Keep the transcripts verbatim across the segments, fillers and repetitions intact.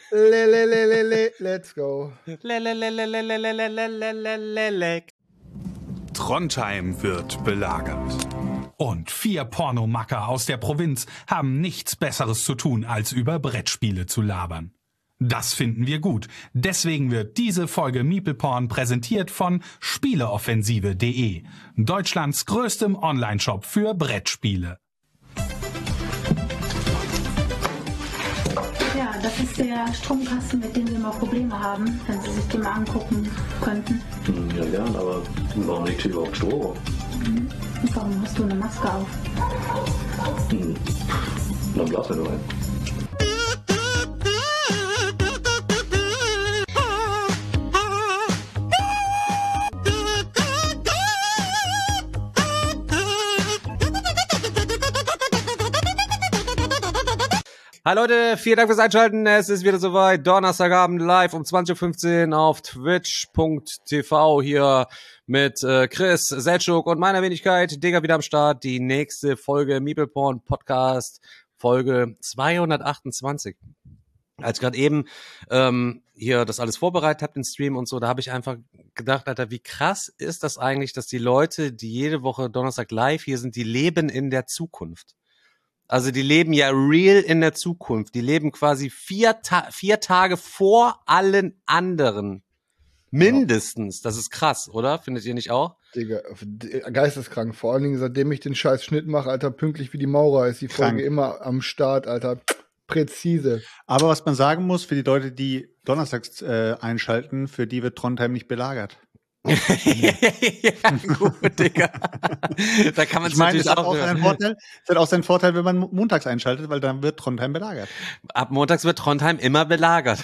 Le, le, le, le, le, let's go. Le, le, le, le, le, le, le, le, le, le, le, le. Trondheim wird belagert. Und vier Pornomacker aus der Provinz haben nichts Besseres zu tun, als über Brettspiele zu labern. Das finden wir gut. Deswegen wird diese Folge MeeplePorn präsentiert von Spieleoffensive punkt de, Deutschlands größtem Onlineshop für Brettspiele. Ja, das ist der Stromkasten, mit dem wir mal Probleme haben, wenn Sie sich den mal angucken könnten. Ja, gern, aber warum liegt hier überhaupt Strom? Mhm. Warum hast du eine Maske auf? Hm. Dann blasen wir nur ein. Hi Leute, vielen Dank fürs Einschalten. Es ist wieder soweit. Donnerstagabend live um zwanzig Uhr fünfzehn auf twitch punkt t v hier mit äh, Chris, Selçuk und meiner Wenigkeit. Digga wieder am Start. Die nächste Folge MeeplePorn Podcast, Folge zweihundertachtundzwanzig. Als gerade eben ähm, hier das alles vorbereitet habt, den Stream und so, da habe ich einfach gedacht, Alter, wie krass ist das eigentlich, dass die Leute, die jede Woche Donnerstag live hier sind, die leben in der Zukunft. Also die leben ja real in der Zukunft. Die leben quasi vier, Ta- vier Tage vor allen anderen. Mindestens. Das ist krass, oder? Findet ihr nicht auch? Digga, geisteskrank. Vor allen Dingen, seitdem ich den scheiß Schnitt mache, Alter, pünktlich wie die Maurer ist die Folge Krank. immer am Start, Alter. Präzise. Aber was man sagen muss, für die Leute, die donnerstags äh, einschalten, für die wird Trondheim nicht belagert. Ja, gut, Digga. Da kann man Ich es meine, natürlich es hat auch auch seinen Vorteil, es hat auch seinen Vorteil, wenn man montags einschaltet, weil dann wird Trondheim belagert. Ab montags wird Trondheim immer belagert.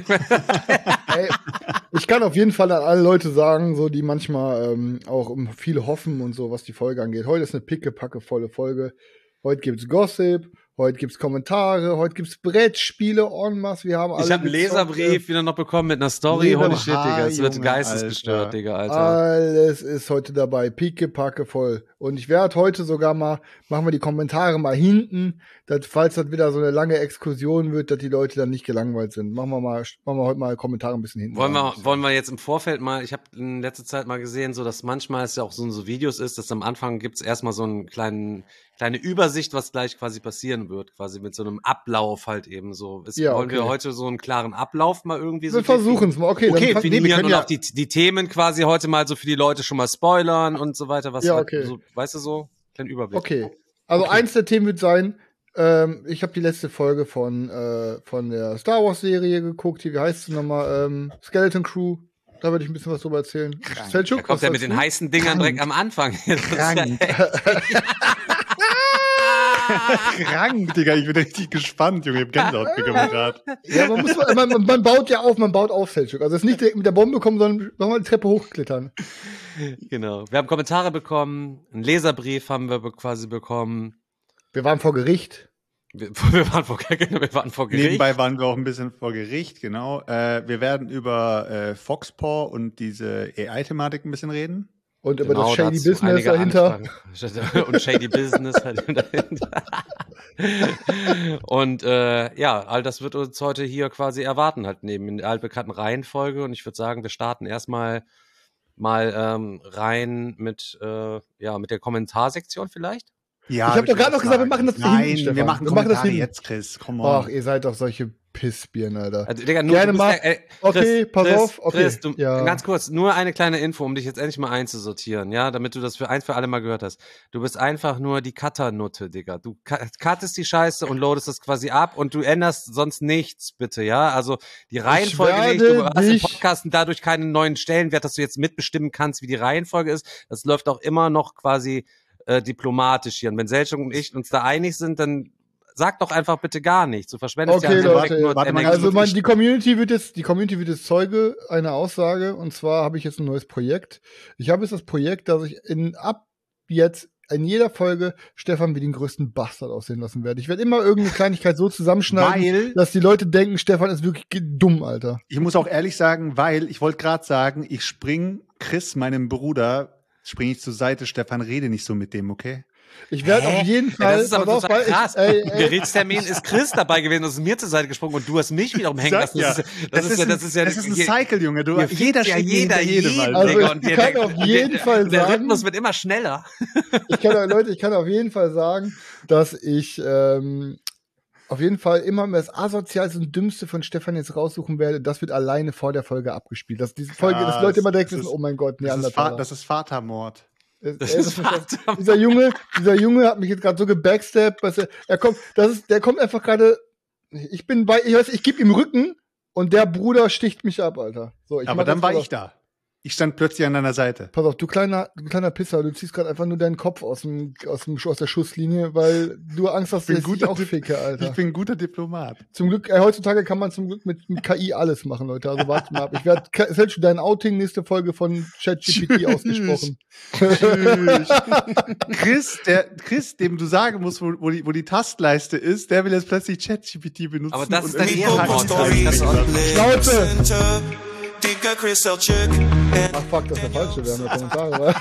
Ey, ich kann auf jeden Fall an alle Leute sagen, so die manchmal ähm, auch um viel hoffen und so, was die Folge angeht. Heute ist eine pickepacke volle Folge. Heute gibt's Gossip, heute gibt's Kommentare, heute gibt's Brettspiele en masse. Wir haben alle Ich habe einen gezockt, Leserbrief wieder noch bekommen mit einer Story. Leser- Holy shit, Digga. Es wird Junge, geistesgestört, Alter. Digga, Alter. Alles ist heute dabei, pickepacke voll. Und ich werde heute sogar mal, machen wir die Kommentare mal hinten, dass, falls das wieder so eine lange Exkursion wird, dass die Leute dann nicht gelangweilt sind. Machen wir mal, machen wir heute mal Kommentare ein bisschen hinten. Wollen wir, rein. wollen wir jetzt im Vorfeld mal, ich habe in letzter Zeit mal gesehen, so dass manchmal es ja auch so, so Videos ist, dass am Anfang gibt's erstmal so einen kleinen, kleine Übersicht, was gleich quasi passieren wird, quasi mit so einem Ablauf halt eben so. Ist, Ja, wollen wir okay. heute so einen klaren Ablauf mal irgendwie so Wir versuchen es mal. Okay, Okay, dann fang- nee, wir definieren können und ja, auch die, die Themen quasi heute mal so für die Leute schon mal spoilern und so weiter. Was Ja, halt okay. so, weißt du so? Kleinen Überblick. Okay. Also Okay. eins der Themen wird sein, ähm, ich habe die letzte Folge von, äh, von der Star Wars Serie geguckt. Hier, wie heißt sie nochmal? Ähm, Skeleton Crew. Da würde ich ein bisschen was drüber erzählen. Selçuk, Da kommt er mit den heißen Dingern direkt am Anfang. Das ist ja Krank. Krank, Digga, ich bin richtig gespannt, Junge. Ich hab Gänsehaut bekommen gerade. Ja, man muss, man, man, man baut ja auf, man baut auf, Selçuk. Also es ist nicht direkt mit der Bombe kommen, sondern nochmal die Treppe hochklettern. Genau. Wir haben Kommentare bekommen, einen Leserbrief haben wir be- quasi bekommen. Wir waren vor Gericht. Wir, wir, waren, vor, wir waren vor Gericht. Nebenbei waren wir auch ein bisschen vor Gericht, genau. Äh, wir werden über äh, Foxpaw und diese A I-Thematik ein bisschen reden. Und über Genau, das Shady dazu Business einige dahinter. Anfragen. Und Shady Business halt dahinter. Und äh, ja, all das wird uns heute hier quasi erwarten, halt neben in der altbekannten Reihenfolge. Und ich würde sagen, wir starten erstmal mal ähm, rein mit, äh, ja, mit der Kommentarsektion vielleicht. Ja, Ich hab würd doch gerade auch noch gesagt, wir sagen. machen das Nein, hinten, Stefan. wir machen Wir machen das Kommentare hinten. jetzt, Chris. Come on. Ach, ihr seid doch solche Pissbirnen, Alter. Also, Digga, nur, Gerne du musst mal. ja, äh, Okay, pass Chris, auf, okay, Chris, du, ja. ganz kurz, nur eine kleine Info, um dich jetzt endlich mal einzusortieren, ja, damit du das für ein für alle Mal gehört hast. Du bist einfach nur die Cutter-Nutte, Digga. Du ka- cuttest die Scheiße und loadest das quasi ab und du änderst sonst nichts, bitte, ja. Also die Reihenfolge nicht, du werde hast im dich- Podcast dadurch keinen neuen Stellenwert, dass du jetzt mitbestimmen kannst, wie die Reihenfolge ist. Das läuft auch immer noch quasi äh, diplomatisch hier. Und wenn Selçuk und ich uns da einig sind, dann sag doch einfach bitte gar nichts. Du verschwendest Okay, ja Leute, direkt nur warte mal, Energie. Also ich- man, die Community wird jetzt, die Community wird jetzt Zeuge einer Aussage, und zwar habe ich jetzt ein neues Projekt. Ich habe jetzt das Projekt, dass ich in ab jetzt in jeder Folge Stefan wie den größten Bastard aussehen lassen werde. Ich werde immer irgendeine Kleinigkeit so zusammenschneiden, Weil- dass die Leute denken, Stefan ist wirklich dumm, Alter. Ich muss auch ehrlich sagen, weil ich wollte gerade sagen, ich spring Chris, meinem Bruder, springe ich zur Seite. Stefan, rede nicht so mit dem, okay? Ich werde auf jeden Fall. Das ist aber pass total auf, weil krass. Ich, ey, Im ey, Gerichtstermin ist Chris dabei gewesen und ist mir zur Seite gesprungen und du hast mich wiederum hängen lassen. Ja. Das ist, das ist ja, das ist ja, das ist ein hier- Cycle, Junge. Du, hier jeder fliegt ja steht jeder, hinter jedem, jeden, Alter. Also Digga, ich und der, kann der, auf jeden der, Fall der sagen- Rhythmus wird immer schneller. ich kann, Leute, ich kann auf jeden Fall sagen, dass ich ähm, auf jeden Fall immer das asozialste und dümmste von Stefan jetzt raussuchen werde. Das wird alleine vor der Folge abgespielt. Dass diese Folge, dass Leute immer direkt Das wissen, ist- oh mein Gott, Das ist, Fa Neandertaler. das ist Vatermord. Das Das ey, ist Vater. dieser Junge, dieser Junge hat mich jetzt gerade so gebackstabbt, weißt du, er kommt, das ist, der kommt einfach gerade, ich bin bei, ich weiß, ich gebe ihm Rücken und der Bruder sticht mich ab, Alter. So, ich Aber mach dann jetzt war mal- ich da. Ich stand plötzlich an deiner Seite. Pass auf, du kleiner, du kleiner Pisser, du ziehst gerade einfach nur deinen Kopf aus dem, aus dem, aus der Schusslinie, weil du Angst hast, bin dass ich guter auch Dip- ficke, Alter. Ich bin ein guter Diplomat. Zum Glück, äh, heutzutage kann man zum Glück mit, mit K I alles machen, Leute. Also warte mal ab. Ich werde, selbst dein Outing, nächste Folge von ChatGPT ausgesprochen. Tschüss. Chris, der, Chris, dem du sagen musst, wo, wo, die, wo die Tastleiste ist, der will jetzt plötzlich ChatGPT benutzen. Aber das ist und dann irgendwie ihr Hack- Wort. Schnauze! Ach fuck, das ist der falsche, wir haben ja Kommentare, wa?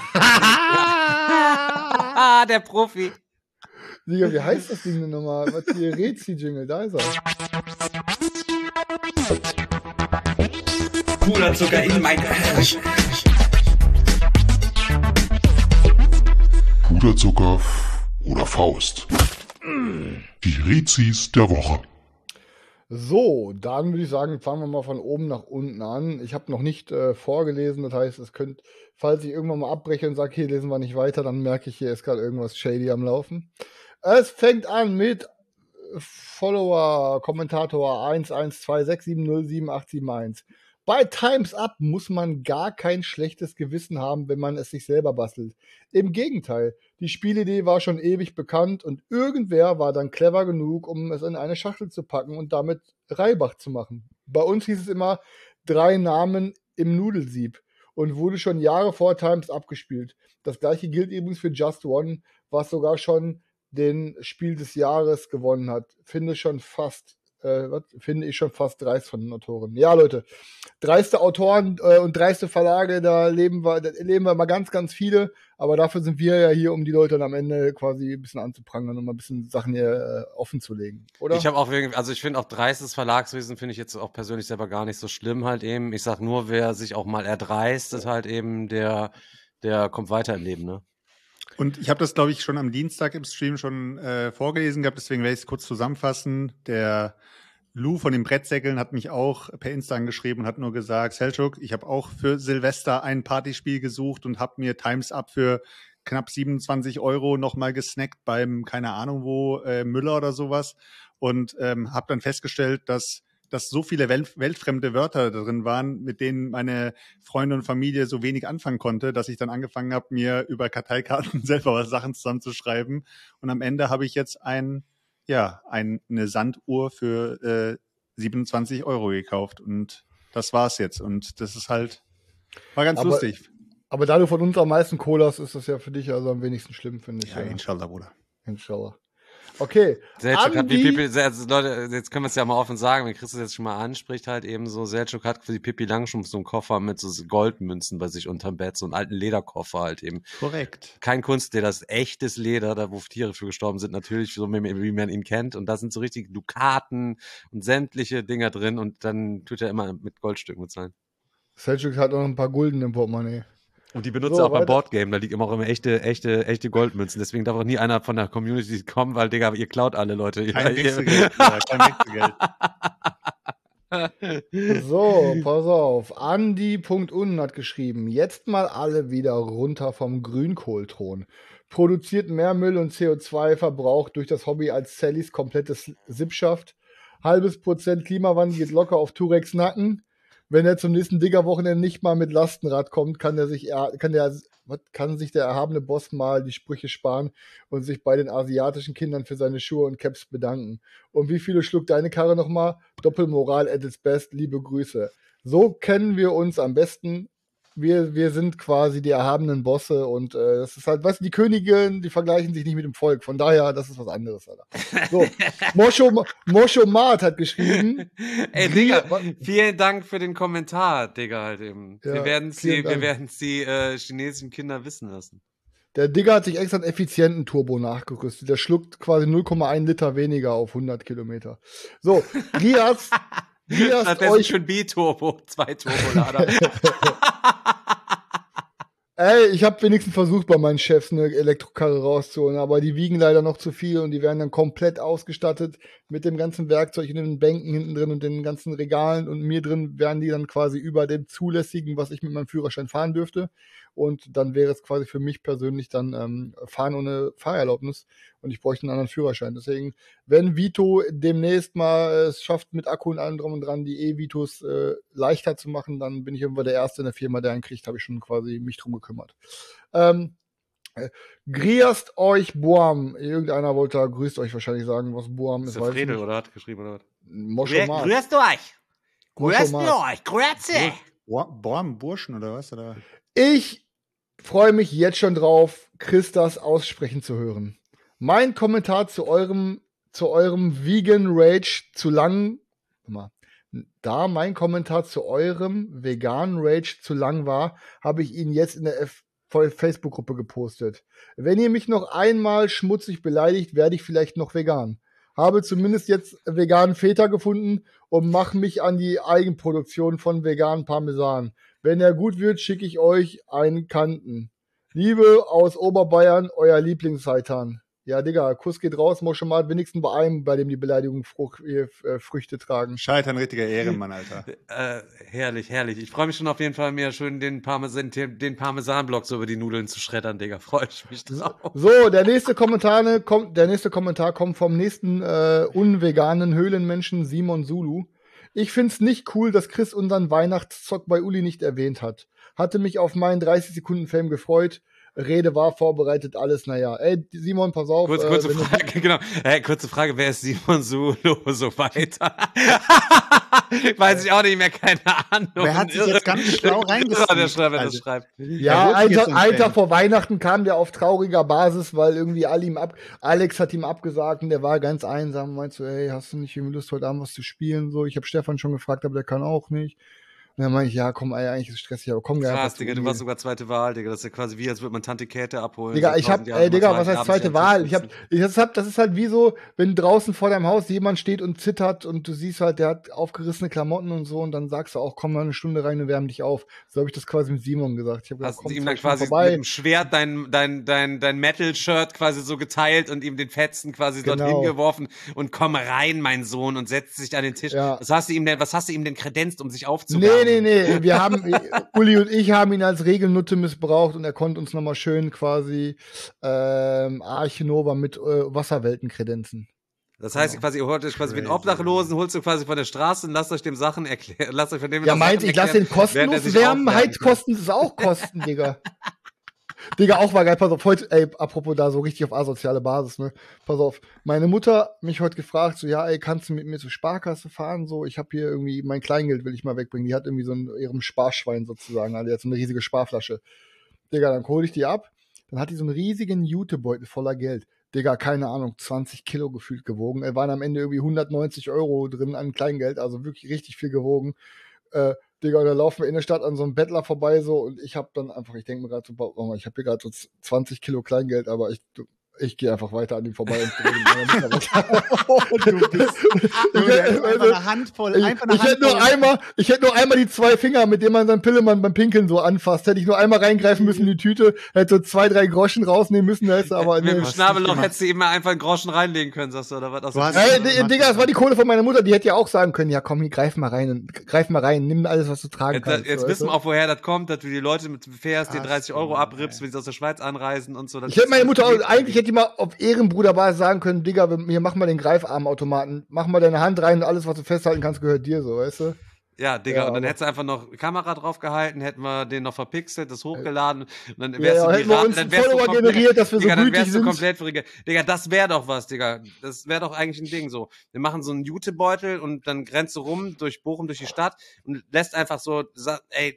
Ah, der Profi. Digga, wie heißt das Ding denn nochmal? Was hier, Rezi-Jingle, da ist er. Puderzucker in mein Puderzucker oder Faust. Die Rezis der Woche. So, dann würde ich sagen, fangen wir mal von oben nach unten an. Ich habe noch nicht äh, vorgelesen, das heißt, es könnt, falls ich irgendwann mal abbreche und sage, hier lesen wir nicht weiter, dann merke ich, hier ist gerade irgendwas shady am Laufen. Es fängt an mit Follower, Kommentator eins eins zwei sechs sieben null sieben acht sieben eins. Bei Times Up muss man gar kein schlechtes Gewissen haben, wenn man es sich selber bastelt. Im Gegenteil, die Spielidee war schon ewig bekannt und irgendwer war dann clever genug, um es in eine Schachtel zu packen und damit Reibach zu machen. Bei uns hieß es immer drei Namen im Nudelsieb und wurde schon Jahre vor Times Up gespielt. Das gleiche gilt übrigens für Just One, was sogar schon den Spiel des Jahres gewonnen hat. Finde schon fast Äh, was, finde ich schon fast dreist von den Autoren. Ja, Leute, dreiste Autoren äh, und dreiste Verlage, da leben wir, da leben wir mal ganz, ganz viele, aber dafür sind wir ja hier, um die Leute dann am Ende quasi ein bisschen anzuprangern und mal ein bisschen Sachen hier äh, offen zu legen, oder? Ich habe auch, wegen- also ich finde auch dreistes Verlagswesen finde ich jetzt auch persönlich selber gar nicht so schlimm halt eben. Ich sag nur, wer sich auch mal erdreist, ist halt eben der, der kommt weiter im Leben, ne? Und ich habe das, glaube ich, schon am Dienstag im Stream schon äh, vorgelesen gehabt, deswegen werde ich es kurz zusammenfassen. Der Lou von den Brettsäckeln hat mich auch per Insta angeschrieben und hat nur gesagt, Selçuk, ich habe auch für Silvester ein Partyspiel gesucht und habe mir Times Up für knapp siebenundzwanzig Euro nochmal gesnackt beim, keine Ahnung wo, äh, Müller oder sowas. Und ähm, habe dann festgestellt, dass dass so viele wel- weltfremde Wörter drin waren, mit denen meine Freunde und Familie so wenig anfangen konnte, dass ich dann angefangen habe, mir über Karteikarten selber was Sachen zusammenzuschreiben. Und am Ende habe ich jetzt ein, ja, ein, eine Sanduhr für äh, siebenundzwanzig Euro gekauft. Und das war's jetzt. Und das ist halt, war ganz Aber- lustig. aber da du von uns am meisten Cola hast, ist das ja für dich also am wenigsten schlimm, finde ich. Ja, inshallah, Bruder. Inshallah. Okay. Selçuk hat wie Andi- Pippi, also Leute, jetzt können wir es ja mal offen sagen, wenn Chris das jetzt schon mal anspricht, halt eben so, Selçuk hat für die Pippi Langstrumpf so einen Koffer mit so Goldmünzen bei sich unterm Bett, so einen alten Lederkoffer halt eben. Korrekt. Kein Kunstleder, das ist echtes Leder, da wo Tiere für gestorben sind, natürlich, so wie, wie man ihn kennt. Und da sind so richtig Dukaten und sämtliche Dinger drin und dann tut er immer mit Goldstücken bezahlen. Selçuk hat noch ein paar Gulden im Portemonnaie. Und die benutzt So, er auch beim weiter. Boardgame, da liegt immer auch immer echte, echte, echte Goldmünzen. Deswegen darf auch nie einer von der Community kommen, weil, Digga, ihr klaut alle Leute. Kein Ihr- Wechselgeld, Bruder, kein Wechselgeld. So, pass auf. Andi.un hat geschrieben, jetzt mal alle wieder runter vom Grünkohlthron. Produziert mehr Müll und C O zwei Verbrauch durch das Hobby als Sallys komplettes Sippschaft. Halbes Prozent Klimawandel geht locker auf Turex Nacken. Wenn er zum nächsten Digger-Wochenende nicht mal mit Lastenrad kommt, kann der sich, er- kann der, was, kann sich der erhabene Boss mal die Sprüche sparen und sich bei den asiatischen Kindern für seine Schuhe und Caps bedanken. Und wie viele schluckt deine Karre nochmal? Doppelmoral at its best, liebe Grüße. So kennen wir uns am besten. Wir, wir sind quasi die erhabenen Bosse und äh, das ist halt, weißt du, die Königin, die vergleichen sich nicht mit dem Volk. Von daher, das ist was anderes, Alter. So, Moscho, Moscho Mart hat geschrieben. Ey, Digga, vielen Dank für den Kommentar, Digga, halt eben. Ja, wir werden sie, vielen wir Dank. werden die äh, chinesischen Kinder wissen lassen. Der Digger hat sich extra einen effizienten Turbo nachgerüstet. Der schluckt quasi null Komma eins Liter weniger auf hundert Kilometer. So, Rias, Rias Das wäre euch... schon B-Turbo, zwei Turbolader. Ey, ich habe wenigstens versucht, bei meinen Chefs eine Elektrokarre rauszuholen, aber die wiegen leider noch zu viel und die werden dann komplett ausgestattet mit dem ganzen Werkzeug in den Bänken hinten drin und den ganzen Regalen und mir drin werden die dann quasi über dem zulässigen, was ich mit meinem Führerschein fahren dürfte. Und dann wäre es quasi für mich persönlich dann ähm, Fahren ohne Fahrerlaubnis und ich bräuchte einen anderen Führerschein. Deswegen, wenn Vito demnächst mal äh, es schafft, mit Akku und allem drum und dran die E-Vitos äh, leichter zu machen, dann bin ich irgendwann der Erste in der Firma, der einen kriegt, habe ich schon quasi mich drum gekümmert. Ähm, äh, grüßt euch Boam. Irgendeiner wollte da grüßt euch wahrscheinlich sagen, was Boam ist. Ist der Fredel, oder hat geschrieben, oder was? Moschomar. Grüßt euch! Grüßt Moschomar. euch! Grüezi! Boam, Burschen oder was? Oder? Ich freue mich jetzt schon drauf, Christas aussprechen zu hören. Mein Kommentar zu eurem, zu eurem Vegan Rage zu lang, mal, da mein Kommentar zu eurem Vegan Rage zu lang war, habe ich ihn jetzt in der F- Facebook-Gruppe gepostet. Wenn ihr mich noch einmal schmutzig beleidigt, werde ich vielleicht noch vegan. Habe zumindest jetzt veganen Feta gefunden und mache mich an die Eigenproduktion von veganen Parmesan. Wenn er gut wird, schicke ich euch einen Kanten. Liebe aus Oberbayern, euer Lieblingsseitan. Ja, Digga, Kuss geht raus, Moschomar hat wenigstens bei einem, bei dem die Beleidigungen Frucht, äh, Früchte tragen. Scheitern, richtiger Ehrenmann, Alter. Äh, herrlich, herrlich. Ich freue mich schon auf jeden Fall, mir schön den Parmesan, den Parmesanblock so über die Nudeln zu schreddern, Digga. Freue ich mich drauf. So, der nächste Kommentar ne, kommt, der nächste Kommentar kommt vom nächsten äh, unveganen Höhlenmenschen Simon Zulu. Ich find's nicht cool, dass Chris unseren Weihnachtszock bei Uli nicht erwähnt hat. Hatte mich auf meinen dreißig Sekunden Fame gefreut. Rede war vorbereitet, alles, naja. Ey, Simon, pass auf. Kurze, äh, kurze wenn du- Frage, genau. Hey, kurze Frage, wer ist Simon Zulu so weiter? Weiß ich auch nicht mehr, keine Ahnung. Wer hat sich jetzt ganz schlau reingesneakt, Der schreibt, wer das Alter. schreibt. Ja, Ja, ein jetzt Tag, ein ein Fan. Tag vor Weihnachten kam der auf trauriger Basis, weil irgendwie alle ihm ab, Alex hat ihm abgesagt und der war ganz einsam und meinte so, hey, hast du nicht irgendwie Lust, heute Abend was zu spielen? So, ich habe Stefan schon gefragt, aber der kann auch nicht. Und dann meinte ich, ja, komm, ey, eigentlich ist es stressig, aber komm, gleich Krass, einfach zu Digga, du Uli. warst sogar zweite Wahl, Digga. Das ist ja quasi wie, als würde man Tante Käthe abholen. Digga, Seit ich hab, tausend Jahren ey, Digga, immer was heißt abends zweite am Wahl? Tisch Ich hab, sitzen. ich, das, hab, das ist halt wie so, wenn draußen vor deinem Haus jemand steht und zittert und du siehst halt, der hat aufgerissene Klamotten und so und dann sagst du auch, komm mal eine Stunde rein und wärm dich auf. So habe ich das quasi mit Simon gesagt. Ich hab gesagt, Hast komm, du ihm zwei dann Stunden quasi mit vorbei. dem Schwert dein, dein, dein, dein Metal-Shirt quasi so geteilt und ihm den Fetzen quasi Genau. dorthin geworfen und komm rein, mein Sohn, und setzt sich an den Tisch. Ja. Was hast du ihm denn, was hast du ihm denn kredenzt, um sich aufzuwärmen? Nee, nee, nee. Wir haben, Uli und ich haben ihn als Regelnutte missbraucht und er konnte uns nochmal schön quasi ähm, Arche Nova mit äh, Wasserwelten kredenzen. Das heißt, quasi, ihr holt euch quasi mit Crazy. Obdachlosen, holst du quasi von der Straße und lasst euch dem Sachen erklären, lasst euch von dem Ja, noch meint, Sachen ich lasse den erklären, während er kostenlos sich wärmen. aufwärmt. Heizkosten ist auch Kosten, Digga. Digga, auch mal geil. Pass auf, heute, ey, apropos da so richtig auf asoziale Basis, ne? Pass auf. Meine Mutter mich heute gefragt, so, ja, ey, kannst du mit mir zur Sparkasse fahren? So, ich habe hier irgendwie, mein Kleingeld will ich mal wegbringen. Die hat irgendwie so ein, ihrem Sparschwein sozusagen, also die hat so eine riesige Sparflasche. Digga, dann hole ich die ab. Dann hat die so einen riesigen Jutebeutel voller Geld. Digga, keine Ahnung, zwanzig Kilo gefühlt gewogen. Er waren am Ende irgendwie hundertneunzig Euro drin an Kleingeld, also wirklich richtig viel gewogen. Äh, Digga, und da laufen wir in der Stadt an so einem Bettler vorbei so und ich habe dann einfach, ich denke mir gerade so, boah, ich habe hier gerade so zwanzig Kilo Kleingeld, aber ich, ich gehe einfach weiter an ihm vorbei und rede mit meiner Mutter weiter. Du bist Ich hätte- einfach eine Handvoll, Ich, einfach eine ich hätte nur Handvoll. einmal, ich hätte nur einmal die zwei Finger, mit denen man seinen Pillemann beim Pinkeln so anfasst. Hätte ich nur einmal reingreifen müssen in die Tüte, hätte so zwei, drei Groschen rausnehmen müssen, da ist er aber Mit nee. dem Schnabelloch hättest du ihm mal einfach einen Groschen reinlegen können, sagst du, oder was? Du hast- Ey, D- Digga, das war die Kohle von meiner Mutter, die hätte ja auch sagen können, ja komm, hier, greif mal rein, und greif mal rein, nimm alles, was du tragen Jetzt, kannst. jetzt so, wissen wir weißt auch, woher das kommt, dass du die Leute mit fährst, dir Ach dreißig Euro so, abrippst, ey. wenn sie aus der Schweiz anreisen und so. du? Das Ich hätte ist meine alles Mutter, auch, belegt. eigentlich hätte die mal auf Ehrenbruder war sagen können, Digga, wir, hier, mach mal den Greifarmautomaten, mach mal deine Hand rein und alles, was du festhalten kannst, gehört dir, so, weißt du? Ja, Digga, Ja, und dann aber- hättest du einfach noch Kamera drauf gehalten, hätten wir den noch verpixelt, das hochgeladen und dann Ja, wärst ja, du hätten wir viral- uns dann wärst du Follower komplett- generiert, dass wir so Digga, dann gütig wärst du sind. komplett verrückt. Digga, das wäre doch was, Digga. Das wäre doch eigentlich ein Ding so. Wir machen so einen Jutebeutel und dann rennst du rum durch Bochum, durch die Stadt und lässt einfach so, sa- ey,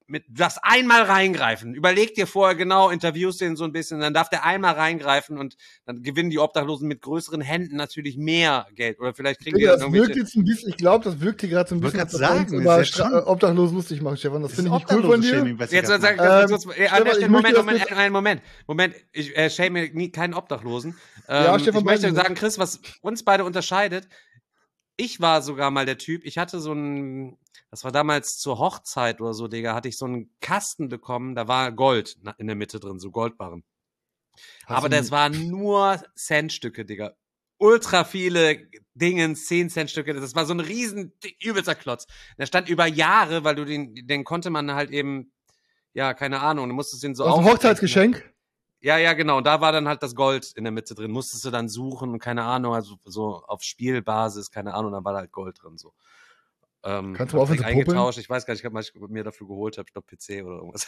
mit, du darfst einmal reingreifen. Überleg dir vorher genau, interviewst den so ein bisschen, dann darf der einmal reingreifen und dann gewinnen die Obdachlosen mit größeren Händen natürlich mehr Geld. Oder vielleicht kriegen die Digga, dann das wirkt irgendwelche... jetzt ein bisschen, ich glaube, das wirkt hier gerade so ein Wollte bisschen, grad als ob wir uns sagen, über ist jetzt Stra- schon- äh, Obdachlos lustig machen, Stefan. Das Das finde ist ich nicht cool von dir. Obdachlose-Shaming, was ihr Jetzt gerade sag, macht. sag, Ähm, kurz, äh, an Stefan, der ich Stelle, möchte, Moment, dass Moment, wir- einen Moment, Moment, ich äh, shame nie keinen Obdachlosen. Ähm, Ja, Stefan, ich möchte weiß ich sagen, Chris, was uns beide unterscheidet, ich war sogar mal der Typ, ich hatte so ein, das war damals zur Hochzeit oder so, Digga, hatte ich so einen Kasten bekommen, da war Gold na- in der Mitte drin, so Goldbarren. Hast Aber du das waren nur Centstücke, Digga. Ultra viele Dingens, zehn Centstücke, das war so ein riesen, übelster Klotz. Der stand über Jahre, weil du den, den konnte man halt eben, ja, keine Ahnung, du musstest den so aus dem aufrechnen. Hochzeitsgeschenk? Ja, ja, genau. Und da war dann halt das Gold in der Mitte drin. Musstest du dann suchen, keine Ahnung, also so auf Spielbasis, keine Ahnung, dann war da halt Gold drin, so. Ähm, Kannst du mal hab aufhören direkt zu puppeln? eingetauscht. Ich weiß gar nicht, was ich mir dafür geholt habe. Ich glaube P C oder irgendwas.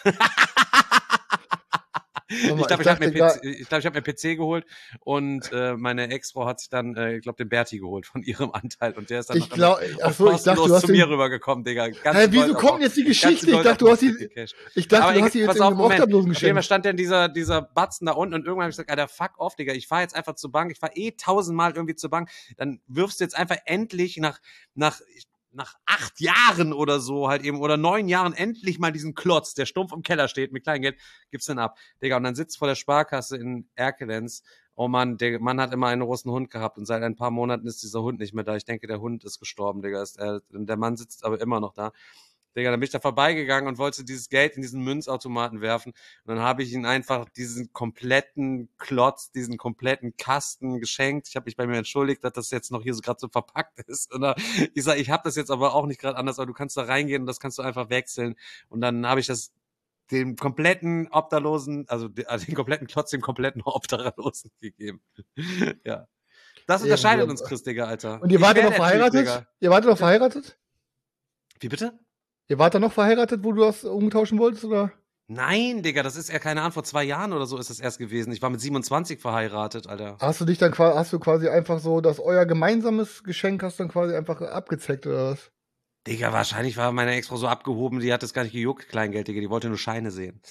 Warte mal, Ich glaube, ich habe dachte mir, grad- P C ich glaub, ich hab mir P C geholt und äh, meine Ex-Frau hat sich dann, äh, ich glaube, den Berti geholt von ihrem Anteil und der ist dann Ich noch glaub- immer ach auf so, ich dachte, kostenlos du hast zu den- mir rübergekommen, Digga. Ganz Hä, wieso Gold kommt auf- jetzt die ganz Geschichte? Ich Gold dachte, auf du hast die, gecasht. ich dachte, Aber du ich, hast die jetzt pass in auf, einem Moment. Obdachlosen Auf jeden Fall geschenkt. stand dann dieser, dieser Batzen da unten und irgendwann habe ich gesagt, Alter, fuck off, Digga. Ich fahr jetzt einfach zur Bank. Ich fahr eh tausendmal irgendwie zur Bank. Dann wirfst du jetzt einfach endlich nach, nach, nach acht Jahren oder so halt eben, oder neun Jahren endlich mal diesen Klotz, der stumpf im Keller steht mit Kleingeld, gibt's den ab. Digga, und dann sitzt vor der Sparkasse in Erkelenz. Oh Mann, der Mann hat immer einen großen Hund gehabt und seit ein paar Monaten ist dieser Hund nicht mehr da. Ich denke, der Hund ist gestorben, Digga. Ist, äh, der Mann sitzt aber immer noch da. Digga, dann bin ich da vorbeigegangen und wollte dieses Geld in diesen Münzautomaten werfen. Und dann habe ich ihm einfach diesen kompletten Klotz, diesen kompletten Kasten geschenkt. Ich habe mich bei mir entschuldigt, dass das jetzt noch hier so gerade so verpackt ist. Und ich sage, ich habe das jetzt aber auch nicht gerade anders, aber du kannst da reingehen und das kannst du einfach wechseln. Und dann habe ich das dem kompletten Obdachlosen, also den kompletten Klotz dem kompletten Obdachlosen gegeben. Ja. Das unterscheidet uns, Chris, Digga, Alter. Und ihr Ich wart wär noch der Typ, verheiratet? Digga. Ihr wart noch verheiratet? Wie bitte? Ihr wart da noch verheiratet, wo du das umtauschen wolltest, oder? Nein, Digga, das ist ja keine Ahnung, vor zwei Jahren oder so ist das erst gewesen. Ich war mit siebenundzwanzig verheiratet, Alter. Hast du dich dann quasi, hast du quasi einfach so, dass euer gemeinsames Geschenk hast dann quasi einfach abgezeckt, oder was? Digga, wahrscheinlich war meine Ex-Frau so abgehoben, die hat das gar nicht gejuckt, Kleingeld, Digga, die wollte nur Scheine sehen.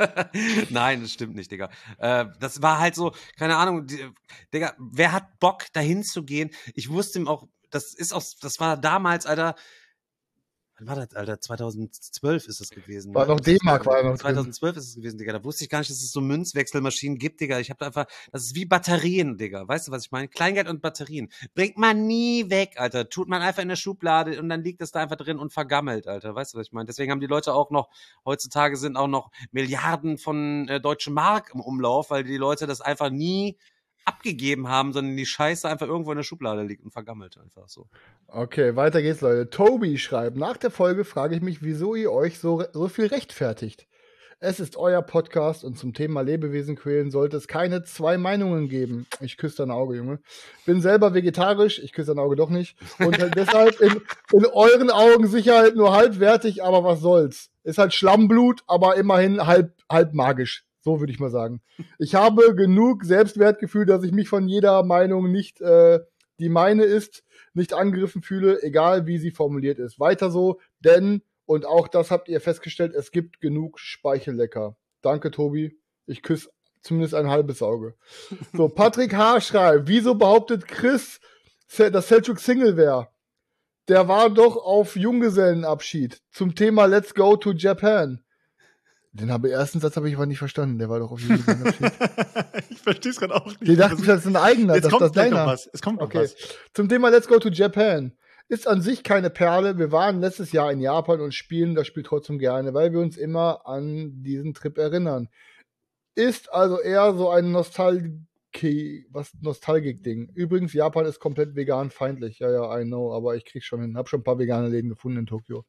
Nein, das stimmt nicht, Digga. Äh, das war halt so, keine Ahnung, die, Digga, wer hat Bock, dahin zu gehen? Ich wusste ihm auch, das ist auch, das war damals, Alter, wann war das, Alter? zweitausendzwölf ist das gewesen. War ne? noch D-Mark, war noch drin. zweitausendzwölf ist es gewesen, Digga. Da wusste ich gar nicht, dass es so Münzwechselmaschinen gibt, Digga. Ich habe da einfach, das ist wie Batterien, Digga. Weißt du, was ich meine? Kleingeld und Batterien. Bringt man nie weg, Alter. Tut man einfach in der Schublade und dann liegt es da einfach drin und vergammelt, Alter. Weißt du, was ich meine? Deswegen haben die Leute auch noch, heutzutage sind auch noch Milliarden von äh, deutschen Mark im Umlauf, weil die Leute das einfach nie abgegeben haben, sondern die Scheiße einfach irgendwo in der Schublade liegt und vergammelt einfach so. Okay, weiter geht's, Leute. Tobi schreibt, nach der Folge frage ich mich, wieso ihr euch so, so viel rechtfertigt. Es ist euer Podcast und zum Thema Lebewesen quälen sollte es keine zwei Meinungen geben. Ich küsse dein Auge, Junge. Bin selber vegetarisch, ich küsse dein Auge doch nicht. Und halt deshalb in, in euren Augen sicher halt nur halbwertig, aber was soll's. Ist halt Schlammblut, aber immerhin halb, halb magisch. So würde ich mal sagen. Ich habe genug Selbstwertgefühl, dass ich mich von jeder Meinung nicht, äh, die meine ist, nicht angegriffen fühle, egal wie sie formuliert ist. Weiter so, denn, und auch das habt ihr festgestellt, es gibt genug Speichellecker. Danke, Tobi. Ich küsse zumindest ein halbes Auge. So, Patrick H. schreibt, wieso behauptet Chris, dass Selçuk Single wäre? Der war doch auf Junggesellenabschied zum Thema Let's Go to Japan. Den habe ersten Satz habe ich aber nicht verstanden. Der war doch auf Junggesellenabschied. Ich verstehe es gerade auch nicht. Die dachten, das ist ein eigener. Jetzt das, kommt das gleich noch deiner. was. Es kommt noch Okay. was. Zum Thema Let's Go to Japan. Ist an sich keine Perle. Wir waren letztes Jahr in Japan und spielen das Spiel trotzdem gerne, weil wir uns immer an diesen Trip erinnern. Ist also eher so ein Nostalgie, was Nostalgik-Ding. Übrigens, Japan ist komplett vegan feindlich. Ja, ja, I know, aber ich krieg's schon hin. Hab schon ein paar vegane Läden gefunden in Tokio.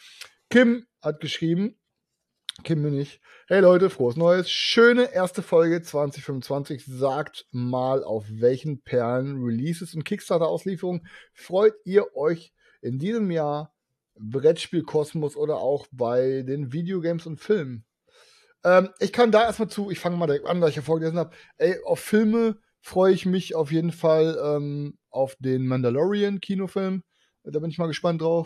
Kim hat geschrieben, Kim bin ich. Hey Leute, frohes Neues. Schöne erste Folge zwanzig fünfundzwanzig. Sagt mal, auf welchen Perlen, Releases und Kickstarter-Auslieferungen freut ihr euch in diesem Jahr? Brettspiel-Kosmos oder auch bei den Videogames und Filmen? Ähm, ich kann da erstmal zu, ich fange mal direkt an, da ich ja vorgelesen habe. Ey, auf Filme freue ich mich auf jeden Fall ähm, auf den Mandalorian-Kinofilm. Da bin ich mal gespannt drauf.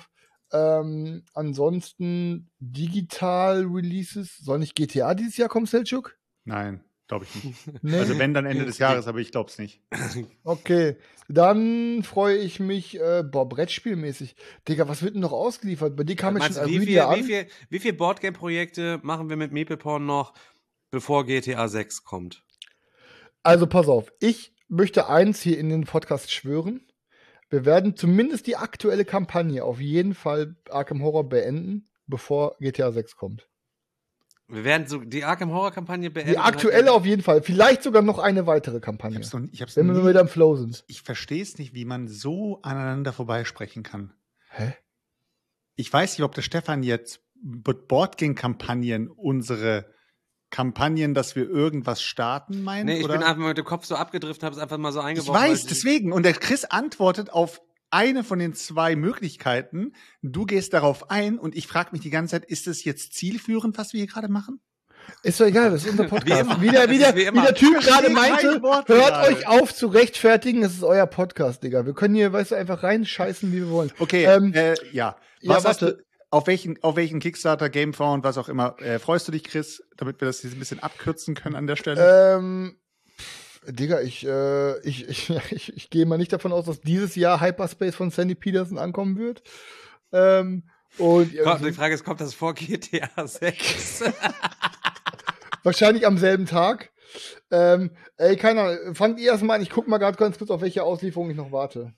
Ähm, ansonsten Digital-Releases. Soll nicht G T A dieses Jahr kommen, Selçuk? Nein, glaube ich nicht. Nee. Also wenn, dann Ende des Jahres, aber ich glaube es nicht. Okay, dann freue ich mich, äh, boah, Brettspielmäßig. Digga, was wird denn noch ausgeliefert? Bei dir kam jetzt Meinst schon du, wie Arydia viel, an. wie viel, wie viel Boardgame-Projekte machen wir mit Meepleporn noch, bevor G T A sechs kommt? Also pass auf, ich möchte eins hier in den Podcast schwören. Wir werden zumindest die aktuelle Kampagne auf jeden Fall Arkham Horror beenden, bevor G T A sechs kommt. Wir werden so die Arkham Horror-Kampagne beenden. Die aktuelle auf jeden Fall. Vielleicht sogar noch eine weitere Ich Kampagne. hab's noch, ich hab's Wenn wir nie, wieder im Flow sind. ich verstehe es nicht, wie man so aneinander vorbeisprechen kann. Hä? Ich weiß nicht, ob der Stefan jetzt mit Boardgame-Kampagnen unsere Kampagnen, dass wir irgendwas starten, meint? Nee, ich oder? bin einfach mit dem Kopf so abgedriftet, habe es einfach mal so Ich eingebaut. weiß, deswegen. Und der Chris antwortet auf eine von den zwei Möglichkeiten. Du gehst darauf ein und ich frage mich die ganze Zeit, ist das jetzt zielführend, was wir hier gerade machen? Ist doch egal, das ist unser Podcast. immer. Wie, der, wie, der, Wie wie immer. der Typ Ich verstehe gerade meinte, kein Wort hört gerade. euch auf zu rechtfertigen, es ist euer Podcast, Digga. Wir können hier, weißt du, einfach reinscheißen, wie wir wollen. Okay, Ähm, äh, ja. ja, Was hast warte. du, auf welchen, auf welchen Kickstarter, Gamefound, was auch immer, äh, freust du dich, Chris, damit wir das hier ein bisschen abkürzen können an der Stelle? Ähm, pff, Digga, ich, äh, ich, ich, ich, ich gehe mal nicht davon aus, dass dieses Jahr Hyperspace von Sandy Peterson ankommen wird. Ähm, und Komm, die Frage ist, kommt das vor G T A sechs? wahrscheinlich am selben Tag. Ähm, ey, keine Ahnung, fangt ihr erstmal an, ich guck mal gerade ganz kurz, auf welche Auslieferung ich noch warte.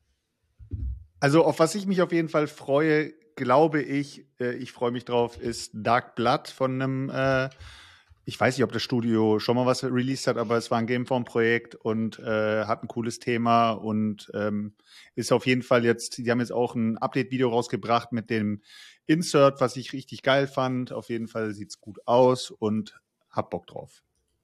Also, auf was ich mich auf jeden Fall freue, glaube ich, äh, ich freue mich drauf, ist Dark Blood von einem, äh, ich weiß nicht, ob das Studio schon mal was released hat, aber es war ein Gameform-Projekt und äh, hat ein cooles Thema und ähm, ist auf jeden Fall jetzt, die haben jetzt auch ein Update-Video rausgebracht mit dem Insert, was ich richtig geil fand. Auf jeden Fall sieht's gut aus und hab Bock drauf.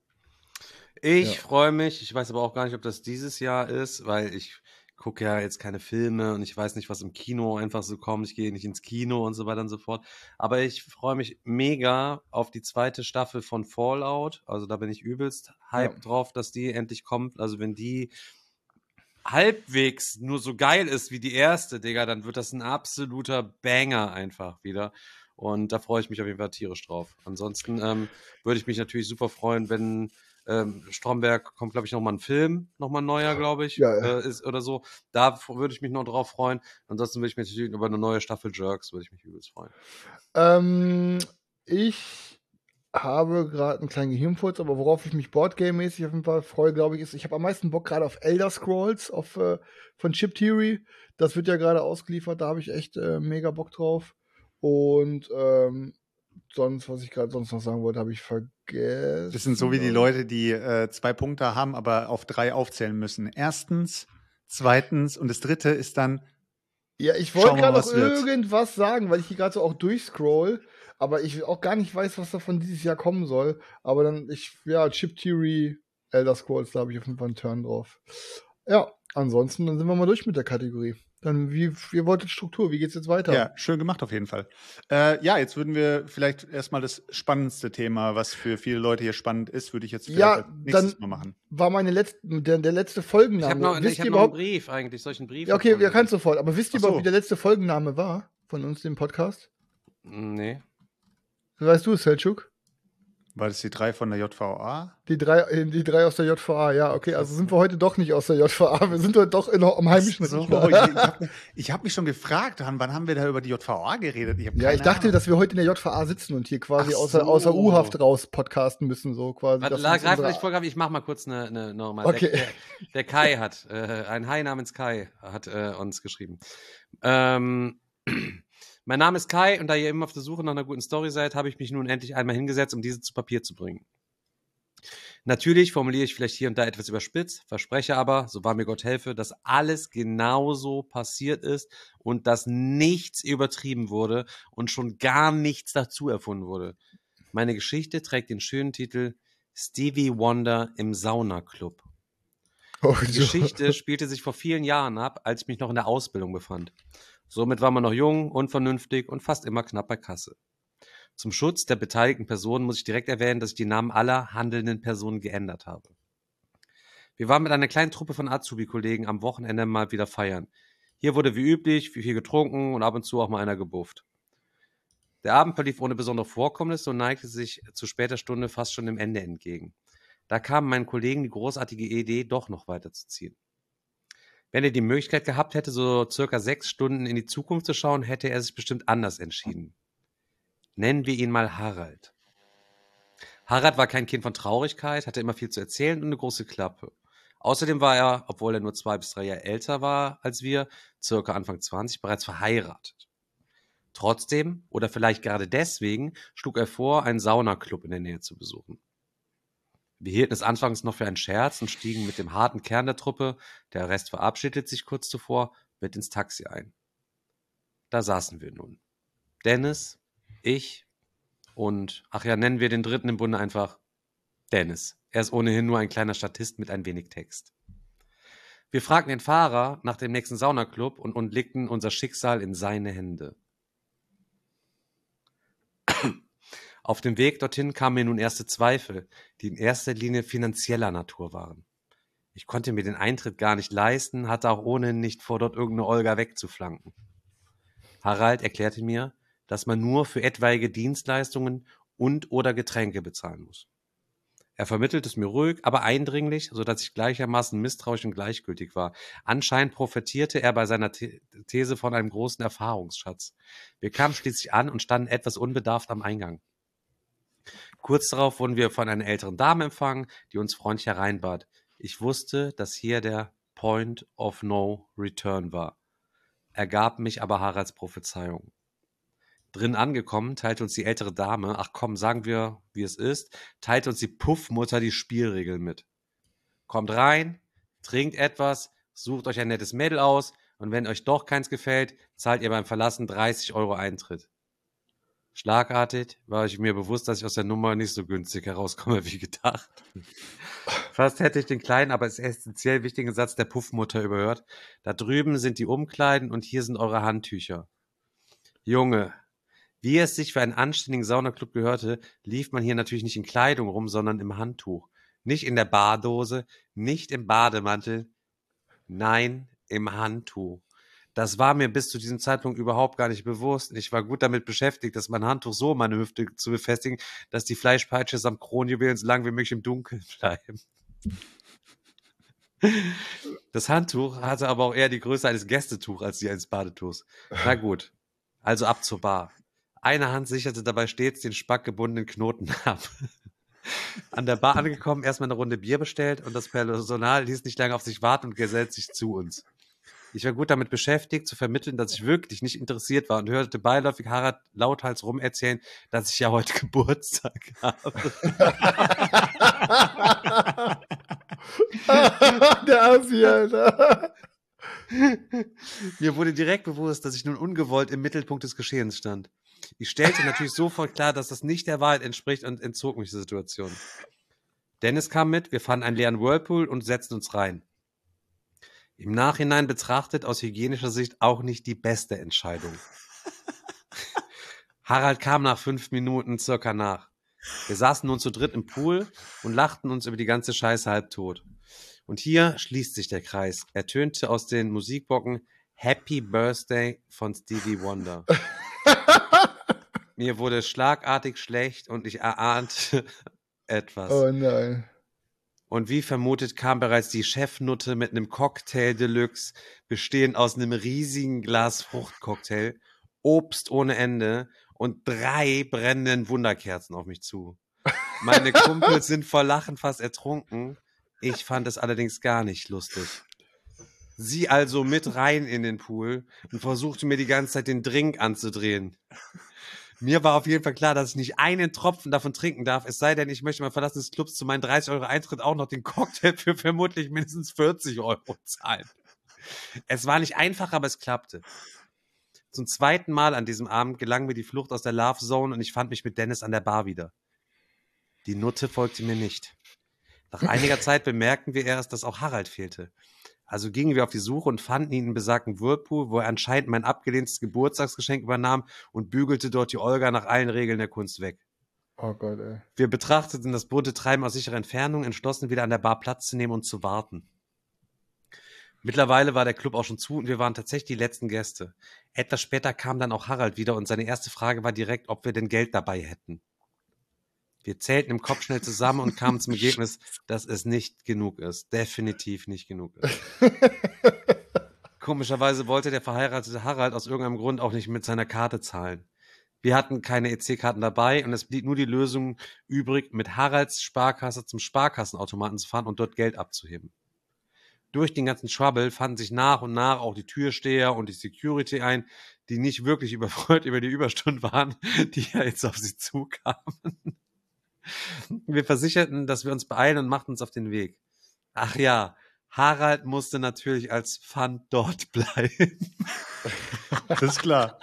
Ich Ja. freue mich. Ich weiß aber auch gar nicht, ob das dieses Jahr ist, weil ich gucke ja jetzt keine Filme und ich weiß nicht, was im Kino einfach so kommt. Ich gehe nicht ins Kino und so weiter und so fort. Aber ich freue mich mega auf die zweite Staffel von Fallout. Also da bin ich übelst hyped drauf, dass die endlich kommt. Also wenn die halbwegs nur so geil ist wie die erste, Digga, dann wird das ein absoluter Banger einfach wieder. Und da freue ich mich auf jeden Fall tierisch drauf. Ansonsten ähm, würde ich mich natürlich super freuen, wenn ähm, Stromberg kommt, glaube ich, nochmal ein Film, nochmal ein neuer, glaube ich, Ja, ja. äh, ist oder so. Da f- würde ich mich noch drauf freuen. Ansonsten würde ich mich natürlich über eine neue Staffel Jerks, würde ich mich übelst freuen. Ähm, ich habe gerade einen kleinen Gehirnfurz, aber worauf ich mich Boardgame-mäßig auf jeden Fall freue, glaube ich, ist, ich habe am meisten Bock gerade auf Elder Scrolls auf, äh, von Chip Theory. Das wird ja gerade ausgeliefert, da habe ich echt äh, mega Bock drauf. Und ähm, sonst, was ich gerade sonst noch sagen wollte, habe ich vergessen. Das sind so wie die Leute, die äh, zwei Punkte haben, aber auf drei aufzählen müssen. Erstens, zweitens und das dritte ist dann, Ja, ich Schauen wollte wir mal, gerade noch was wird. irgendwas sagen, weil ich hier gerade so auch durchscroll, aber ich auch gar nicht weiß, was davon dieses Jahr kommen soll. Aber dann, ich, ja, Chip Theory, Elder Scrolls, da habe ich auf jeden Fall einen Turn drauf. Ja, ansonsten, dann sind wir mal durch mit der Kategorie. Dann, wie, ihr wolltet Struktur, wie geht's jetzt weiter? ja, schön gemacht auf jeden Fall. Äh, ja, jetzt würden wir vielleicht erstmal das spannendste Thema, was für viele Leute hier spannend ist, würde ich jetzt vielleicht Ja, als nächstes dann mal machen. war meine letzte, der, der letzte Ich Folgenname. habe noch, wisst ich ihr hab noch einen überhaupt, Brief eigentlich. Soll ich einen Brief? ja, okay, davon- ihr kannst sofort, aber wisst ihr Ach so. überhaupt, wie der letzte Folgenname war von uns, dem Podcast? Nee. Weißt du es, Selçuk? War das die drei von der J V A? Die drei, äh, die drei aus der J V A, ja, okay, also sind wir heute doch nicht aus der J V A, wir sind heute doch in, am heimischen So, Rechner. ich ich habe hab mich schon gefragt, wann wann haben wir da über die J V A geredet? Ich hab Ja, keine ich dachte, Ahnung. dass wir heute in der J V A sitzen und hier quasi Ach außer, so. außer U-Haft raus podcasten müssen, so quasi. Warte, Das la, ist greif unsere- nicht vor, ich mach mal kurz eine, eine nochmal. Okay. Der, der, der Kai hat, äh, ein Hai namens Kai hat äh, uns geschrieben. Ähm, mein Name ist Kai und da ihr immer auf der Suche nach einer guten Story seid, habe ich mich nun endlich einmal hingesetzt, um diese zu Papier zu bringen. Natürlich formuliere ich vielleicht hier und da etwas überspitzt, verspreche aber, so wahr mir Gott helfe, dass alles genauso passiert ist und dass nichts übertrieben wurde und schon gar nichts dazu erfunden wurde. Meine Geschichte trägt den schönen Titel Stevie Wonder im Saunaclub. Oh, Die Geschichte spielte sich vor vielen Jahren ab, als ich mich noch in der Ausbildung befand. Somit war man noch jung, unvernünftig und fast immer knapp bei Kasse. Zum Schutz der beteiligten Personen muss ich direkt erwähnen, dass ich die Namen aller handelnden Personen geändert habe. Wir waren mit einer kleinen Truppe von Azubi-Kollegen am Wochenende mal wieder feiern. Hier wurde wie üblich viel getrunken und ab und zu auch mal einer gebufft. Der Abend verlief ohne besondere Vorkommnisse und neigte sich zu später Stunde fast schon dem Ende entgegen. Da kam meinen Kollegen die großartige Idee, doch noch weiterzuziehen. Wenn er die Möglichkeit gehabt hätte, so circa sechs Stunden in die Zukunft zu schauen, hätte er sich bestimmt anders entschieden. Nennen wir ihn mal Harald. Harald war kein Kind von Traurigkeit, hatte immer viel zu erzählen und eine große Klappe. Außerdem war er, obwohl er nur zwei bis drei Jahre älter war als wir, circa Anfang zwanzig, bereits verheiratet. Trotzdem, oder vielleicht gerade deswegen, schlug er vor, einen Saunaclub in der Nähe zu besuchen. Wir hielten es anfangs noch für einen Scherz und stiegen mit dem harten Kern der Truppe, der Rest verabschiedet sich kurz zuvor, mit ins Taxi ein. Da saßen wir nun. Dennis, ich und, ach ja, nennen wir den Dritten im Bunde einfach Dennis. Er ist ohnehin nur ein kleiner Statist mit ein wenig Text. Wir fragten den Fahrer nach dem nächsten Saunaclub und, und legten unser Schicksal in seine Hände. Auf dem Weg dorthin kamen mir nun erste Zweifel, die in erster Linie finanzieller Natur waren. Ich konnte mir den Eintritt gar nicht leisten, hatte auch ohnehin nicht vor, dort irgendeine Olga wegzuflanken. Harald erklärte mir, dass man nur für etwaige Dienstleistungen und oder Getränke bezahlen muss. Er vermittelt es mir ruhig, aber eindringlich, sodass ich gleichermaßen misstrauisch und gleichgültig war. Anscheinend profitierte er bei seiner These von einem großen Erfahrungsschatz. Wir kamen schließlich an und standen etwas unbedarft am Eingang. Kurz darauf wurden wir von einer älteren Dame empfangen, die uns freundlich hereinbat. Ich wusste, dass hier der Point of No Return war, ergab mich aber Haralds Prophezeiung. Drin angekommen, teilte uns die ältere Dame, ach komm, sagen wir, wie es ist, teilte uns die Puffmutter die Spielregeln mit. Kommt rein, trinkt etwas, sucht euch ein nettes Mädel aus und wenn euch doch keins gefällt, zahlt ihr beim Verlassen dreißig Euro Eintritt. Schlagartig war ich mir bewusst, dass ich aus der Nummer nicht so günstig herauskomme wie gedacht. Fast hätte ich den kleinen, aber essentiell wichtigen Satz der Puffmutter überhört. Da drüben sind die Umkleiden und hier sind eure Handtücher. Junge, wie es sich für einen anständigen Saunaclub gehörte, lief man hier natürlich nicht in Kleidung rum, sondern im Handtuch. Nicht in der Bardose, nicht im Bademantel, nein, im Handtuch. Das war mir bis zu diesem Zeitpunkt überhaupt gar nicht bewusst. Ich war gut damit beschäftigt, dass mein Handtuch so um meine Hüfte zu befestigen, dass die Fleischpeitsche samt Kronjuwelen so lange wie möglich im Dunkeln bleiben. Das Handtuch hatte aber auch eher die Größe eines Gästetuchs als die eines Badetuchs. Na gut, also ab zur Bar. Eine Hand sicherte dabei stets den spackgebundenen Knoten ab. An der Bar angekommen, erstmal eine Runde Bier bestellt und das Personal ließ nicht lange auf sich warten und gesellt sich zu uns. Ich war gut damit beschäftigt, zu vermitteln, dass ich wirklich nicht interessiert war und hörte beiläufig Harald lauthals rum erzählen, dass ich ja heute Geburtstag habe. Der Assi, Alter. Mir wurde direkt bewusst, dass ich nun ungewollt im Mittelpunkt des Geschehens stand. Ich stellte natürlich sofort klar, dass das nicht der Wahrheit entspricht und entzog mich der Situation. Dennis kam mit, wir fanden einen leeren Whirlpool und setzten uns rein. Im Nachhinein betrachtet aus hygienischer Sicht auch nicht die beste Entscheidung. Harald kam nach fünf Minuten circa nach. Wir saßen nun zu dritt im Pool und lachten uns über die ganze Scheiße halbtot. Und hier schließt sich der Kreis. Er tönte aus den Musikbocken Happy Birthday von Stevie Wonder. Mir wurde schlagartig schlecht und ich erahnte etwas. Oh nein. Und wie vermutet kam bereits die Chefnutte mit einem Cocktail Deluxe, bestehend aus einem riesigen Glas Fruchtcocktail, Obst ohne Ende und drei brennenden Wunderkerzen auf mich zu. Meine Kumpels sind vor Lachen fast ertrunken. Ich fand es allerdings gar nicht lustig. Sie also mit rein in den Pool und versuchte mir die ganze Zeit den Drink anzudrehen. Mir war auf jeden Fall klar, dass ich nicht einen Tropfen davon trinken darf, es sei denn, ich möchte mal Verlassen des Clubs zu meinen dreißig Euro Eintritt auch noch den Cocktail für vermutlich mindestens vierzig Euro zahlen. Es war nicht einfach, aber es klappte. Zum zweiten Mal an diesem Abend gelang mir die Flucht aus der Love Zone und ich fand mich mit Dennis an der Bar wieder. Die Nutte folgte mir nicht. Nach einiger Zeit bemerkten wir erst, dass auch Harald fehlte. Also gingen wir auf die Suche und fanden ihn im besagten Whirlpool, wo er anscheinend mein abgelehntes Geburtstagsgeschenk übernahm und bügelte dort die Olga nach allen Regeln der Kunst weg. Oh Gott, ey. Wir betrachteten das bunte Treiben aus sicherer Entfernung, entschlossen wieder an der Bar Platz zu nehmen und zu warten. Mittlerweile war der Club auch schon zu und wir waren tatsächlich die letzten Gäste. Etwas später kam dann auch Harald wieder und seine erste Frage war direkt, ob wir denn Geld dabei hätten. Wir zählten im Kopf schnell zusammen und kamen zum Ergebnis, dass es nicht genug ist. Definitiv nicht genug ist. Komischerweise wollte der verheiratete Harald aus irgendeinem Grund auch nicht mit seiner Karte zahlen. Wir hatten keine E C-Karten dabei und es blieb nur die Lösung übrig, mit Haralds Sparkasse zum Sparkassenautomaten zu fahren und dort Geld abzuheben. Durch den ganzen Trouble fanden sich nach und nach auch die Türsteher und die Security ein, die nicht wirklich überfreut über die Überstunden waren, die ja jetzt auf sie zukamen. Wir versicherten, dass wir uns beeilen und machten uns auf den Weg. Ach ja, Harald musste natürlich als Pfand dort bleiben. Das ist klar.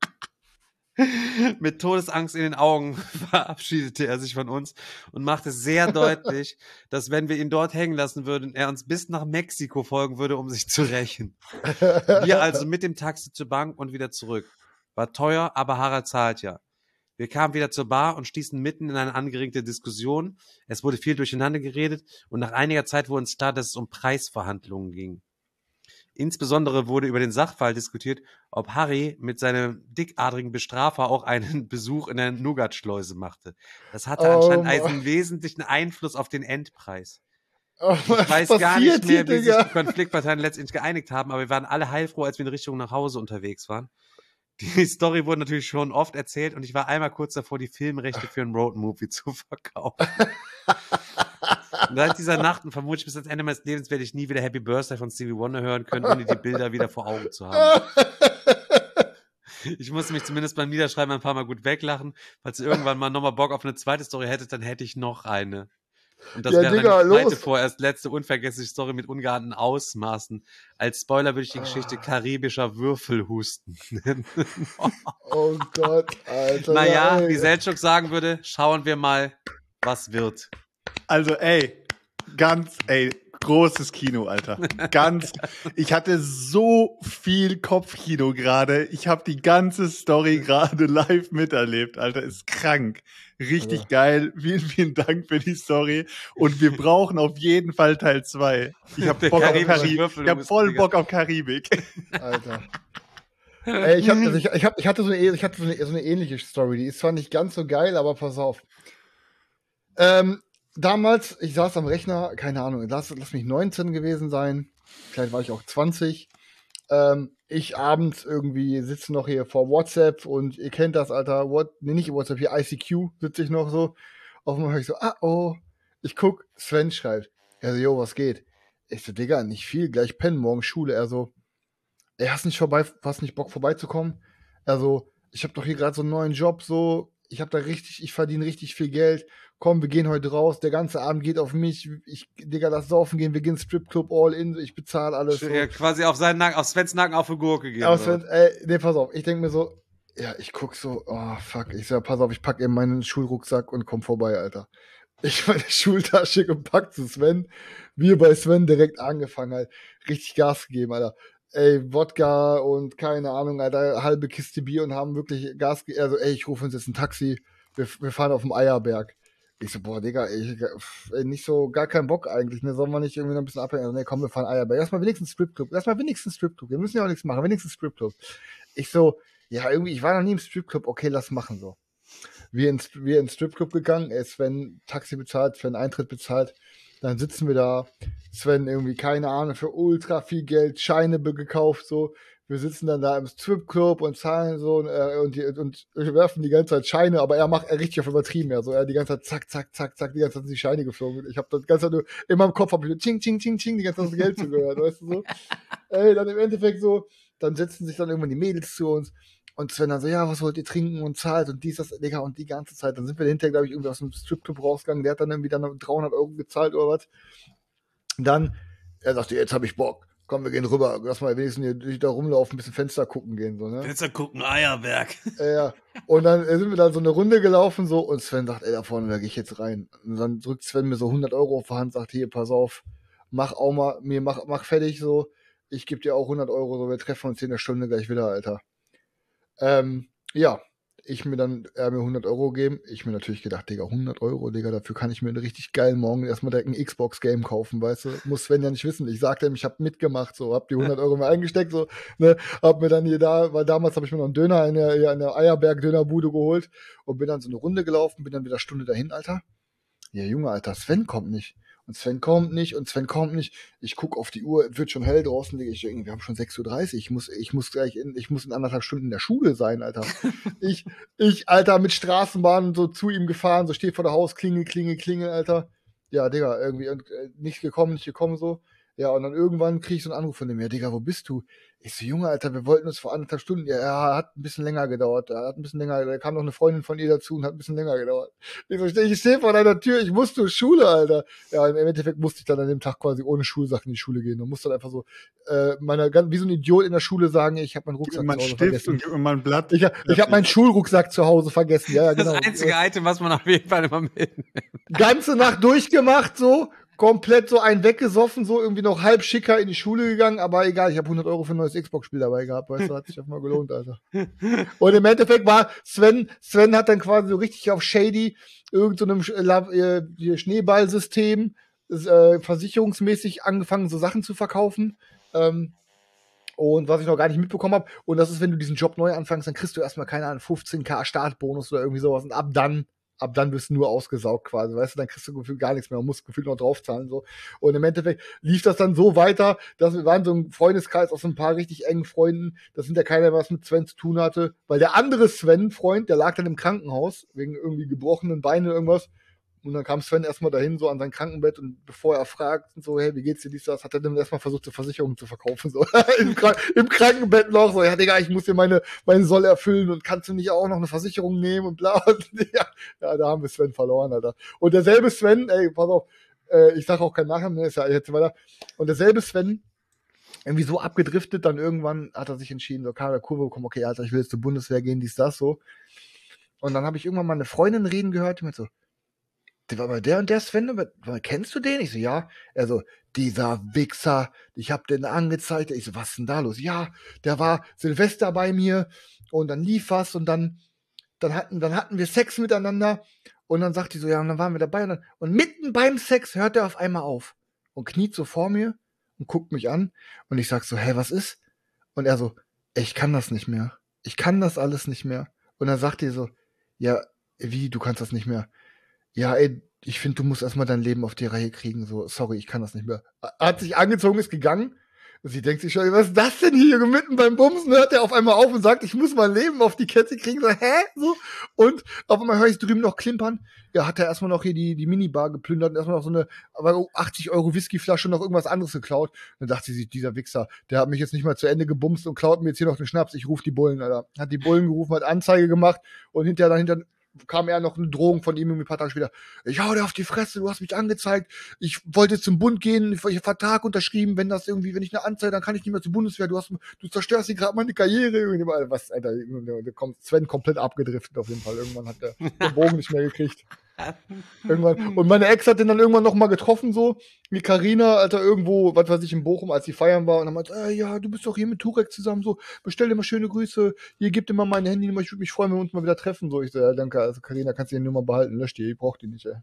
Mit Todesangst in den Augen verabschiedete er sich von uns und machte sehr deutlich, dass wenn wir ihn dort hängen lassen würden, er uns bis nach Mexiko folgen würde, um sich zu rächen. Wir also mit dem Taxi zur Bank und wieder zurück. War teuer, aber Harald zahlt ja. Wir kamen wieder zur Bar und stießen mitten in eine angeregte Diskussion. Es wurde viel durcheinander geredet und nach einiger Zeit wurde uns klar, dass es um Preisverhandlungen ging. Insbesondere wurde über den Sachverhalt diskutiert, ob Harry mit seinem dickadrigen Bestrafer auch einen Besuch in der Nougat-Schleuse machte. Das hatte Oh anscheinend Mann. einen wesentlichen Einfluss auf den Endpreis. Oh, Ich was weiß gar passiert nicht mehr, hier, wie sich Digga? die Konfliktparteien letztendlich geeinigt haben, aber wir waren alle heilfroh, als wir in Richtung nach Hause unterwegs waren. Die Story wurde natürlich schon oft erzählt und ich war einmal kurz davor, die Filmrechte für einen Roadmovie zu verkaufen. Und seit dieser Nacht und vermutlich bis ans Ende meines Lebens werde ich nie wieder Happy Birthday von Stevie Wonder hören können, ohne die Bilder wieder vor Augen zu haben. Ich musste mich zumindest beim Niederschreiben ein paar Mal gut weglachen. Falls ihr irgendwann mal nochmal Bock auf eine zweite Story hättet, dann hätte ich noch eine. Und das Ja, wäre Digga, eine zweite, los. vorerst letzte, unvergessliche Story mit ungeahnten Ausmaßen. Als Spoiler würde ich die Geschichte karibischer Würfelhusten nennen. Oh Gott, Alter. Naja, ey. wie Selçuk sagen würde, schauen wir mal, was wird. Also, ey, ganz, ey, großes Kino, Alter. Ganz, ich hatte so viel Kopfkino gerade. Ich habe die ganze Story gerade live miterlebt, Alter. Ist krank. Richtig Ja. geil. Vielen, vielen Dank für die Story. Und wir brauchen auf jeden Fall Teil zwei. Ich habe Der Bock auf karibische Karibik. Würfel, Ich habe du bist voll Digga. Bock auf Karibik. Alter. Ey, ich, hab, also ich, ich, hab, ich hatte, so eine, ich hatte so, eine, so eine ähnliche Story. Die ist zwar nicht ganz so geil, aber pass auf. Ähm, damals, ich saß am Rechner, keine Ahnung, lass, lass mich neunzehn gewesen sein. Vielleicht war ich auch zwanzig. Ähm, ich abends irgendwie sitze noch hier vor WhatsApp und ihr kennt das, Alter. What, nee, nicht WhatsApp, hier I C Q sitze ich noch so. Auf einmal höre ich so, ah, oh. Ich guck, Sven schreibt. Er so, jo, was geht? Ich so, Digga, nicht viel, gleich pennen, morgen Schule. Er so, ey, hast nicht vorbei, hast nicht Bock vorbeizukommen? Also, ich habe doch hier gerade so einen neuen Job, so, ich habe da richtig, ich verdiene richtig viel Geld. Komm, wir gehen heute raus, der ganze Abend geht auf mich. Ich, Digga, lass saufen gehen, wir gehen Stripclub all in, ich bezahle alles. So. Ja, quasi auf seinen Nacken, auf Svens Nacken auf eine Gurke gehen. Aber oder? Sven, ey, nee, pass auf, ich denke mir so, ja, ich guck so, oh, fuck, ich sag, pass auf, ich pack eben meinen Schulrucksack und komm vorbei, Alter. Ich meine Schultasche gepackt zu Sven, wir bei Sven direkt angefangen, halt, richtig Gas gegeben, Alter. Ey, Wodka und keine Ahnung, Alter, halbe Kiste Bier und haben wirklich Gas gegeben. Also, ey, ich rufe uns jetzt ein Taxi, wir, wir fahren auf dem Eierberg. Ich so, boah, Digga, ich, ey, nicht so, gar keinen Bock eigentlich, ne, sollen wir nicht irgendwie noch ein bisschen abhängen? Also, nee, komm, wir fahren Eierberg. Lass mal wenigstens Stripclub, lass mal wenigstens Stripclub, wir müssen ja auch nichts machen, wenigstens Stripclub. Ich so, ja, irgendwie, ich war noch nie im Stripclub, okay, lass machen so. Wir ins, wir ins Stripclub gegangen, ey, Sven Taxi bezahlt, Sven Eintritt bezahlt, dann sitzen wir da, Sven irgendwie, keine Ahnung, für ultra viel Geld Scheine be- gekauft, so. Wir sitzen dann da im Stripclub und zahlen so und, äh, und, die, und wir werfen die ganze Zeit Scheine, aber er macht er richtig auf übertrieben, ja, so er die ganze Zeit zack, zack, zack, zack, die ganze Zeit sind die Scheine geflogen. Ich habe das ganze Zeit nur, in meinem Kopf habe ich nur ching, ching, ching, ching, die ganze Zeit das Geld zugehört, weißt du so. Ey, dann im Endeffekt so, dann setzen sich dann irgendwann die Mädels zu uns und Sven dann so, ja, was wollt ihr trinken und zahlt und dies, das, Digga, und die ganze Zeit. Dann sind wir hinterher, glaube ich, irgendwie aus dem Stripclub rausgegangen, der hat dann irgendwie dann dreihundert Euro gezahlt oder was. Dann, er sagte, jetzt habe ich Bock. Komm, wir gehen rüber. Lass mal wenigstens hier da rumlaufen, ein bisschen Fenster gucken gehen, so, ne? Fenster gucken, Eierberg. Ja, ja. Und dann sind wir dann so eine Runde gelaufen, so, und Sven sagt, ey, da vorne, da gehe ich jetzt rein. Und dann drückt Sven mir so hundert Euro auf die Hand, sagt, hier, pass auf, mach auch mal, mir, mach, mach fertig, so. Ich gebe dir auch hundert Euro, so, wir treffen uns hier in der Stunde gleich wieder, Alter. Ähm, ja. Ich mir dann, er mir hundert Euro geben. Ich mir natürlich gedacht, Digga, hundert Euro, Digga, dafür kann ich mir einen richtig geilen Morgen erstmal direkt ein Xbox-Game kaufen, weißt du? Muss Sven ja nicht wissen. Ich sagte ihm, ich hab mitgemacht, so, hab die hundert Euro mir eingesteckt, so, ne, hab mir dann hier da, weil damals habe ich mir noch einen Döner in der, in der Eierberg-Dönerbude geholt und bin dann so eine Runde gelaufen, bin dann wieder eine Stunde dahin, Alter. Ja, Junge, Alter, Sven kommt nicht. Und Sven kommt nicht und Sven kommt nicht. Ich guck auf die Uhr, es wird schon hell draußen. Ich denke, wir haben schon sechs Uhr dreißig. Ich muss, ich muss gleich in, ich muss in anderthalb Stunden in der Schule sein, Alter. ich, ich, Alter, mit Straßenbahn so zu ihm gefahren, so steht vor der Haus, klingel, klingel, klingel, Alter. Ja, Digga, irgendwie und, äh, nicht gekommen, nicht gekommen so. Ja, und dann irgendwann krieg ich so einen Anruf von dem, ja, Digga, wo bist du? Ich so, Junge, Alter, wir wollten uns vor anderthalb Stunden, ja, ja, hat ein bisschen länger gedauert, hat ein bisschen länger, da kam noch eine Freundin von ihr dazu und hat ein bisschen länger gedauert. Ich so, ich stehe vor deiner Tür, ich muss zur Schule, Alter. Ja, im Endeffekt musste ich dann an dem Tag quasi ohne Schulsachen in die Schule gehen und musste dann einfach so, äh, meiner, wie so ein Idiot in der Schule sagen, ich habe meinen Rucksack zu Hause vergessen. Und gib mir mal ein Blatt. Ich, ich habe meinen Schulrucksack zu Hause vergessen, ja, ja, genau. Das einzige Item, was man auf jeden Fall immer mitnimmt. Ganze Nacht durchgemacht, so, komplett so einen weggesoffen, so irgendwie noch halb schicker in die Schule gegangen, aber egal, ich habe hundert Euro für ein neues Xbox-Spiel dabei gehabt, weißt du, hat sich einfach mal gelohnt, Alter. Und im Endeffekt war Sven, Sven hat dann quasi so richtig auf Shady irgendeinem so äh, Schneeballsystem äh, versicherungsmäßig angefangen, so Sachen zu verkaufen. Ähm, und was ich noch gar nicht mitbekommen habe, und das ist, wenn du diesen Job neu anfängst, dann kriegst du erstmal, keine Ahnung, fünfzehn K Startbonus oder irgendwie sowas und ab dann ab dann wirst du nur ausgesaugt quasi, weißt du, dann kriegst du gefühlt gar nichts mehr, man muss gefühlt noch draufzahlen, so. Und im Endeffekt lief das dann so weiter, dass wir waren so ein Freundeskreis aus ein paar richtig engen Freunden, das sind ja keiner, der was mit Sven zu tun hatte, weil der andere Sven-Freund, der lag dann im Krankenhaus, wegen irgendwie gebrochenen Beinen irgendwas, und dann kam Sven erstmal dahin, so an sein Krankenbett, und bevor er fragt, so, hey, wie geht's dir, dies, das, hat er dann erstmal versucht, die Versicherung zu verkaufen, so, Im, Krank- im Krankenbett noch, so, ja, Digga, ich muss dir meine, meine Soll erfüllen, und kannst du nicht auch noch eine Versicherung nehmen, und bla, und, ja, ja, da haben wir Sven verloren, Alter. Und derselbe Sven, ey, pass auf, äh, ich sag auch keinen Nachnamen, ist ja jetzt weiter, und derselbe Sven, irgendwie so abgedriftet, dann irgendwann hat er sich entschieden, so, kam der Kurve bekommen, okay, Alter, ich will jetzt zur Bundeswehr gehen, dies, das, so. Und dann habe ich irgendwann mal eine Freundin reden gehört, die mit so, der war bei der und der Sven, kennst du den? Ich so, ja. Er so, dieser Wichser, ich hab den angezeigt. Ich so, was ist denn da los? Ja, der war Silvester bei mir und dann lief was und dann, dann hatten, dann hatten wir Sex miteinander und dann sagt die so, ja, und dann waren wir dabei und, dann, und mitten beim Sex hört er auf einmal auf und kniet so vor mir und guckt mich an und ich sag so, hä, was ist? Und er so, ich kann das nicht mehr. Ich kann das alles nicht mehr. Und dann sagt die so, ja, wie, du kannst das nicht mehr? Ja, ey, ich finde, du musst erstmal dein Leben auf die Reihe kriegen. So, sorry, ich kann das nicht mehr. Hat sich angezogen, ist gegangen. Und sie denkt sich schon, was ist das denn hier? Mitten beim Bumsen hört er auf einmal auf und sagt, ich muss mein Leben auf die Kette kriegen. So, hä? So. Und auf einmal höre ich drüben noch klimpern. Ja, hat er erstmal noch hier die, die Minibar geplündert und erstmal noch so eine aber achtzig Euro Whiskyflasche und noch irgendwas anderes geklaut. Und dann dachte sie sich, dieser Wichser, der hat mich jetzt nicht mal zu Ende gebumst und klaut mir jetzt hier noch den Schnaps. Ich rufe die Bullen, Alter. Hat die Bullen gerufen, hat Anzeige gemacht und hinterher dann hinter kam er noch eine Drohung von ihm irgendwie ein paar Tage später. Ich hau dir auf die Fresse, du hast mich angezeigt. Ich wollte zum Bund gehen, ich habe einen Vertrag unterschrieben, wenn das irgendwie, wenn ich eine Anzeige, dann kann ich nicht mehr zur Bundeswehr. Du hast, du zerstörst hier gerade meine Karriere. Was, Alter, da kommt Sven komplett abgedriftet auf jeden Fall. Irgendwann hat der den Bogen nicht mehr gekriegt. Irgendwann. Und meine Ex hat den dann irgendwann noch mal getroffen, so, wie Carina, Alter, irgendwo, was weiß ich, in Bochum, als sie feiern war, und dann meinte, äh, ja, du bist doch hier mit Turek zusammen, so, bestell dir mal schöne Grüße, hier, gib dir mal meine Handynummer, ich würde mich freuen, wenn wir uns mal wieder treffen, so. Ich so, ja, danke, also Carina, kannst du die Nummer behalten, lösch die, ich brauch die nicht, ey.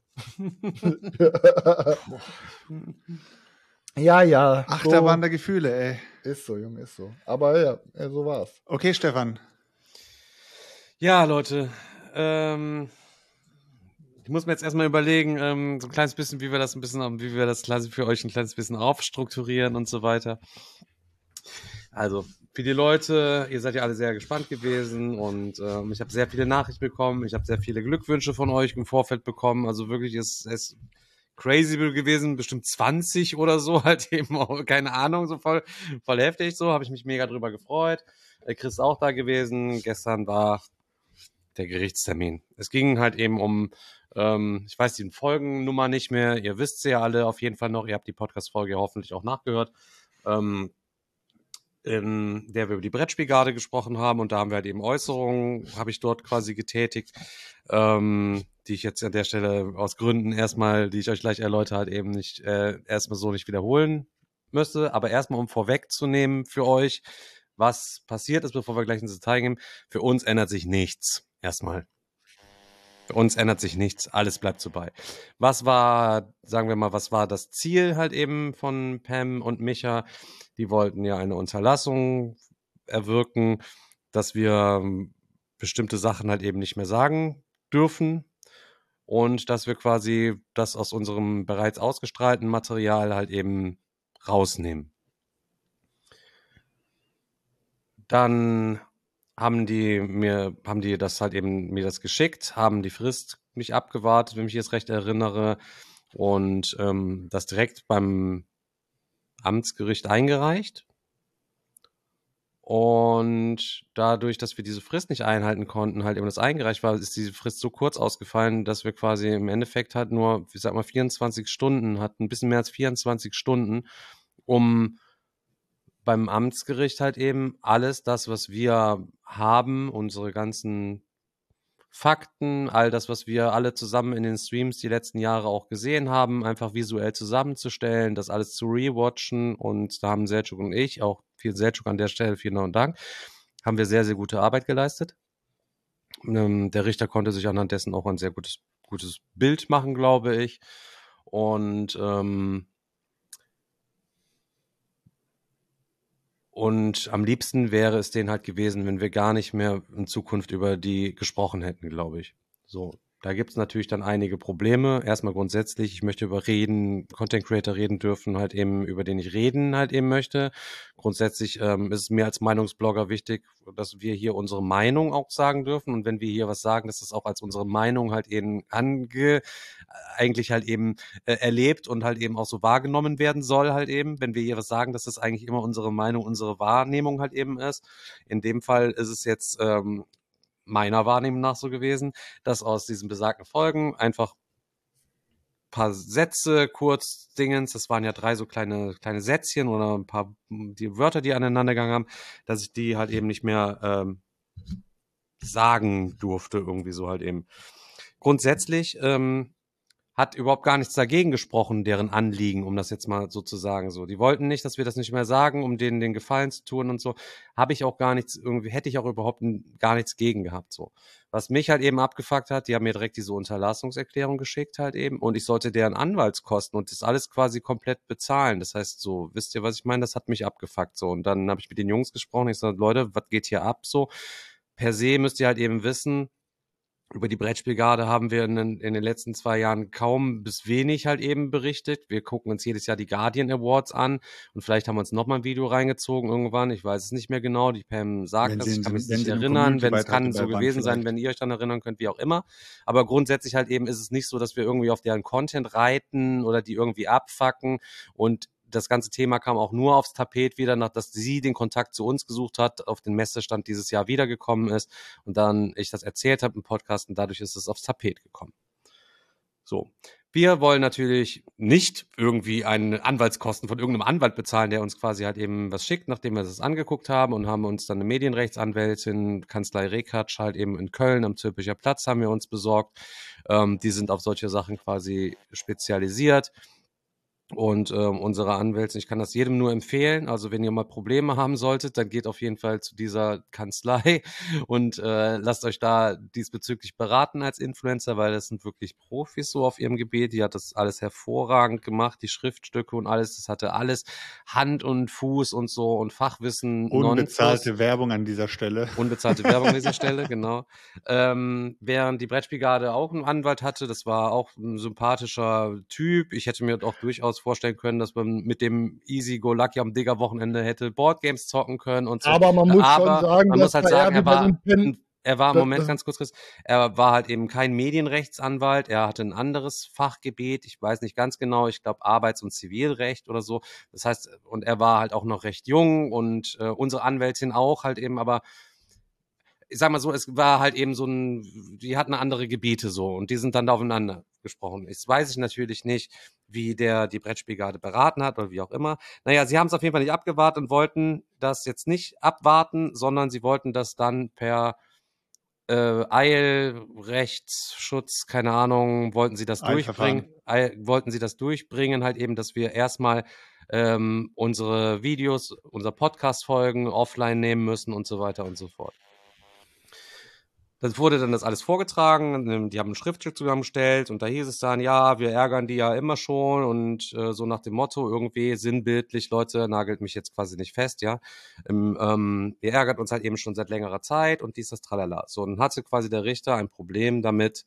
Ja, ja. Achterbahn der Gefühle, ey. Ist so, Junge, ist so. Aber ja, ja, so war's. Okay, Stefan. Ja, Leute, ähm, ich muss mir jetzt erstmal überlegen, ähm, so ein kleines bisschen, wie wir das ein bisschen, wie wir das für euch ein kleines bisschen aufstrukturieren und so weiter. Also, für die Leute, ihr seid ja alle sehr gespannt gewesen und ähm, ich habe sehr viele Nachrichten bekommen, ich habe sehr viele Glückwünsche von euch im Vorfeld bekommen, also wirklich ist es crazy gewesen, bestimmt zwanzig oder so, halt eben, auch, keine Ahnung, so voll, voll heftig so, habe ich mich mega drüber gefreut. Der Chris ist auch da gewesen, gestern war der Gerichtstermin. Es ging halt eben um, ähm, ich weiß die Folgennummer nicht mehr, ihr wisst sie ja alle auf jeden Fall noch, ihr habt die Podcast-Folge ja hoffentlich auch nachgehört, ähm, in der wir über die Brettspielgarde gesprochen haben und da haben wir halt eben Äußerungen, habe ich dort quasi getätigt, ähm, die ich jetzt an der Stelle aus Gründen erstmal, die ich euch gleich erläutere, halt eben nicht, äh, erstmal so nicht wiederholen müsste, aber erstmal um vorwegzunehmen für euch, was passiert ist, bevor wir gleich ins Detail gehen. Für uns ändert sich nichts. Erstmal. Für uns ändert sich nichts. Alles bleibt so bei. Was war, sagen wir mal, was war das Ziel halt eben von Pam und Micha? Die wollten ja eine Unterlassung erwirken, dass wir bestimmte Sachen halt eben nicht mehr sagen dürfen und dass wir quasi das aus unserem bereits ausgestrahlten Material halt eben rausnehmen. Dann haben die mir, haben die das halt eben mir das geschickt, haben die Frist nicht abgewartet, wenn ich mich jetzt recht erinnere, und ähm, das direkt beim Amtsgericht eingereicht. Und dadurch, dass wir diese Frist nicht einhalten konnten, halt eben das eingereicht war, ist diese Frist so kurz ausgefallen, dass wir quasi im Endeffekt halt nur, ich sag mal, vierundzwanzig Stunden hatten, ein bisschen mehr als vierundzwanzig Stunden, um beim Amtsgericht halt eben alles das, was wir haben, unsere ganzen Fakten, all das, was wir alle zusammen in den Streams die letzten Jahre auch gesehen haben, einfach visuell zusammenzustellen, das alles zu rewatchen, und da haben Selçuk und ich, auch vielen Selçuk an der Stelle, vielen Dank, haben wir sehr, sehr gute Arbeit geleistet. Ähm, der Richter konnte sich anhand dessen auch ein sehr gutes, gutes Bild machen, glaube ich, und ähm, Und am liebsten wäre es denen halt gewesen, wenn wir gar nicht mehr in Zukunft über die gesprochen hätten, glaube ich. So, da gibt es natürlich dann einige Probleme. Erstmal grundsätzlich, ich möchte über Reden, Content Creator reden dürfen, halt eben, über den ich reden halt eben möchte. Grundsätzlich ähm, ist es mir als Meinungsblogger wichtig, dass wir hier unsere Meinung auch sagen dürfen. Und wenn wir hier was sagen, dass das auch als unsere Meinung halt eben ange, eigentlich halt eben äh, erlebt und halt eben auch so wahrgenommen werden soll halt eben. Wenn wir hier was sagen, dass das eigentlich immer unsere Meinung, unsere Wahrnehmung halt eben ist. In dem Fall ist es jetzt ähm, meiner Wahrnehmung nach so gewesen, dass aus diesen besagten Folgen einfach ein paar Sätze, kurz Dingens, das waren ja drei so kleine kleine Sätzchen oder ein paar die Wörter, die aneinander gegangen haben, dass ich die halt eben nicht mehr ähm, sagen durfte, irgendwie so halt eben. Grundsätzlich ähm, hat überhaupt gar nichts dagegen gesprochen, deren Anliegen, um das jetzt mal so zu sagen. So, die wollten nicht, dass wir das nicht mehr sagen, um denen den Gefallen zu tun und so. Habe ich auch gar nichts, irgendwie hätte ich auch überhaupt gar nichts gegen gehabt. So, was mich halt eben abgefuckt hat, die haben mir direkt diese Unterlassungserklärung geschickt halt eben, und ich sollte deren Anwaltskosten und das alles quasi komplett bezahlen. Das heißt, so, wisst ihr, was ich meine? Das hat mich abgefuckt. So, und dann habe ich mit den Jungs gesprochen. Ich sagte, Leute, was geht hier ab? So, per se müsst ihr halt eben wissen, über die Brettspielgarde haben wir in den, in den letzten zwei Jahren kaum bis wenig halt eben berichtet. Wir gucken uns jedes Jahr die Guardian Awards an und vielleicht haben wir uns nochmal ein Video reingezogen irgendwann. Ich weiß es nicht mehr genau. Die Pam sagt Wenn das, sie ich in- kann mich wenn nicht sie in einem erinnern. Wenn es Community-Beitrag kann so dabei waren gewesen sein, vielleicht. wenn ihr euch daran erinnern könnt, wie auch immer. Aber grundsätzlich halt eben ist es nicht so, dass wir irgendwie auf deren Content reiten oder die irgendwie abfacken, und das ganze Thema kam auch nur aufs Tapet wieder, nach dass sie den Kontakt zu uns gesucht hat, auf den Messestand dieses Jahr wiedergekommen ist und dann ich das erzählt habe im Podcast, und dadurch ist es aufs Tapet gekommen. So. Wir wollen natürlich nicht irgendwie einen Anwaltskosten von irgendeinem Anwalt bezahlen, der uns quasi halt eben was schickt, nachdem wir das angeguckt haben, und haben uns dann eine Medienrechtsanwältin, Kanzlei Rekatsch halt eben in Köln am Zülpicher Platz haben wir uns besorgt. Ähm, die sind auf solche Sachen quasi spezialisiert. Und ähm, unsere Anwältin, ich kann das jedem nur empfehlen, also wenn ihr mal Probleme haben solltet, dann geht auf jeden Fall zu dieser Kanzlei und äh, lasst euch da diesbezüglich beraten als Influencer, weil das sind wirklich Profis so auf ihrem Gebiet. Die hat das alles hervorragend gemacht, die Schriftstücke und alles, das hatte alles Hand und Fuß und so und Fachwissen. Unbezahlte Nonplus. Werbung an dieser Stelle. Unbezahlte Werbung an dieser Stelle, genau. Ähm, während die Brettspielgarde auch einen Anwalt hatte, das war auch ein sympathischer Typ. Ich hätte mir auch durchaus vorstellen können, dass man mit dem Easy Go Lucky am Digger-Wochenende hätte Boardgames zocken können und so. Aber man muss Aber schon sagen, man dass muss halt bei sagen, er Erwin war, ein Pen- er war, das- Moment, das- ganz kurz, Chris, er war halt eben kein Medienrechtsanwalt, er hatte ein anderes Fachgebiet, ich weiß nicht ganz genau, ich glaube Arbeits- und Zivilrecht oder so. Das heißt, und er war halt auch noch recht jung und äh, unsere Anwältin auch halt eben, aber ich sag mal so, es war halt eben so ein, die hatten andere Gebiete so und die sind dann da aufeinander gesprochen. Jetzt weiß ich natürlich nicht, wie der die Brettspielgarde beraten hat oder wie auch immer. Naja, sie haben es auf jeden Fall nicht abgewartet und wollten das jetzt nicht abwarten, sondern sie wollten das dann per äh, Eilrechtsschutz, keine Ahnung, wollten sie das Eilverfahren. durchbringen, Eil, wollten sie das durchbringen, halt eben, dass wir erstmal ähm, unsere Videos, unser Podcast-Folgen offline nehmen müssen und so weiter und so fort. Das wurde dann das alles vorgetragen, die haben ein Schriftstück zusammengestellt und da hieß es dann, ja, wir ärgern die ja immer schon und äh, so nach dem Motto irgendwie sinnbildlich, Leute, nagelt mich jetzt quasi nicht fest, ja, ähm, ähm, ihr ärgert uns halt eben schon seit längerer Zeit und dies, das, tralala. So, und dann hatte quasi der Richter ein Problem damit,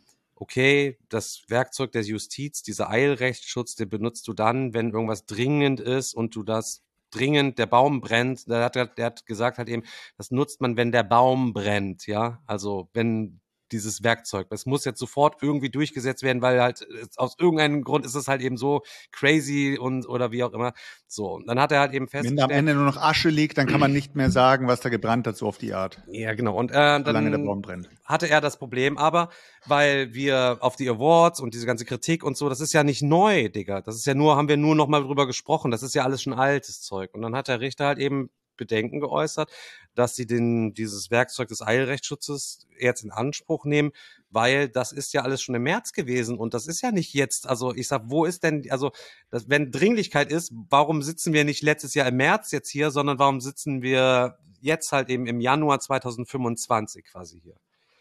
okay, das Werkzeug der Justiz, dieser Eilrechtsschutz, den benutzt du dann, wenn irgendwas dringend ist und du das dringend, der Baum brennt, der hat, der hat gesagt halt eben, das nutzt man, wenn der Baum brennt, ja, also wenn dieses Werkzeug, das muss jetzt sofort irgendwie durchgesetzt werden, weil halt aus irgendeinem Grund ist es halt eben so crazy und oder wie auch immer, so, und dann hat er halt eben festgestellt, wenn da am Ende nur noch Asche liegt, dann kann man nicht mehr sagen, was da gebrannt hat, so auf die Art. Ja, genau, und äh, Solange der dann Baum brennt. hatte er das Problem, aber weil wir auf die Awards und diese ganze Kritik und so, das ist ja nicht neu, Digga. Das ist ja nur, haben wir nur noch mal drüber gesprochen. Das ist ja alles schon altes Zeug. Und dann hat der Richter halt eben Bedenken geäußert, dass sie den, dieses Werkzeug des Eilrechtsschutzes jetzt in Anspruch nehmen, weil das ist ja alles schon im März gewesen und das ist ja nicht jetzt. Also ich sag, wo ist denn, also das, wenn Dringlichkeit ist, warum sitzen wir nicht letztes Jahr im März jetzt hier, sondern warum sitzen wir jetzt halt eben im Januar zweitausendfünfundzwanzig quasi hier?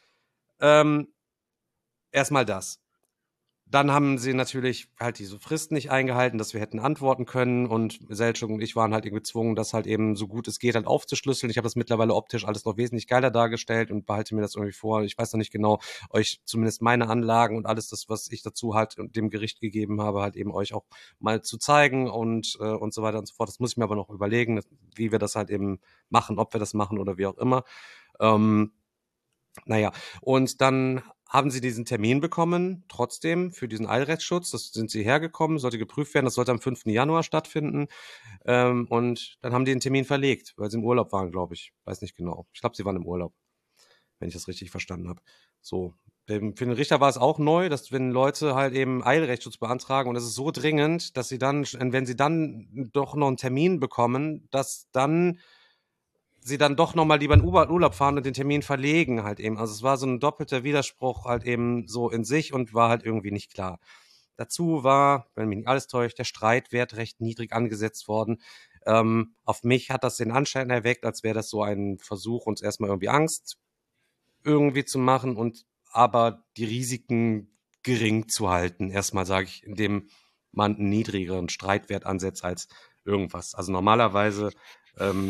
Ähm, erstmal das. Dann haben sie natürlich halt diese Fristen nicht eingehalten, dass wir hätten antworten können und Selçuk und ich waren halt eben gezwungen, das halt eben so gut es geht halt aufzuschlüsseln. Ich habe das mittlerweile optisch alles noch wesentlich geiler dargestellt und behalte mir das irgendwie vor. Ich weiß noch nicht genau, euch zumindest meine Anlagen und alles das, was ich dazu halt dem Gericht gegeben habe, halt eben euch auch mal zu zeigen und äh, und so weiter und so fort. Das muss ich mir aber noch überlegen, wie wir das halt eben machen, ob wir das machen oder wie auch immer. Ähm, naja, und dann haben sie diesen Termin bekommen, trotzdem, für diesen Eilrechtsschutz. Das sind sie hergekommen, sollte geprüft werden. Das sollte am fünften Januar stattfinden. Ähm, und dann haben die den Termin verlegt, weil sie im Urlaub waren, glaube ich. Weiß nicht genau. Ich glaube, sie waren im Urlaub, wenn ich das richtig verstanden habe. So. Für den Richter war es auch neu, dass wenn Leute halt eben Eilrechtsschutz beantragen und es ist so dringend, dass sie dann, wenn sie dann doch noch einen Termin bekommen, dass dann sie dann doch nochmal lieber in Urlaub fahren und den Termin verlegen halt eben. Also es war so ein doppelter Widerspruch halt eben so in sich und war halt irgendwie nicht klar. Dazu war, wenn mich nicht alles täuscht, der Streitwert recht niedrig angesetzt worden. Ähm, auf mich hat das den Anschein erweckt, als wäre das so ein Versuch, uns erstmal irgendwie Angst irgendwie zu machen und aber die Risiken gering zu halten. Erstmal sage ich, indem man einen niedrigeren Streitwert ansetzt als irgendwas. Also normalerweise ähm,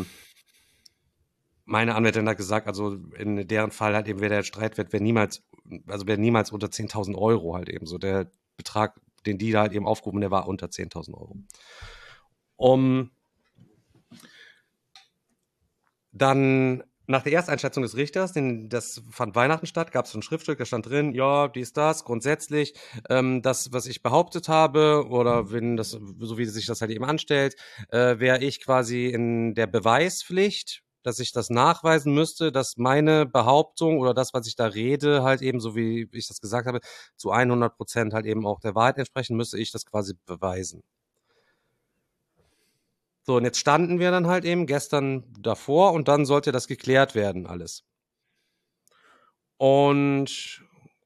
meine Anwältin hat gesagt, also in deren Fall halt eben wäre der Streitwert wäre niemals, also wäre niemals unter zehntausend Euro halt eben so. Der Betrag, den die da halt eben aufgerufen, der war unter zehntausend Euro. Um dann nach der Ersteinschätzung des Richters, den, das fand Weihnachten statt, gab es so ein Schriftstück, da stand drin, ja, dies, das, grundsätzlich, ähm, das, was ich behauptet habe, oder wenn das, so wie sich das halt eben anstellt, äh, wäre ich quasi in der Beweispflicht, dass ich das nachweisen müsste, dass meine Behauptung oder das, was ich da rede, halt eben, so wie ich das gesagt habe, zu hundert Prozent halt eben auch der Wahrheit entsprechen, müsste ich das quasi beweisen. So, und jetzt standen wir dann halt eben gestern davor und dann sollte das geklärt werden, alles. Und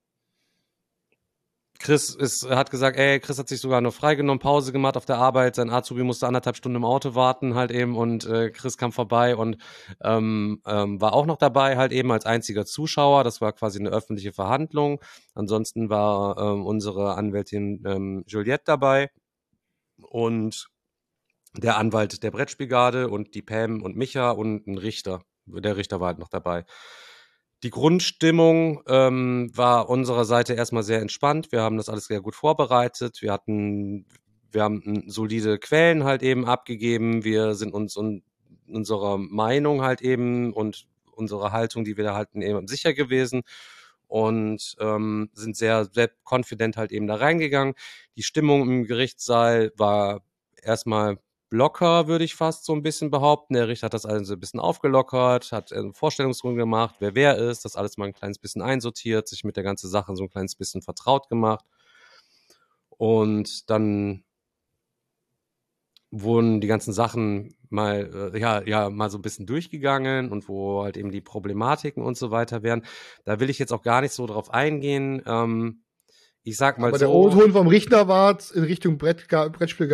Chris ist, hat gesagt, ey, Chris hat sich sogar nur freigenommen, Pause gemacht auf der Arbeit, sein Azubi musste anderthalb Stunden im Auto warten halt eben und äh, Chris kam vorbei und ähm, ähm, war auch noch dabei halt eben als einziger Zuschauer, das war quasi eine öffentliche Verhandlung, ansonsten war ähm, unsere Anwältin ähm, Juliette dabei und der Anwalt der Brettspielgarde und die Pam und Micha und ein Richter, der Richter war halt noch dabei. Die Grundstimmung ähm, war unserer Seite erstmal sehr entspannt. Wir haben das alles sehr gut vorbereitet. Wir hatten, wir haben solide Quellen halt eben abgegeben. Wir sind uns un, unserer Meinung halt eben und unsere Haltung, die wir da halten, eben sicher gewesen und ähm, sind sehr, sehr confident halt eben da reingegangen. Die Stimmung im Gerichtssaal war erstmal locker, würde ich fast so ein bisschen behaupten. Der Richter hat das alles ein bisschen aufgelockert, hat eine Vorstellungsrunde gemacht, wer wer ist, das alles mal ein kleines bisschen einsortiert, sich mit der ganzen Sache so ein kleines bisschen vertraut gemacht. Und dann wurden die ganzen Sachen mal, äh, ja, ja, mal so ein bisschen durchgegangen und wo halt eben die Problematiken und so weiter wären. Da will ich jetzt auch gar nicht so drauf eingehen. Ähm, ich sag mal Aber so. der O-Ton vom Richter war in Richtung Brett, Brettspielgarde.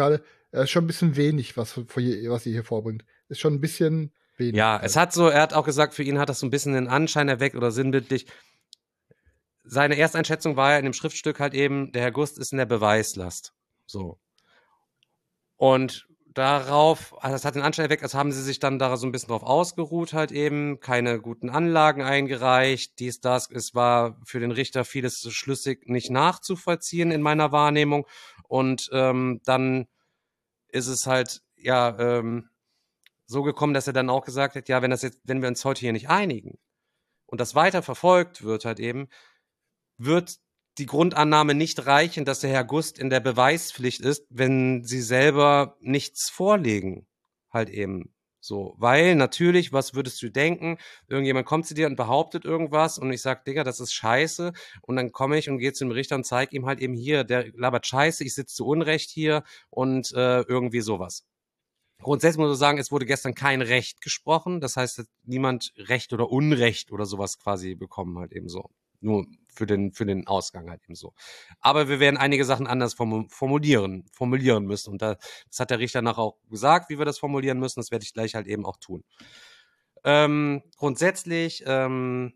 Das ist schon ein bisschen wenig, was, was ihr hier vorbringt. Ist schon ein bisschen wenig. Ja, halt. es hat so, er hat auch gesagt, für ihn hat das so ein bisschen den Anschein erweckt oder sinnbildlich. Seine Ersteinschätzung war ja in dem Schriftstück halt eben, der Herr Gust ist in der Beweislast. So. Und darauf, also das hat den Anschein erweckt, als haben sie sich dann da so ein bisschen drauf ausgeruht halt eben, keine guten Anlagen eingereicht, dies, das, es war für den Richter vieles schlüssig nicht nachzuvollziehen in meiner Wahrnehmung und ähm, dann ist es halt, ja, ähm, so gekommen, dass er dann auch gesagt hat, ja, wenn das jetzt, wenn wir uns heute hier nicht einigen und das weiter verfolgt wird halt eben, wird die Grundannahme nicht reichen, dass der Herr Gust in der Beweispflicht ist, wenn sie selber nichts vorlegen, halt eben so. Weil natürlich, was würdest du denken? Irgendjemand kommt zu dir und behauptet irgendwas und ich sag, Digga, das ist scheiße und dann komme ich und gehe zum Richter und zeige ihm halt eben hier, der labert scheiße, ich sitze zu Unrecht hier und äh, irgendwie sowas. Grundsätzlich muss man sagen, es wurde gestern kein Recht gesprochen, das heißt, niemand Recht oder Unrecht oder sowas quasi bekommen halt eben so. Nur für den, für den Ausgang halt eben so. Aber wir werden einige Sachen anders formulieren, formulieren müssen. Und da, das hat der Richter nachher auch gesagt, wie wir das formulieren müssen. Das werde ich gleich halt eben auch tun. Ähm, grundsätzlich ähm,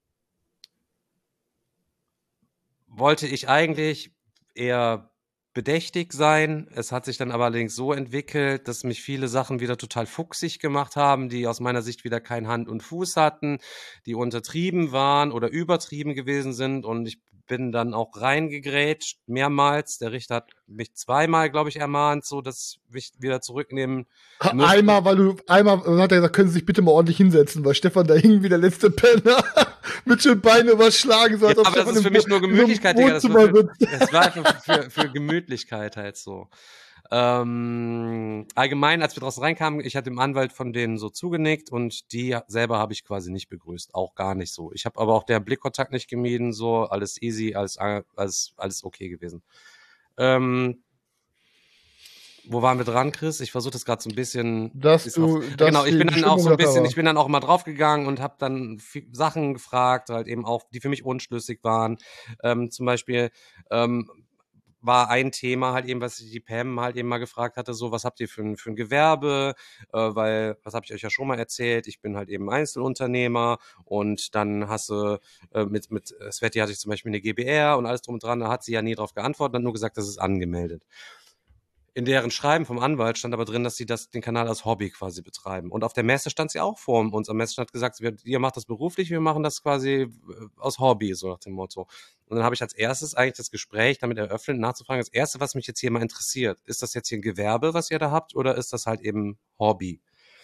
wollte ich eigentlich eher bedächtig sein. Es hat sich dann aber allerdings so entwickelt, dass mich viele Sachen wieder total fuchsig gemacht haben, die aus meiner Sicht wieder kein Hand und Fuß hatten, die untertrieben waren oder übertrieben gewesen sind und ich bin dann auch reingegrätscht, mehrmals. Der Richter hat mich zweimal, glaube ich, ermahnt, so dass ich wieder zurücknehmen müsste. Einmal, weil du, einmal hat er gesagt, können Sie sich bitte mal ordentlich hinsetzen, weil Stefan da hing wie der letzte Penner mit den Beinen überschlagen. So, ja, aber das ist für mich nur Gemütlichkeit, Digga. Das war für, das war für, für, für Gemütlichkeit halt so. Ähm, allgemein, als wir draußen reinkamen, ich hatte dem Anwalt von denen so zugenickt und die selber habe ich quasi nicht begrüßt, auch gar nicht so. Ich habe aber auch der Blickkontakt nicht gemieden, so alles easy, alles alles alles okay gewesen. Ähm, wo waren wir dran, Chris? Ich versuche das gerade so ein bisschen. Dass du, auf, dass genau, ich bin dann auch so ein bisschen, war. ich bin dann auch mal draufgegangen und habe dann Sachen gefragt, halt eben auch, die für mich unschlüssig waren. Ähm, zum Beispiel ähm, war ein Thema halt eben, was die Pam halt eben mal gefragt hatte, so, was habt ihr für ein, für ein Gewerbe, äh, weil, was habe ich euch ja schon mal erzählt, ich bin halt eben Einzelunternehmer und dann hast du äh, mit, mit Sveti hatte ich zum Beispiel eine G B R und alles drum und dran, da hat sie ja nie drauf geantwortet, hat nur gesagt, das ist angemeldet. In deren Schreiben vom Anwalt stand aber drin, dass sie das, den Kanal als Hobby quasi betreiben. Und auf der Messe stand sie auch vor uns. Am Messe hat gesagt, ihr macht das beruflich, wir machen das quasi aus Hobby, so nach dem Motto. Und dann habe ich als erstes eigentlich das Gespräch damit eröffnet, nachzufragen, das Erste, was mich jetzt hier mal interessiert, ist das jetzt hier ein Gewerbe, was ihr da habt, oder ist das halt eben Hobby?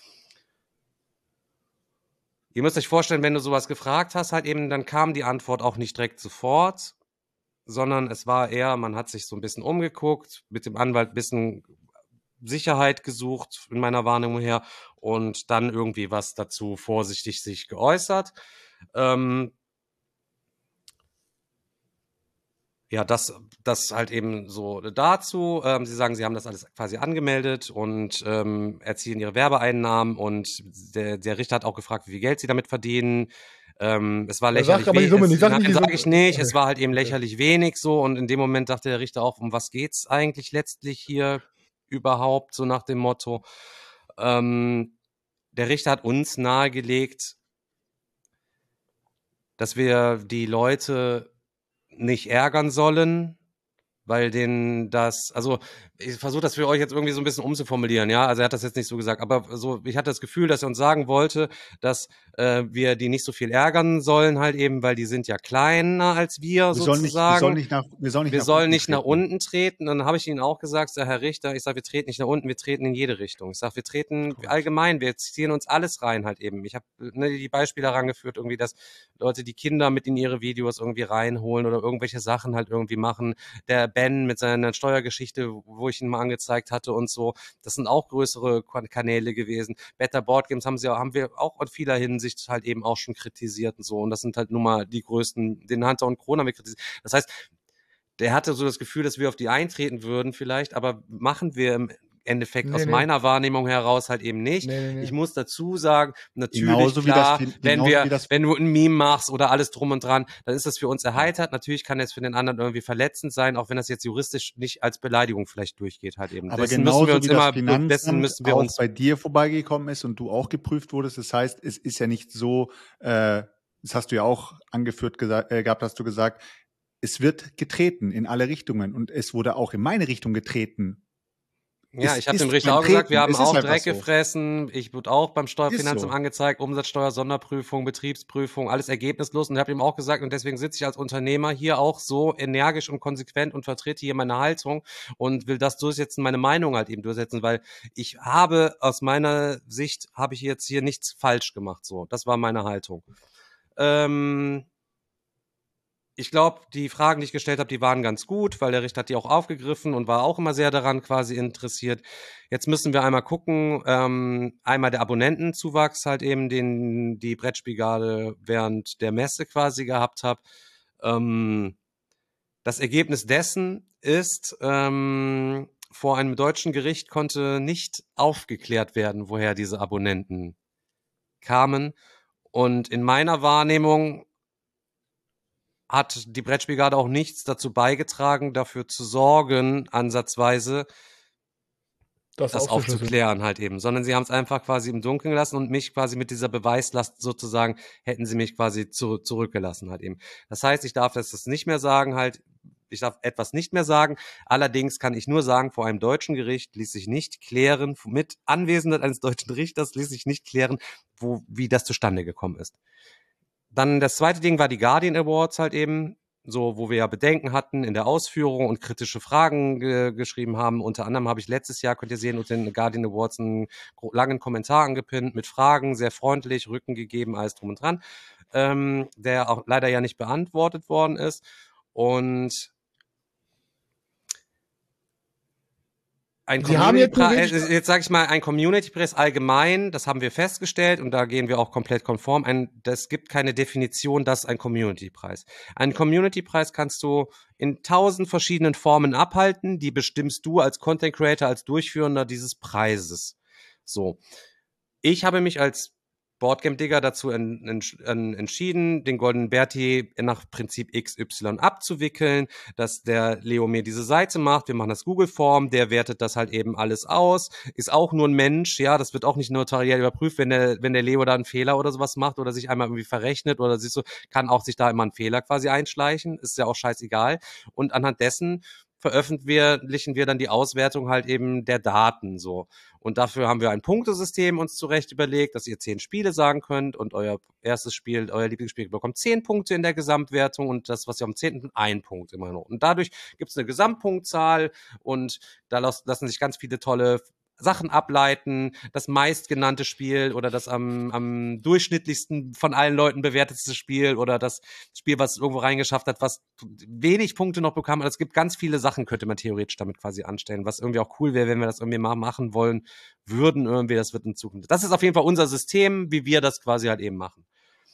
Ihr müsst euch vorstellen, wenn du sowas gefragt hast, halt eben, dann kam die Antwort auch nicht direkt sofort, sondern es war eher, man hat sich so ein bisschen umgeguckt, mit dem Anwalt ein bisschen Sicherheit gesucht, in meiner Wahrnehmung her, und dann irgendwie was dazu vorsichtig sich geäußert. Ähm, ja, das, das halt eben so dazu. Ähm, sie sagen, sie haben das alles quasi angemeldet und ähm, erzielen ihre Werbeeinnahmen und der, der Richter hat auch gefragt, wie viel Geld sie damit verdienen. Ähm, es war lächerlich wenig. Nein, sag sag ich nicht. Okay. Es war halt eben lächerlich wenig so und in dem Moment dachte der Richter auch, um was geht's eigentlich letztlich hier überhaupt, so nach dem Motto. Ähm, der Richter hat uns nahegelegt, dass wir die Leute nicht ärgern sollen, weil denen das, also ich versuche das für euch jetzt irgendwie so ein bisschen umzuformulieren, ja, also er hat das jetzt nicht so gesagt, aber so, ich hatte das Gefühl, dass er uns sagen wollte, dass äh, wir die nicht so viel ärgern sollen halt eben, weil die sind ja kleiner als wir, wir sozusagen. Nicht, wir sollen nicht nach, wir sollen nicht, wir nach, sollen unten nicht nach unten treten. Und dann habe ich ihnen auch gesagt, der Herr Richter, ich sage, wir treten nicht nach unten, wir treten in jede Richtung. Ich sage, wir treten Gut. allgemein, wir ziehen uns alles rein halt eben. Ich habe ne, die Beispiele herangeführt, irgendwie, dass Leute die Kinder mit in ihre Videos irgendwie reinholen oder irgendwelche Sachen halt irgendwie machen. Der Ben mit seiner Steuergeschichte, wo ich ihn mal angezeigt hatte und so, das sind auch größere Kanäle gewesen. Better Board Games haben sie auch, haben wir auch in vieler Hinsicht halt eben auch schon kritisiert und so, und das sind halt nun mal die größten, den Hunter und Kron haben wir kritisiert. Das heißt, der hatte so das Gefühl, dass wir auf die eintreten würden vielleicht, aber machen wir im Endeffekt Nee, aus nee. meiner Wahrnehmung heraus halt eben nicht. Nee, nee, nee. Ich muss dazu sagen, natürlich, Genauso wie klar, das- wenn genauso wir, wie das- wenn du ein Meme machst oder alles drum und dran, dann ist das für uns erheitert. Natürlich kann es für den anderen irgendwie verletzend sein, auch wenn das jetzt juristisch nicht als Beleidigung vielleicht durchgeht halt eben. Aber Dessen genauso müssen wir uns wie das immer, Finanzamt dessen müssen wir auch uns bei dir vorbeigekommen ist und du auch geprüft wurdest. Das heißt, es ist ja nicht so, äh, das hast du ja auch angeführt gesagt, äh, gehabt, hast du gesagt, es wird getreten in alle Richtungen und es wurde auch in meine Richtung getreten. Ja, Es ich habe ist dem Richter beim auch gesagt, wir Treten, haben es ist auch einfach Dreck so. gefressen. Ich wurde auch beim Steuerfinanzamt so. angezeigt, Umsatzsteuer, Sonderprüfung, Betriebsprüfung, alles ergebnislos. Und ich habe ihm auch gesagt, und deswegen sitze ich als Unternehmer hier auch so energisch und konsequent und vertrete hier meine Haltung und will das durchsetzen, meine Meinung halt eben durchsetzen, weil ich habe, aus meiner Sicht, habe ich jetzt hier nichts falsch gemacht. So, das war meine Haltung. Ähm... Ich glaube, die Fragen, die ich gestellt habe, die waren ganz gut, weil der Richter hat die auch aufgegriffen und war auch immer sehr daran quasi interessiert. Jetzt müssen wir einmal gucken, ähm, einmal der Abonnentenzuwachs halt eben, den die Brettspielgarde während der Messe quasi gehabt hat. Ähm, das Ergebnis dessen ist, ähm, vor einem deutschen Gericht konnte nicht aufgeklärt werden, woher diese Abonnenten kamen. Und in meiner Wahrnehmung hat die Brettspielgarde auch nichts dazu beigetragen, dafür zu sorgen, ansatzweise, Das, das aufzuschlüsseln. aufzuklären halt eben, sondern sie haben es einfach quasi im Dunkeln gelassen und mich quasi mit dieser Beweislast sozusagen, hätten sie mich quasi zu, zurückgelassen halt eben. Das heißt, ich darf das nicht mehr sagen halt, ich darf etwas nicht mehr sagen, allerdings kann ich nur sagen, vor einem deutschen Gericht ließ sich nicht klären, mit Anwesenheit eines deutschen Richters ließ sich nicht klären, wo, wie das zustande gekommen ist. Dann das zweite Ding war die Guardian Awards halt eben, so wo wir ja Bedenken hatten in der Ausführung und kritische Fragen ge geschrieben haben. Unter anderem habe ich letztes Jahr, könnt ihr sehen, unter den Guardian Awards einen langen Kommentar angepinnt mit Fragen, sehr freundlich, Rücken gegeben, alles drum und dran, ähm, der auch leider ja nicht beantwortet worden ist. Und ein Sie haben jetzt Community theoretisch- jetzt sage ich mal, ein Community-Preis allgemein, das haben wir festgestellt und da gehen wir auch komplett konform. Ein, das gibt keine Definition, das ist ein Community-Preis. Einen Community-Preis kannst du in tausend verschiedenen Formen abhalten, die bestimmst du als Content-Creator, als Durchführender dieses Preises. So. Ich habe mich als Boardgame-Digger dazu en, en, entschieden, den Goldenen Berti nach Prinzip X Y abzuwickeln, dass der Leo mir diese Seite macht, wir machen das Google-Form, der wertet das halt eben alles aus, ist auch nur ein Mensch, ja, das wird auch nicht notariell überprüft, wenn der, wenn der Leo da einen Fehler oder sowas macht oder sich einmal irgendwie verrechnet oder siehst du, kann auch sich da immer ein Fehler quasi einschleichen, ist ja auch scheißegal und anhand dessen veröffentlichen wir dann die Auswertung halt eben der Daten so. Und dafür haben wir ein Punktesystem uns zurecht überlegt, dass ihr zehn Spiele sagen könnt und euer erstes Spiel, euer Lieblingsspiel bekommt zehn Punkte in der Gesamtwertung und das, was ihr am zehnten ein Punkt immer noch. Und dadurch gibt es eine Gesamtpunktzahl und da lassen sich ganz viele tolle Sachen ableiten, das meistgenannte Spiel oder das am, am durchschnittlichsten von allen Leuten bewertetste Spiel oder das Spiel, was es irgendwo reingeschafft hat, was wenig Punkte noch bekam. Also es gibt ganz viele Sachen, könnte man theoretisch damit quasi anstellen, was irgendwie auch cool wäre, wenn wir das irgendwie mal machen wollen würden, irgendwie, das wird in Zukunft. Das ist auf jeden Fall unser System, wie wir das quasi halt eben machen.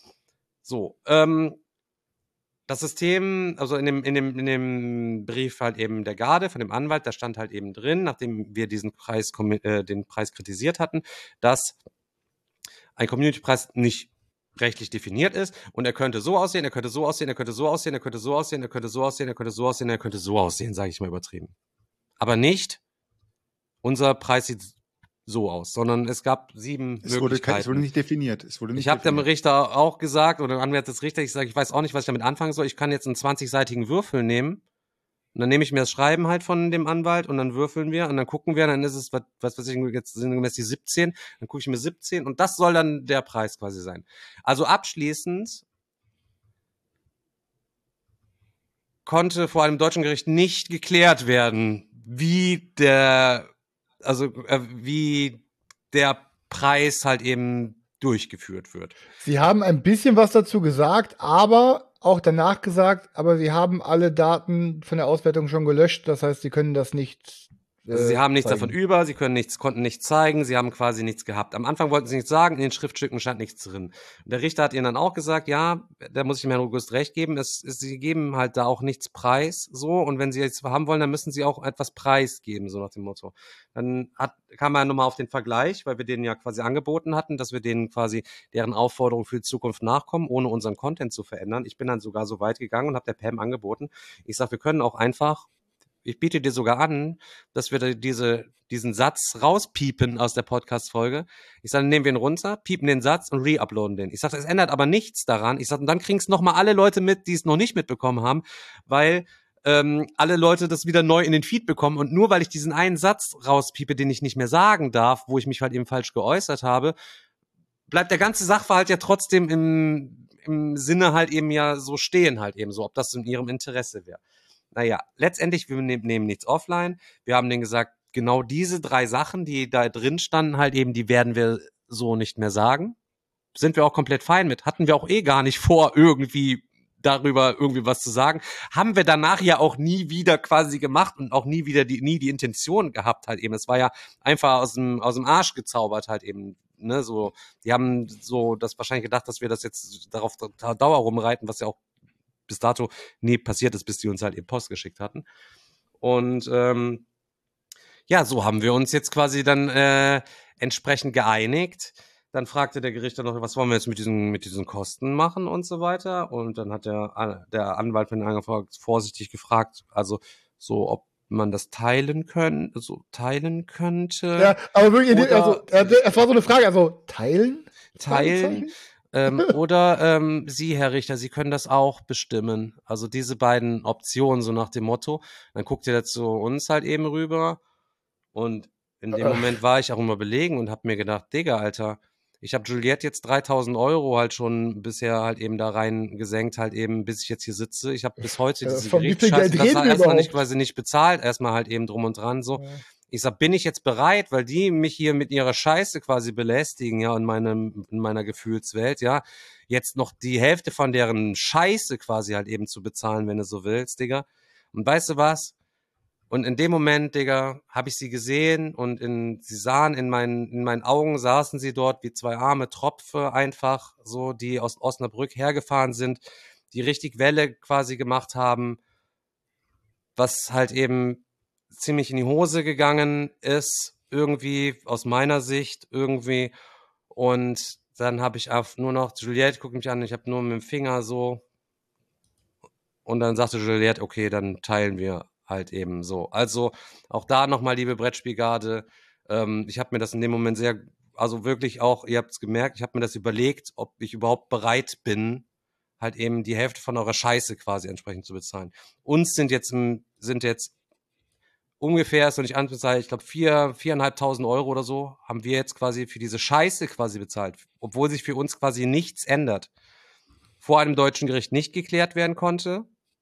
So, ähm, das System, also in dem, in dem, in dem Brief halt eben der Garde von dem Anwalt, da stand halt eben drin, nachdem wir diesen Preis, äh, den Preis kritisiert hatten, dass ein Community-Preis nicht rechtlich definiert ist und er könnte so aussehen, er könnte so aussehen, er könnte so aussehen, er könnte so aussehen, er könnte so aussehen, er könnte so aussehen, er könnte so aussehen, sage ich mal übertrieben. Aber nicht, unser Preis sieht so aus, sondern es gab sieben Es wurde, Möglichkeiten. es wurde nicht definiert. Es wurde nicht Ich habe dem definiert. Richter auch gesagt, oder dem Anwalt des Richters, ich sage, ich weiß auch nicht, was ich damit anfangen soll. Ich kann jetzt einen zwanzigseitigen Würfel nehmen und dann nehme ich mir das Schreiben halt von dem Anwalt und dann würfeln wir und dann gucken wir, dann ist es, was, was weiß ich, jetzt sind gemäß die siebzehn, dann gucke ich mir siebzehn und das soll dann der Preis quasi sein. Also abschließend konnte vor einem deutschen Gericht nicht geklärt werden, wie der also äh, wie der Preis halt eben durchgeführt wird. Sie haben ein bisschen was dazu gesagt, aber auch danach gesagt, aber Sie haben alle Daten von der Auswertung schon gelöscht. Das heißt, Sie können das nicht Also sie haben nichts davon über, sie können nichts, konnten nichts zeigen, sie haben quasi nichts gehabt. Am Anfang wollten sie nichts sagen, in den Schriftstücken stand nichts drin. Und der Richter hat ihnen dann auch gesagt, ja, da muss ich dem Herrn August recht geben, es, es, sie geben halt da auch nichts preis, so, und wenn sie jetzt haben wollen, dann müssen sie auch etwas preisgeben, so nach dem Motto. Dann hat, kam er nochmal auf den Vergleich, weil wir denen ja quasi angeboten hatten, dass wir denen quasi deren Aufforderung für die Zukunft nachkommen, ohne unseren Content zu verändern. Ich bin dann sogar so weit gegangen und habe der Pam angeboten, ich sag, wir können auch einfach, ich biete dir sogar an, dass wir diese, diesen Satz rauspiepen aus der Podcast-Folge. Ich sage, nehmen wir ihn runter, piepen den Satz und re-uploaden den. Ich sage, es ändert aber nichts daran. Ich sage, und dann kriegen es nochmal alle Leute mit, die es noch nicht mitbekommen haben, weil ähm, alle Leute das wieder neu in den Feed bekommen. Und nur weil ich diesen einen Satz rauspiepe, den ich nicht mehr sagen darf, wo ich mich halt eben falsch geäußert habe, bleibt der ganze Sachverhalt ja trotzdem im, im Sinne halt eben ja so stehen halt eben so, ob das in ihrem Interesse wäre. Naja, letztendlich, wir nehmen, nehmen nichts offline. Wir haben denen gesagt, genau diese drei Sachen, die da drin standen, halt eben, die werden wir so nicht mehr sagen. Sind wir auch komplett fein mit. Hatten wir auch eh gar nicht vor, irgendwie darüber irgendwie was zu sagen. Haben wir danach ja auch nie wieder quasi gemacht und auch nie wieder die, nie die Intention gehabt halt eben. Es war ja einfach aus dem, aus dem Arsch gezaubert halt eben. Ne, so, die haben so das wahrscheinlich gedacht, dass wir das jetzt darauf Dauer rumreiten, was ja auch bis dato nie passiert ist, bis die uns halt ihr Post geschickt hatten. Und ähm, ja, so haben wir uns jetzt quasi dann äh, entsprechend geeinigt. Dann fragte der Gerichter noch, was wollen wir jetzt mit diesen mit diesen Kosten machen und so weiter. Und dann hat der der Anwalt von den angefragt, vorsichtig gefragt, also so, ob man das teilen können, so teilen könnte. Ja, aber wirklich, also es war so eine Frage, also teilen? Teilen. ähm, oder ähm, Sie, Herr Richter, Sie können das auch bestimmen. Also diese beiden Optionen, so nach dem Motto. Dann guckt ihr zu uns halt eben rüber. Und in dem Moment war ich auch immer belegen und habe mir gedacht, Digga, Alter, ich habe Juliette jetzt dreitausend Euro halt schon bisher halt eben da rein gesenkt, halt eben, bis ich jetzt hier sitze. Ich habe bis heute Ja, diese von wie viel Gerichtsscheiße, Geld das reden war wir erstmal nicht überhaupt? quasi nicht bezahlt, erstmal halt eben drum und dran so. Ja. Ich sag, bin ich jetzt bereit, weil die mich hier mit ihrer Scheiße quasi belästigen, ja, in meinem, in meiner Gefühlswelt, ja, jetzt noch die Hälfte von deren Scheiße quasi halt eben zu bezahlen, wenn du so willst, Digga. Und weißt du was? Und in dem Moment, Digga, habe ich sie gesehen und in, sie sahen in meinen, in meinen Augen, saßen sie dort wie zwei arme Tropfe einfach, so, die aus Osnabrück hergefahren sind, die richtig Welle quasi gemacht haben, was halt eben ziemlich in die Hose gegangen ist, irgendwie aus meiner Sicht irgendwie. Und dann habe ich auch nur noch, Juliette guckt mich an, ich habe nur mit dem Finger so. Und dann sagte Juliette, okay, dann teilen wir halt eben so. Also auch da nochmal, liebe Brettspielgarde, ähm, ich habe mir das in dem Moment sehr, also wirklich auch, ihr habt es gemerkt, ich habe mir das überlegt, ob ich überhaupt bereit bin, halt eben die Hälfte von eurer Scheiße quasi entsprechend zu bezahlen. Uns sind jetzt, sind jetzt ungefähr, ist noch nicht anbezahlt, ich glaube vier, viereinhalbtausend Euro oder so, haben wir jetzt quasi für diese Scheiße quasi bezahlt, obwohl sich für uns quasi nichts ändert. Vor einem deutschen Gericht nicht geklärt werden konnte,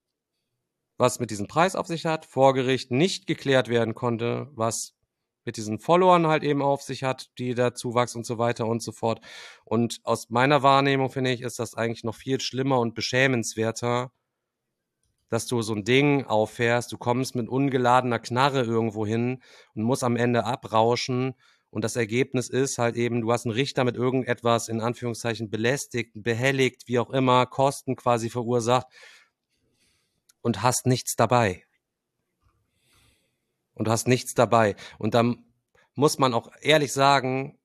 was mit diesem Preis auf sich hat, vor Gericht nicht geklärt werden konnte, was mit diesen Followern halt eben auf sich hat, die da Zuwachs und so weiter und so fort. Und aus meiner Wahrnehmung, finde ich, ist das eigentlich noch viel schlimmer und beschämenswerter, dass du so ein Ding auffährst, du kommst mit ungeladener Knarre irgendwo hin und musst am Ende abrauschen und das Ergebnis ist halt eben, du hast einen Richter mit irgendetwas in Anführungszeichen belästigt, behelligt, wie auch immer, Kosten quasi verursacht und hast nichts dabei. Und du hast nichts dabei. Und dann muss man auch ehrlich sagen,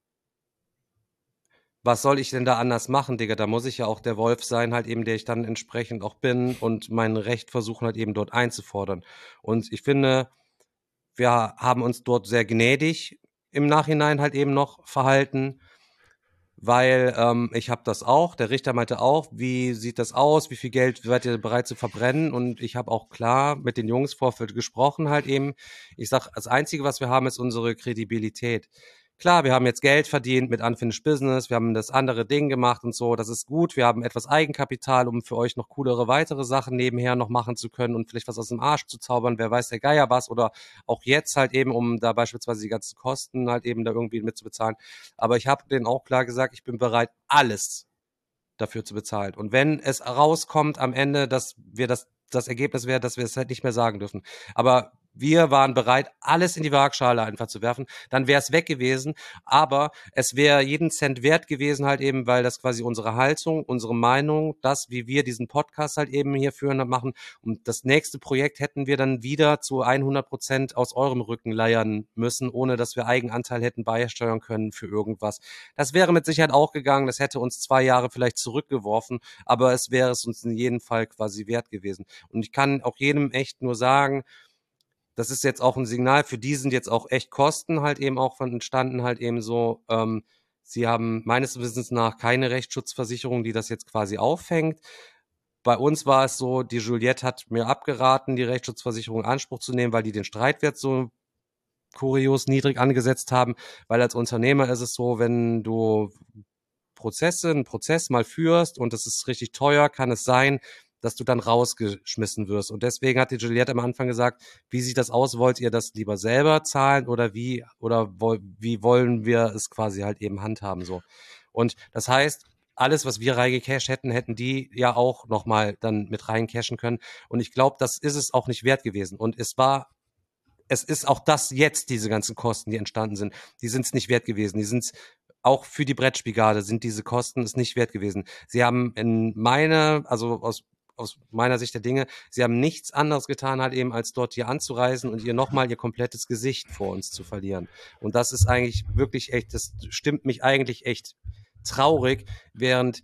was soll ich denn da anders machen, Digga? Da muss ich ja auch der Wolf sein, halt eben, der ich dann entsprechend auch bin und mein Recht versuchen halt eben dort einzufordern. Und ich finde, wir haben uns dort sehr gnädig im Nachhinein halt eben noch verhalten, weil ähm, ich habe das auch, der Richter meinte auch, wie sieht das aus, wie viel Geld seid ihr bereit zu verbrennen? Und ich habe auch klar mit den Jungs vorfeld gesprochen halt eben. Ich sag, das Einzige, was wir haben, ist unsere Kredibilität. Klar, wir haben jetzt Geld verdient mit Unfinished Business, wir haben das andere Ding gemacht und so, das ist gut, wir haben etwas Eigenkapital, um für euch noch coolere weitere Sachen nebenher noch machen zu können und vielleicht was aus dem Arsch zu zaubern, wer weiß der Geier was, oder auch jetzt halt eben, um da beispielsweise die ganzen Kosten halt eben da irgendwie mit zu bezahlen. Aber ich habe denen auch klar gesagt, ich bin bereit, alles dafür zu bezahlen. Und wenn es rauskommt am Ende, dass wir das, das Ergebnis wäre, dass wir es halt nicht mehr sagen dürfen. Aber wir waren bereit, alles in die Waagschale einfach zu werfen, dann wäre es weg gewesen, aber es wäre jeden Cent wert gewesen halt eben, weil das quasi unsere Haltung, unsere Meinung, das, wie wir diesen Podcast halt eben hier führen und machen, und das nächste Projekt hätten wir dann wieder zu hundert Prozent aus eurem Rücken leiern müssen, ohne dass wir Eigenanteil hätten beisteuern können für irgendwas. Das wäre mit Sicherheit auch gegangen, das hätte uns zwei Jahre vielleicht zurückgeworfen, aber es wäre es uns in jedem Fall quasi wert gewesen. Und ich kann auch jedem echt nur sagen, das ist jetzt auch ein Signal, für die sind jetzt auch echt Kosten halt eben auch von entstanden halt eben so, ähm, sie haben meines Wissens nach keine Rechtsschutzversicherung, die das jetzt quasi auffängt. Bei uns war es so, die Juliette hat mir abgeraten, die Rechtsschutzversicherung in Anspruch zu nehmen, weil die den Streitwert so kurios niedrig angesetzt haben, weil als Unternehmer ist es so, wenn du Prozesse, einen Prozess mal führst und das ist richtig teuer, kann es sein, dass du dann rausgeschmissen wirst. Und deswegen hat die Juliette am Anfang gesagt, wie sieht das aus? Wollt ihr das lieber selber zahlen oder wie, oder wo, wie wollen wir es quasi halt eben handhaben so? Und das heißt, alles, was wir reingecasht hätten, hätten die ja auch nochmal dann mit reincashen können. Und ich glaube, das ist es auch nicht wert gewesen. Und es war, es ist auch das jetzt, diese ganzen Kosten, die entstanden sind, die sind es nicht wert gewesen. Die sind es auch für die Brettspielgarde sind diese Kosten es nicht wert gewesen. Sie haben in meiner, also aus aus meiner Sicht der Dinge, sie haben nichts anderes getan halt eben, als dort hier anzureisen und ihr nochmal ihr komplettes Gesicht vor uns zu verlieren. Und das ist eigentlich wirklich echt, das stimmt mich eigentlich echt traurig, während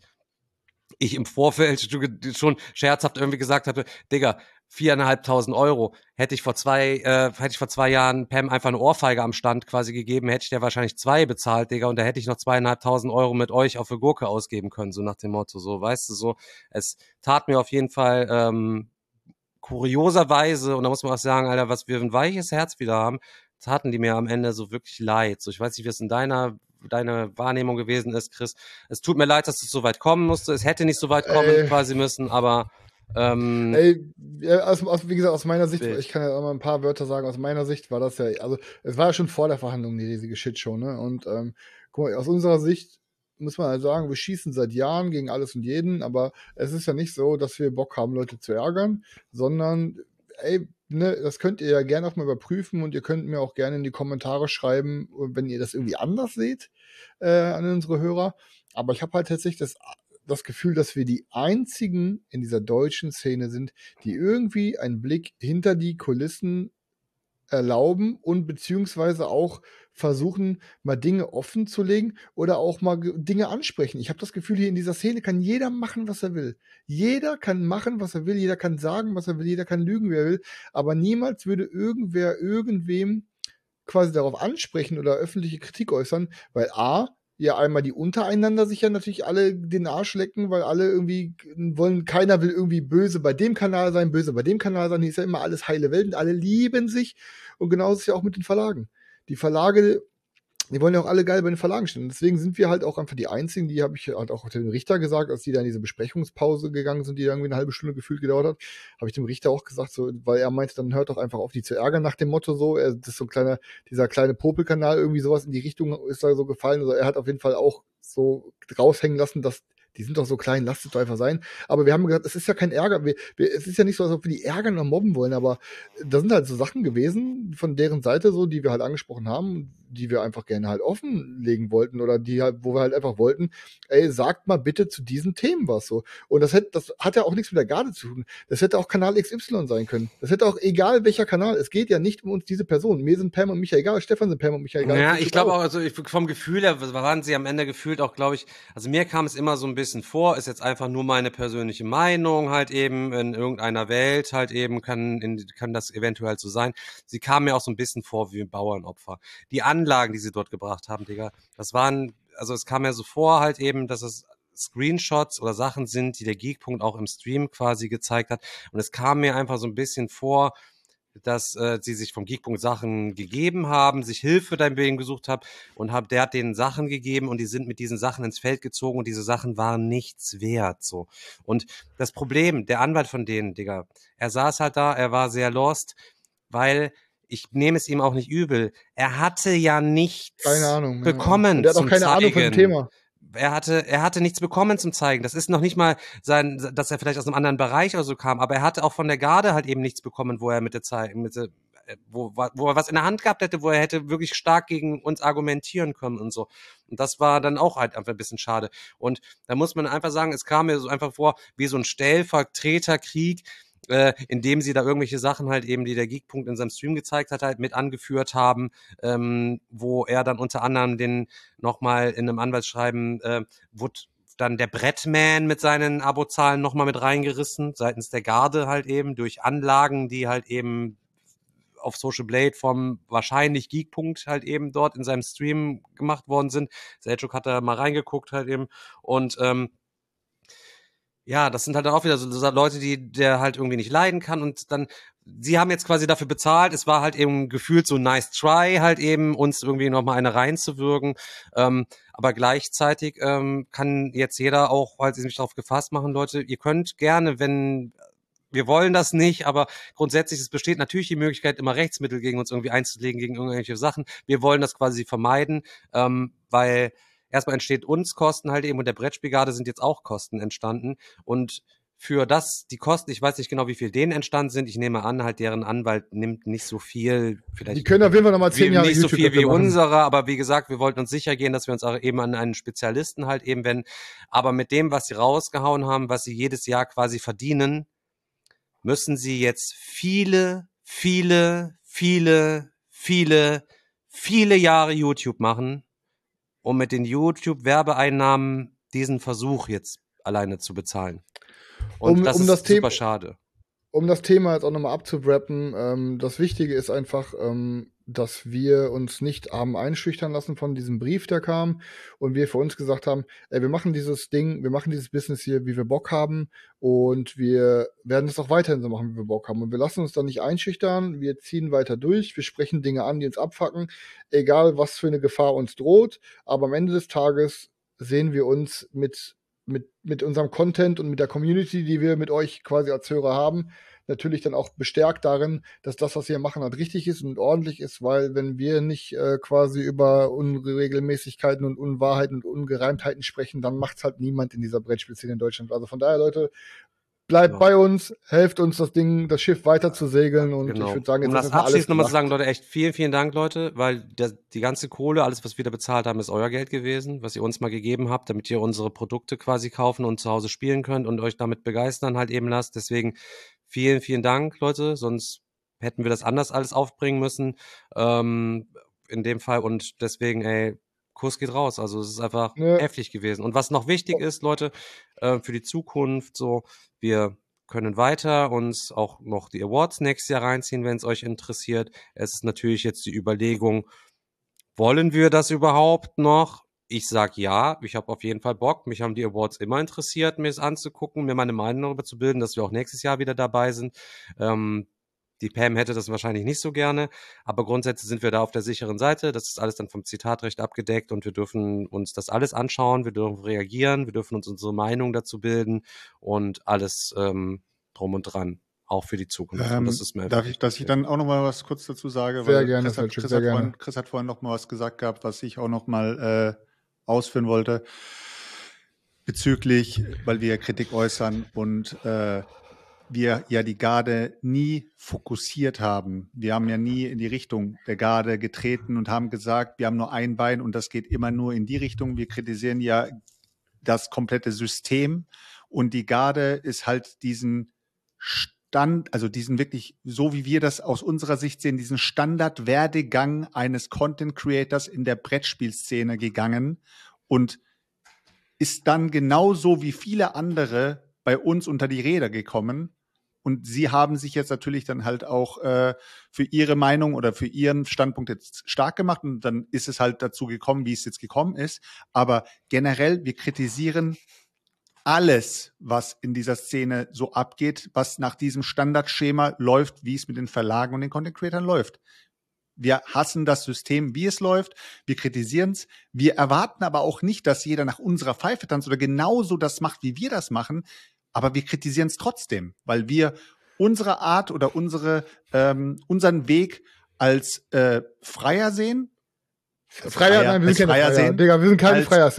ich im Vorfeld schon scherzhaft irgendwie gesagt hatte, Digga, viereinhalbtausend Euro. Hätte ich vor zwei, äh, hätte ich vor zwei Jahren Pam einfach eine Ohrfeige am Stand quasi gegeben, hätte ich der wahrscheinlich zwei bezahlt, Digga, und da hätte ich noch zweieinhalbtausend Euro mit euch auf eine Gurke ausgeben können, so nach dem Motto, so, weißt du, so. Es tat mir auf jeden Fall, ähm, kurioserweise, und da muss man auch sagen, Alter, was wir ein weiches Herz wieder haben, taten die mir am Ende so wirklich leid. So, ich weiß nicht, wie es in deiner deine Wahrnehmung gewesen ist, Chris. Es tut mir leid, dass es so weit kommen musste. Es hätte nicht so weit kommen Ey. quasi müssen, aber ähm, Ey, ja, aus, aus, wie gesagt, aus meiner Sicht, ich kann ja auch mal ein paar Wörter sagen, aus meiner Sicht war das ja, also es war ja schon vor der Verhandlung die riesige Shitshow, ne? Und ähm, guck mal, aus unserer Sicht muss man halt sagen, wir schießen seit Jahren gegen alles und jeden, aber es ist ja nicht so, dass wir Bock haben, Leute zu ärgern, sondern ey, ne, das könnt ihr ja gerne auch mal überprüfen und ihr könnt mir auch gerne in die Kommentare schreiben, wenn ihr das irgendwie anders seht, äh, an unsere Hörer. Aber ich habe halt tatsächlich das das Gefühl, dass wir die einzigen in dieser deutschen Szene sind, die irgendwie einen Blick hinter die Kulissen erlauben und beziehungsweise auch versuchen, mal Dinge offen zu legen oder auch mal Dinge ansprechen. Ich habe das Gefühl, hier in dieser Szene kann jeder machen, was er will. Jeder kann machen, was er will, jeder kann sagen, was er will, jeder kann lügen, wie er will, aber niemals würde irgendwer irgendwem quasi darauf ansprechen oder öffentliche Kritik äußern, weil A, ja einmal die untereinander sich ja natürlich alle den Arsch lecken, weil alle irgendwie wollen, keiner will irgendwie böse bei dem Kanal sein, böse bei dem Kanal sein, hier ist ja immer alles heile Welt und alle lieben sich und genauso ist es ja auch mit den Verlagen. Die Verlage, die wollen ja auch alle geil bei den Verlagen stehen. Und deswegen sind wir halt auch einfach die Einzigen, die habe ich halt auch dem Richter gesagt, als die da in diese Besprechungspause gegangen sind, die da irgendwie eine halbe Stunde gefühlt gedauert hat, habe ich dem Richter auch gesagt, so, weil er meinte, dann hört doch einfach auf, die zu ärgern nach dem Motto so, er, das ist so ein kleiner, dieser kleine Popelkanal, irgendwie sowas in die Richtung ist da so gefallen. Also er hat auf jeden Fall auch so raushängen lassen, dass die sind doch so klein, lasst es doch einfach sein. Aber wir haben gesagt, es ist ja kein Ärger. Wir, wir, es ist ja nicht so, als ob wir die ärgern oder mobben wollen, aber da sind halt so Sachen gewesen von deren Seite so, die wir halt angesprochen haben, die wir einfach gerne halt offenlegen wollten oder die halt, wo wir halt einfach wollten, ey, sagt mal bitte zu diesen Themen was so. Und das hätte, das hat ja auch nichts mit der Garde zu tun. Das hätte auch Kanal X Y sein können. Das hätte auch egal welcher Kanal. Es geht ja nicht um uns diese Person. Mir sind Pam und Micha egal, Stefan sind Pam und Micha egal. Ja, ich glaube auch, also ich, vom Gefühl her waren sie am Ende gefühlt auch, glaube ich, also mir kam es immer so ein bisschen vor, ist jetzt einfach nur meine persönliche Meinung halt eben, in irgendeiner Welt halt eben kann, in, kann das eventuell so sein. Sie kamen mir auch so ein bisschen vor wie ein Bauernopfer. Die Anlagen, die sie dort gebracht haben, Digga, das waren, also es kam mir so vor halt eben, dass es Screenshots oder Sachen sind, die der Geekpunkt auch im Stream quasi gezeigt hat. Und es kam mir einfach so ein bisschen vor, dass äh, sie sich vom Geekpunkt Sachen gegeben haben, sich Hilfe bei ihm gesucht haben und hab, der hat denen Sachen gegeben und die sind mit diesen Sachen ins Feld gezogen und diese Sachen waren nichts wert, so. Und das Problem, der Anwalt von denen, Digga, er saß halt da, er war sehr lost, weil ich nehme es ihm auch nicht übel, er hatte ja nichts keine Ahnung, bekommen. Ja. Der hat auch keine Zeigen. Ahnung von dem Thema. Er hatte, er hatte nichts bekommen zum Zeigen. Das ist noch nicht mal sein, dass er vielleicht aus einem anderen Bereich oder so kam, aber er hatte auch von der Garde halt eben nichts bekommen, wo er mit der Zeit, mit der, wo, wo er was in der Hand gehabt hätte, wo er hätte wirklich stark gegen uns argumentieren können und so. Und das war dann auch halt einfach ein bisschen schade. Und da muss man einfach sagen, es kam mir so einfach vor, wie so ein Stellvertreterkrieg, äh, in dem sie da irgendwelche Sachen halt eben, die der Geekpunkt in seinem Stream gezeigt hat, halt mit angeführt haben, ähm, wo er dann unter anderem den nochmal in einem Anwaltsschreiben, äh, wurde dann der Brettman mit seinen Abozahlen nochmal mit reingerissen, seitens der Garde halt eben, durch Anlagen, die halt eben auf Social Blade vom wahrscheinlich Geekpunkt halt eben dort in seinem Stream gemacht worden sind. Selchuk hat da mal reingeguckt halt eben und ähm, ja, das sind halt dann auch wieder so, so Leute, die der halt irgendwie nicht leiden kann und dann, sie haben jetzt quasi dafür bezahlt, es war halt eben gefühlt so nice try halt eben, uns irgendwie nochmal eine reinzuwürgen, ähm, aber gleichzeitig ähm, kann jetzt jeder auch halt sich darauf gefasst machen, Leute, ihr könnt gerne, wenn, wir wollen das nicht, aber grundsätzlich, es besteht natürlich die Möglichkeit, immer Rechtsmittel gegen uns irgendwie einzulegen, gegen irgendwelche Sachen, wir wollen das quasi vermeiden, ähm, weil erstmal entsteht uns Kosten halt eben und der Brettspielgarde sind jetzt auch Kosten entstanden und für das, die Kosten, ich weiß nicht genau, wie viel denen entstanden sind, ich nehme an, halt deren Anwalt nimmt nicht so viel, vielleicht. Die können auf jeden Fall nochmal zehn Jahre nicht so viel wie machen. unsere, aber wie gesagt, wir wollten uns sicher gehen, dass wir uns auch eben an einen Spezialisten halt eben wenden, aber mit dem, was sie rausgehauen haben, was sie jedes Jahr quasi verdienen, müssen sie jetzt viele, viele, viele, viele, viele Jahre YouTube machen, um mit den YouTube-Werbeeinnahmen diesen Versuch jetzt alleine zu bezahlen. Und um, das um ist das super Thema, schade. Um das Thema jetzt auch nochmal abzuwrappen, ähm, das Wichtige ist einfach, ähm, dass wir uns nicht haben einschüchtern lassen von diesem Brief, der kam, und wir für uns gesagt haben, ey, wir machen dieses Ding, wir machen dieses Business hier, wie wir Bock haben, und wir werden es auch weiterhin so machen, wie wir Bock haben. Und wir lassen uns da nicht einschüchtern, wir ziehen weiter durch, wir sprechen Dinge an, die uns abfacken, egal was für eine Gefahr uns droht, aber am Ende des Tages sehen wir uns mit mit mit unserem Content und mit der Community, die wir mit euch quasi als Hörer haben, natürlich dann auch bestärkt darin, dass das, was wir machen, halt richtig ist und ordentlich ist, weil wenn wir nicht äh, quasi über Unregelmäßigkeiten und Unwahrheiten und Ungereimtheiten sprechen, dann macht's halt niemand in dieser Brettspielszene in Deutschland. Also von daher, Leute, bleibt genau bei uns, helft uns, das Ding, das Schiff weiter zu segeln, und genau. Ich würde sagen, jetzt um das abschließend nochmal zu sagen, Leute, echt vielen, vielen Dank, Leute, weil der, die ganze Kohle, alles, was wir da bezahlt haben, ist euer Geld gewesen, was ihr uns mal gegeben habt, damit ihr unsere Produkte quasi kaufen und zu Hause spielen könnt und euch damit begeistern halt eben lasst. Deswegen vielen, vielen Dank, Leute, sonst hätten wir das anders alles aufbringen müssen, ähm, in dem Fall, und deswegen, ey, Kurs geht raus, also es ist einfach ja. heftig gewesen. Und was noch wichtig ist, Leute, äh, für die Zukunft, so, wir können weiter uns auch noch die Awards nächstes Jahr reinziehen, wenn es euch interessiert. Es ist natürlich jetzt die Überlegung, wollen wir das überhaupt noch? Ich sag ja, ich habe auf jeden Fall Bock. Mich haben die Awards immer interessiert, mir es anzugucken, mir meine Meinung darüber zu bilden, dass wir auch nächstes Jahr wieder dabei sind. Ähm, Die Pam hätte das wahrscheinlich nicht so gerne, aber grundsätzlich sind wir da auf der sicheren Seite. Das ist alles dann vom Zitatrecht abgedeckt und wir dürfen uns das alles anschauen, wir dürfen reagieren, wir dürfen uns unsere Meinung dazu bilden und alles ähm, drum und dran, auch für die Zukunft. Ähm, und das ist mir darf ich, dass ich dann auch noch mal was kurz dazu sage? Sehr weil gerne, Chris, hat, Chris, Chris, sehr hat gerne. Vorhin, Chris hat vorhin noch mal was gesagt gehabt, was ich auch noch mal äh, ausführen wollte bezüglich, weil wir Kritik äußern und äh, wir ja die Garde nie fokussiert haben. Wir haben ja nie in die Richtung der Garde getreten und haben gesagt, wir haben nur ein Bein und das geht immer nur in die Richtung. Wir kritisieren ja das komplette System und die Garde ist halt diesen Stand, also diesen wirklich, so wie wir das aus unserer Sicht sehen, diesen Standardwerdegang eines Content Creators in der Brettspielszene gegangen und ist dann genauso wie viele andere bei uns unter die Räder gekommen. Und sie haben sich jetzt natürlich dann halt auch äh, für ihre Meinung oder für ihren Standpunkt jetzt stark gemacht. Und dann ist es halt dazu gekommen, wie es jetzt gekommen ist. Aber generell, wir kritisieren alles, was in dieser Szene so abgeht, was nach diesem Standardschema läuft, wie es mit den Verlagen und den Content-Creatern läuft. Wir hassen das System, wie es läuft. Wir kritisieren es. Wir erwarten aber auch nicht, dass jeder nach unserer Pfeife tanzt oder genauso das macht, wie wir das machen. Aber wir kritisieren es trotzdem, weil wir unsere Art oder unsere ähm, unseren Weg als äh, Freier sehen. Freier, Freier, nein, wir sind keine Freier. Sehen, Digga, wir sind keine als, Freier, Selchuk.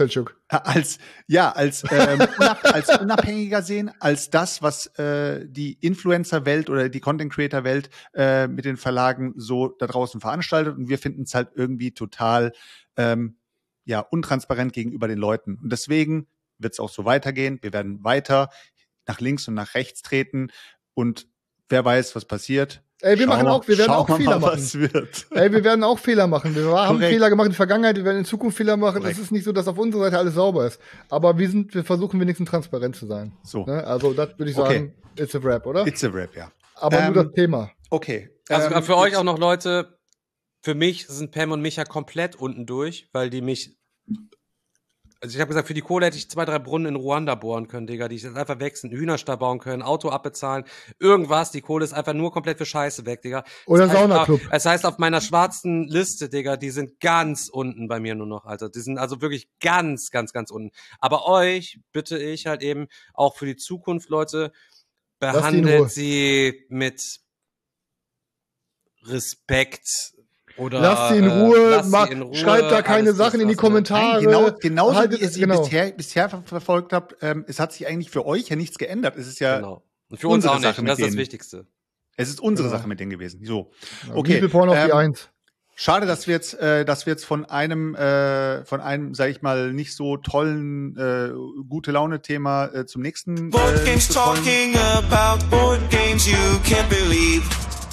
als ja als ähm, unab als unabhängiger sehen als das, was äh, die Influencer-Welt oder die Content-Creator-Welt äh, mit den Verlagen so da draußen veranstaltet, und wir finden es halt irgendwie total ähm, ja untransparent gegenüber den Leuten, und deswegen wird es auch so weitergehen. Wir werden weiter nach links und nach rechts treten, und wer weiß, was passiert. Ey, wir Schau, machen auch, wir werden auch mal, Fehler machen. Was wird. Ey, wir werden auch Fehler machen. Wir haben Korrekt. Fehler gemacht in der Vergangenheit, wir werden in Zukunft Fehler machen. Korrekt. Es ist nicht so, dass auf unserer Seite alles sauber ist. Aber wir sind, wir versuchen wenigstens transparent zu sein. So. Ne? Also, das würde ich Okay. sagen, it's a wrap, oder? It's a Rap, ja. Aber Ähm, nur das Thema. Okay. Also Ähm, für euch jetzt- auch noch Leute, für mich sind Pam und Micha komplett unten durch, weil die mich, also ich habe gesagt, für die Kohle hätte ich zwei, drei Brunnen in Ruanda bohren können, Digga, die ich jetzt einfach wechseln, Hühnerstall bauen können, Auto abbezahlen, irgendwas, die Kohle ist einfach nur komplett für Scheiße weg, Digga. Oder Das heißt, Saunaclub. Es heißt auf meiner schwarzen Liste, Digga, die sind ganz unten bei mir nur noch, Alter. Die sind also wirklich ganz, ganz, ganz unten. Aber euch bitte ich halt eben auch für die Zukunft, Leute, die in Ruhe. behandelt sie mit Respekt oder Lasst sie in äh, Ruhe, lasst sie ma- in Ruhe, schreibt da keine alles Sachen in die dies, was, ne? Kommentare. Nein, genau, genauso Haltet- wie ihr sie genau. bisher, bisher ver verfolgt habt, ähm, es hat sich eigentlich für euch ja nichts geändert. Es ist ja, Genau. Und für uns unsere auch nicht. Sache Und mit das ist das denen. Wichtigste. es ist unsere Genau. Sache mit denen gewesen. So, Ja, okay. People Porn auf die ähm, Eins. Schade, dass wir jetzt, äh, dass wir jetzt von einem, äh, von einem, sag ich mal, nicht so tollen, äh, gute Laune-Thema äh, zum nächsten. Board Äh, games zu kommen. talking about board games you can't believe.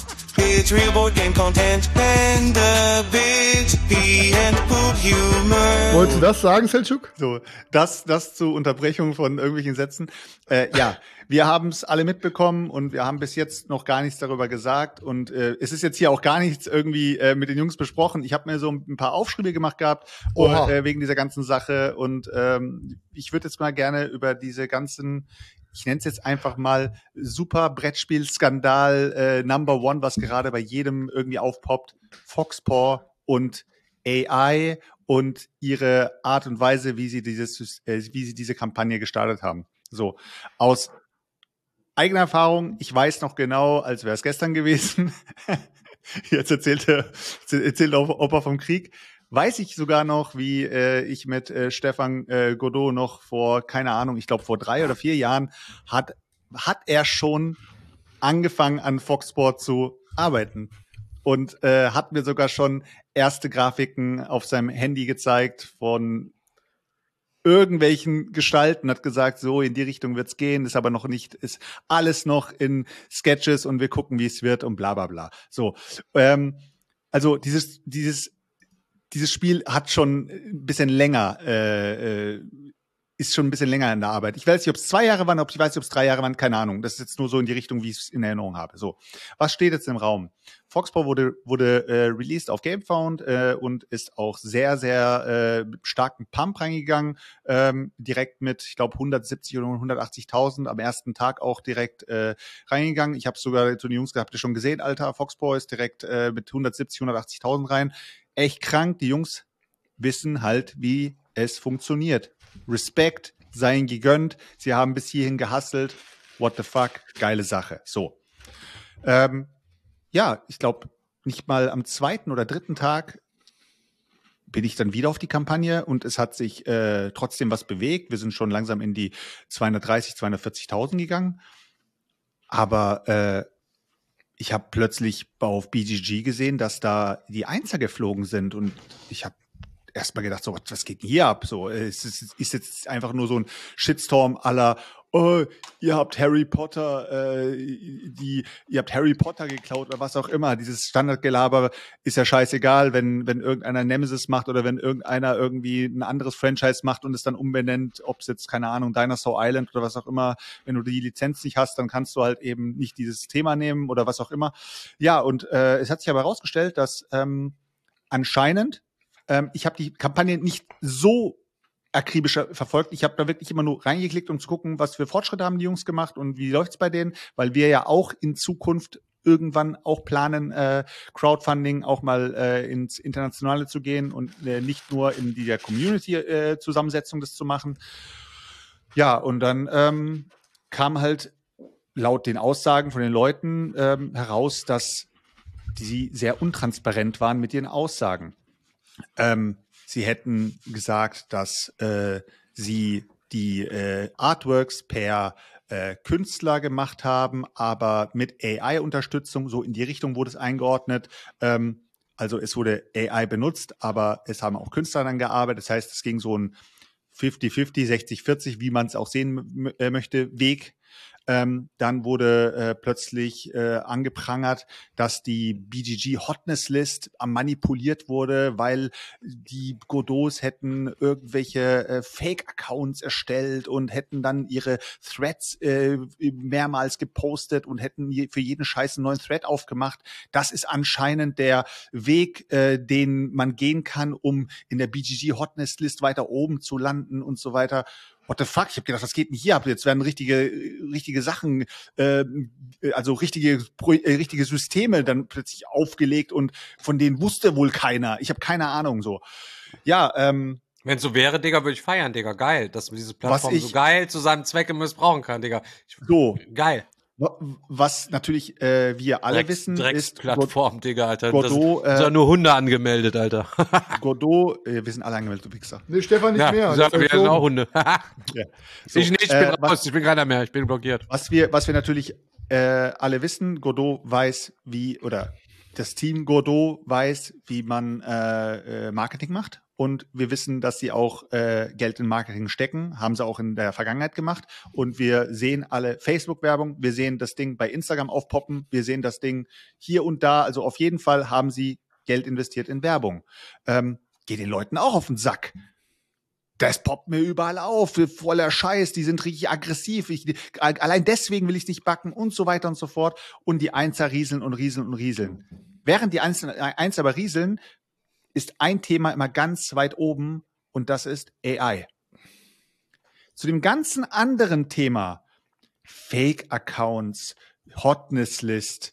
It's real board game content and a bit pee and poop humor. Wolltest du das sagen, Selçuk? So, das, das zur Unterbrechung von irgendwelchen Sätzen. Äh, ja, wir haben es alle mitbekommen, und wir haben bis jetzt noch gar nichts darüber gesagt, und äh, es ist jetzt hier auch gar nichts irgendwie äh, mit den Jungs besprochen. Ich habe mir so ein paar Aufschriebe gemacht gehabt Oha. und, äh, wegen dieser ganzen Sache, und ähm, ich würde jetzt mal gerne über diese ganzen, ich nenne es jetzt einfach mal super Brettspiel-Skandal äh, Number One, was gerade bei jedem irgendwie aufpoppt, Foxpaw und A I und ihre Art und Weise, wie sie dieses, äh, wie sie diese Kampagne gestartet haben. So, aus eigener Erfahrung, ich weiß noch genau, als wäre es gestern gewesen. Jetzt erzählte, erzählt Opa vom Krieg. Weiß ich sogar noch, wie äh, ich mit äh, Stefan äh, Godot noch vor, keine Ahnung, ich glaube vor drei oder vier Jahren, hat, hat er schon angefangen an Foxport zu arbeiten. Und äh, hat mir sogar schon erste Grafiken auf seinem Handy gezeigt von irgendwelchen Gestalten, hat gesagt, so in die Richtung wird's gehen, ist aber noch nicht, ist alles noch in Sketches, und wir gucken, wie es wird, und bla bla bla. So, ähm, also dieses, dieses Dieses Spiel hat schon ein bisschen länger, äh, äh, ist schon ein bisschen länger in der Arbeit. Ich weiß nicht, ob es zwei Jahre waren, ob ich weiß nicht, ob es drei Jahre waren, keine Ahnung. Das ist jetzt nur so in die Richtung, wie ich es in Erinnerung habe. So, was steht jetzt im Raum? Foxpaw wurde wurde äh, released auf GameFound äh, und ist auch sehr, sehr äh, starken Pump reingegangen. Ähm, direkt mit, ich glaube, hundertsiebzig oder hundertachtzigtausend am ersten Tag auch direkt äh, reingegangen. Ich habe sogar zu den Jungs gesagt, habt ihr schon gesehen, Alter, Foxpaw ist direkt äh, mit hundertsiebzig, hundertachtzigtausend rein. Echt krank. Die Jungs wissen halt, wie es funktioniert. Respekt, sei ihnen gegönnt. Sie haben bis hierhin gehustelt. What the fuck? Geile Sache. So. Ähm, ja, ich glaube, nicht mal am zweiten oder dritten Tag bin ich dann wieder auf die Kampagne, und es hat sich äh, trotzdem was bewegt. Wir sind schon langsam in die zweihundertdreißig, zweihundertvierzigtausend gegangen. Aber äh, ich habe plötzlich auf B G G gesehen, dass da die Einser geflogen sind, und ich habe erstmal gedacht, so, was geht denn hier ab? So, es ist, ist jetzt einfach nur so ein Shitstorm aller, oh, ihr habt Harry Potter, äh, die, ihr habt Harry Potter geklaut oder was auch immer. Dieses Standardgelaber ist ja scheißegal, wenn, wenn irgendeiner Nemesis macht oder wenn irgendeiner irgendwie ein anderes Franchise macht und es dann umbenennt, ob es jetzt, keine Ahnung, Dinosaur Island oder was auch immer. Wenn du die Lizenz nicht hast, dann kannst du halt eben nicht dieses Thema nehmen oder was auch immer. Ja, und äh, es hat sich aber herausgestellt, dass ähm, anscheinend, ähm, ich habe die Kampagne nicht so akribisch verfolgt. Ich habe da wirklich immer nur reingeklickt, um zu gucken, was für Fortschritte haben die Jungs gemacht und wie läuft's bei denen, weil wir ja auch in Zukunft irgendwann auch planen, äh, Crowdfunding auch mal äh, ins Internationale zu gehen und äh, nicht nur in der Community-Zusammensetzung äh, das zu machen. Ja, und dann ähm, kam halt laut den Aussagen von den Leuten ähm, heraus, dass die sehr untransparent waren mit ihren Aussagen. Ähm, Sie hätten gesagt, dass äh, sie die äh, Artworks per äh, Künstler gemacht haben, aber mit A I-Unterstützung, so in die Richtung wurde es eingeordnet. Ähm, also es wurde A I benutzt, aber es haben auch Künstler dann gearbeitet. Das heißt, es ging so ein fünfzig fünfzig, sechzig vierzig, wie man es auch sehen m- äh, möchte, Weg. Ähm, dann wurde äh, plötzlich äh, angeprangert, dass die B G G Hotness List manipuliert wurde, weil die Godots hätten irgendwelche äh, Fake-Accounts erstellt und hätten dann ihre Threads äh, mehrmals gepostet und hätten je, für jeden Scheiß einen neuen Thread aufgemacht. Das ist anscheinend der Weg, äh, den man gehen kann, um in der B G G Hotness List weiter oben zu landen und so weiter. What the fuck? Ich habe gedacht, was geht denn hier ab? Jetzt werden richtige, richtige Sachen, äh, also richtige, äh, richtige Systeme dann plötzlich aufgelegt und von denen wusste wohl keiner. Ich habe keine Ahnung so. Ja, ähm. Wenn so wäre, Digga, würde ich feiern, Digga. Geil, dass man diese Plattform ich, so geil zu seinem Zwecke missbrauchen kann, Digga. Ich, so. Geil. Was natürlich äh, wir alle Drecks, wissen, Drecks ist Plattform, Digga, Alter. Godot, das sind äh, nur Hunde angemeldet, Alter. Godot, äh, wir sind alle angemeldet, du Wichser. Nee, Stefan nicht ja, mehr. Sag, wir sind auch Hunde. ja. so, ich nicht, ich bin äh, raus, was, ich bin keiner mehr, ich bin blockiert. Was wir, was wir natürlich äh, alle wissen, Godot weiß, wie, oder das Team Godot weiß, wie man äh, Marketing macht. Und wir wissen, dass sie auch äh, Geld in Marketing stecken, haben sie auch in der Vergangenheit gemacht. Und wir sehen alle Facebook-Werbung, wir sehen das Ding bei Instagram aufpoppen, wir sehen das Ding hier und da. Also auf jeden Fall haben sie Geld investiert in Werbung. Ähm, geht den Leuten auch auf den Sack. Das poppt mir überall auf, voller Scheiß, die sind richtig aggressiv. Ich, allein deswegen will ich es nicht backen und so weiter und so fort. Und die Einser rieseln und rieseln und rieseln. Während die Einser, Einser aber rieseln, ist ein Thema immer ganz weit oben und das ist A I. Zu dem ganzen anderen Thema, Fake-Accounts, Hotness-List,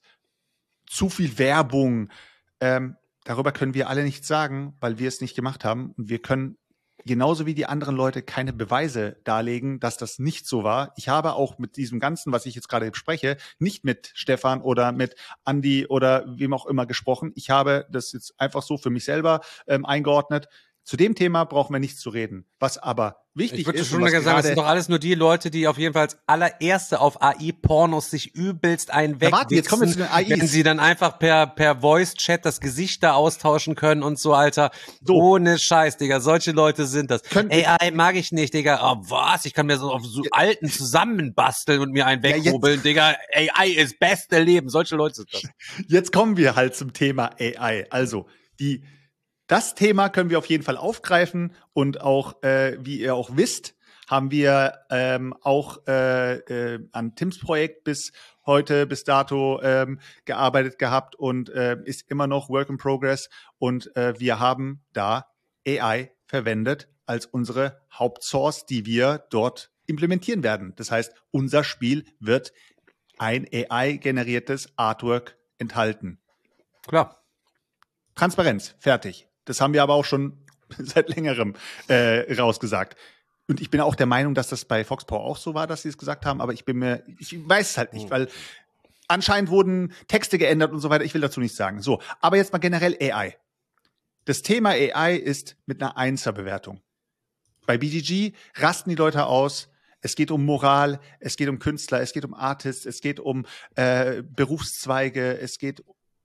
zu viel Werbung, ähm, darüber können wir alle nichts sagen, weil wir es nicht gemacht haben. Und wir können genauso wie die anderen Leute keine Beweise darlegen, dass das nicht so war. Ich habe auch mit diesem Ganzen, was ich jetzt gerade bespreche, nicht mit Stefan oder mit Andi oder wem auch immer gesprochen. Ich habe das jetzt einfach so für mich selber ähm, eingeordnet. Zu dem Thema brauchen wir nichts zu reden. Was aber wichtig ich würde ist. schon mal sagen, das sind doch alles nur die Leute, die auf jeden Fall als allererste auf A I-Pornos sich übelst einen ja, warte, jetzt kommen wir zu den A Is. Wenn sie dann einfach per per Voice-Chat das Gesicht da austauschen können und so, Alter. So. Ohne Scheiß, Digga. Solche Leute sind das. Können A I mag ich nicht, Digga. Oh, was? Ich kann mir so auf so ja. alten zusammenbasteln und mir einen weghobeln, ja, Digga. A I ist beste Leben. Solche Leute sind das. Jetzt kommen wir halt zum Thema A I. Also, die Das Thema können wir auf jeden Fall aufgreifen und auch, äh, wie ihr auch wisst, haben wir ähm, auch äh, äh, an Tims Projekt bis heute, bis dato ähm, gearbeitet gehabt und äh, ist immer noch Work in Progress. Und äh, wir haben da A I verwendet als unsere Hauptsource, die wir dort implementieren werden. Das heißt, unser Spiel wird ein A I-generiertes Artwork enthalten. Klar. Transparenz, fertig. Das haben wir aber auch schon seit längerem äh, rausgesagt. Und ich bin auch der Meinung, dass das bei Foxpower auch so war, dass sie es gesagt haben, aber ich bin mir, ich weiß es halt nicht, weil anscheinend wurden Texte geändert und so weiter. Ich will dazu nichts sagen. So, aber jetzt mal generell A I. Das Thema A I ist mit einer Einser-Bewertung. Bei B G G rasten die Leute aus. Es geht um Moral, es geht um Künstler, es geht um Artists, es geht um äh, Berufszweige, es geht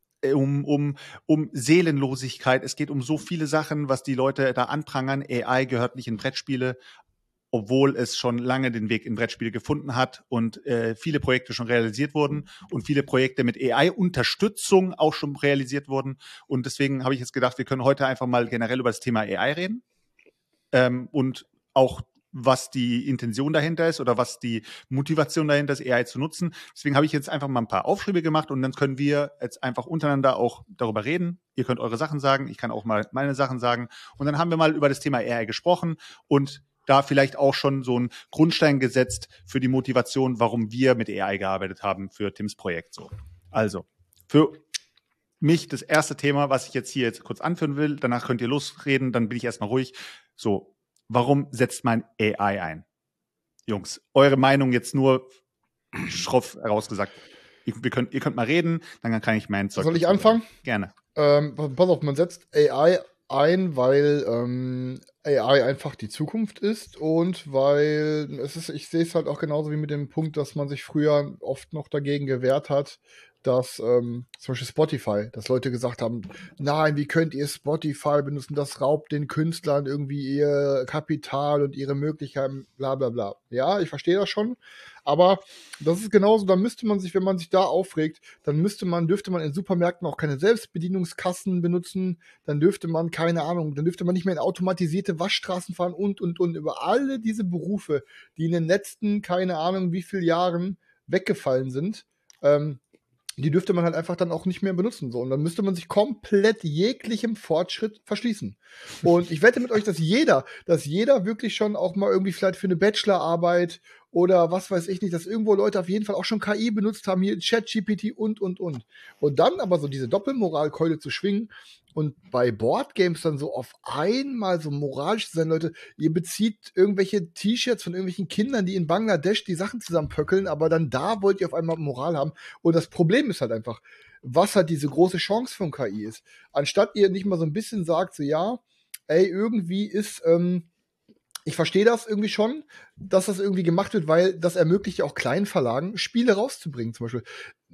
um um um Seelenlosigkeit. Es geht um so viele Sachen, was die Leute da anprangern. A I gehört nicht in Brettspiele, obwohl es schon lange den Weg in Brettspiele gefunden hat und äh, viele Projekte schon realisiert wurden und viele Projekte mit A I-Unterstützung auch schon realisiert wurden. Und deswegen habe ich jetzt gedacht, wir können heute einfach mal generell über das Thema A I reden ähm, und auch was die Intention dahinter ist oder was die Motivation dahinter ist, A I zu nutzen. Deswegen habe ich jetzt einfach mal ein paar Aufschriebe gemacht und dann können wir jetzt einfach untereinander auch darüber reden. Ihr könnt eure Sachen sagen, ich kann auch mal meine Sachen sagen. Und dann haben wir mal über das Thema A I gesprochen und da vielleicht auch schon so einen Grundstein gesetzt für die Motivation, warum wir mit A I gearbeitet haben für Tims Projekt. So. Also, für mich das erste Thema, was ich jetzt hier jetzt kurz anführen will, danach könnt ihr losreden, dann bin ich erstmal ruhig. So. Warum setzt man A I ein? Jungs, eure Meinung jetzt nur schroff herausgesagt. Ihr, wir könnt, ihr könnt mal reden, dann kann ich meinen Zeug. Soll ich anfangen? Gerne. Ähm, pass auf, man setzt A I ein, weil ähm, A I einfach die Zukunft ist und weil es ist, ich sehe es halt auch genauso wie mit dem Punkt, dass man sich früher oft noch dagegen gewehrt hat, dass ähm, zum Beispiel Spotify, dass Leute gesagt haben, nein, wie könnt ihr Spotify benutzen, das raubt den Künstlern irgendwie ihr Kapital und ihre Möglichkeiten, bla bla bla. Ja, ich verstehe das schon, aber das ist genauso, da müsste man sich, wenn man sich da aufregt, dann müsste man, dürfte man in Supermärkten auch keine Selbstbedienungskassen benutzen, dann dürfte man, keine Ahnung, dann dürfte man nicht mehr in automatisierte Waschstraßen fahren und, und, und. Über alle diese Berufe, die in den letzten, keine Ahnung, wie viele Jahren weggefallen sind, ähm, die dürfte man halt einfach dann auch nicht mehr benutzen. So. Und dann müsste man sich komplett jeglichem Fortschritt verschließen. Und ich wette mit euch, dass jeder, dass jeder wirklich schon auch mal irgendwie vielleicht für eine Bachelorarbeit oder was weiß ich nicht, dass irgendwo Leute auf jeden Fall auch schon K I benutzt haben, hier ChatGPT und, und, und. Und dann aber so diese Doppelmoralkeule zu schwingen und bei Boardgames dann so auf einmal so moralisch zu sein, Leute, ihr bezieht irgendwelche T-Shirts von irgendwelchen Kindern, die in Bangladesch die Sachen zusammenpöckeln, aber dann da wollt ihr auf einmal Moral haben. Und das Problem ist halt einfach, was halt diese große Chance von K I ist. Anstatt ihr nicht mal so ein bisschen sagt, so ja, ey, irgendwie ist, ähm, ich verstehe das irgendwie schon, dass das irgendwie gemacht wird, weil das ermöglicht ja auch kleinen Verlagen, Spiele rauszubringen, zum Beispiel.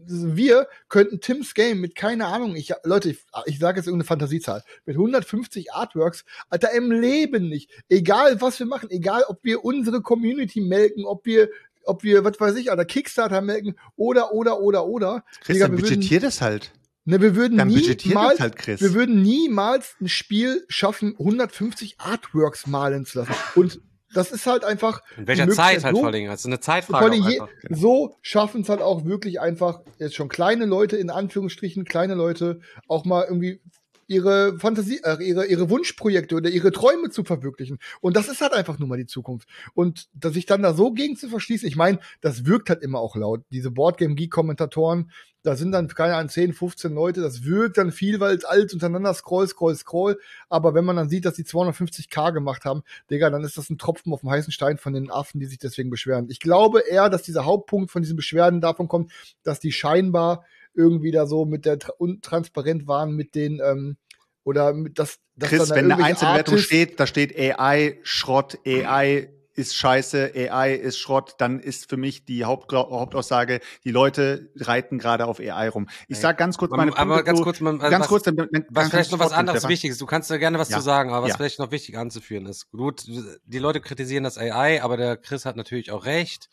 Wir könnten Tim's Game mit, keine Ahnung, ich, Leute, ich, ich sage jetzt irgendeine Fantasiezahl, mit hundertfünfzig Artworks, Alter, im Leben nicht. Egal, was wir machen, egal, ob wir unsere Community melken, ob wir, ob wir, was weiß ich, Alter, Kickstarter melken, oder, oder, oder, oder. Christian, budgetier das halt. Ne, wir würden Dann niemals, halt, Chris. wir würden niemals ein Spiel schaffen, hundertfünfzig Artworks malen zu lassen. Und das ist halt einfach. In welcher Zeit halt so, vor allem. Also eine Zeitfrage. Auch je, genau. So schaffen es halt auch wirklich einfach, jetzt schon kleine Leute, in Anführungsstrichen, kleine Leute, auch mal irgendwie ihre Fantasie, äh, ihre, ihre Wunschprojekte oder ihre Träume zu verwirklichen. Und das ist halt einfach nur mal die Zukunft. Und dass sich dann da so gegen zu verschließen, ich meine, das wirkt halt immer auch laut. Diese Boardgame-Geek-Kommentatoren, da sind dann, keine Ahnung, zehn, fünfzehn Leute, das wirkt dann viel, weil es alles untereinander scroll, scroll, scroll. Aber wenn man dann sieht, dass die zweihundertfünfzig K gemacht haben, Digga, dann ist das ein Tropfen auf dem heißen Stein von den Affen, die sich deswegen beschweren. Ich glaube eher, dass dieser Hauptpunkt von diesen Beschwerden davon kommt, dass die scheinbar irgendwie da so mit der untransparent waren mit den, ähm, oder mit das, dass Chris, dann da wenn eine Einzelwertung Artist steht, da steht A I, Schrott, A I ist scheiße, A I ist Schrott, dann ist für mich die Haupt Hauptaussage, die Leute reiten gerade auf A I rum. Ich sag ganz kurz meine Punkte. Aber ganz kurz, man, ganz was, kurz, dann, dann, was vielleicht noch was anderes Stefan. Wichtiges, du kannst da gerne was Ja. zu sagen, aber was Ja. vielleicht noch wichtig anzuführen ist. Gut, die Leute kritisieren das A I, aber der Chris hat natürlich auch recht.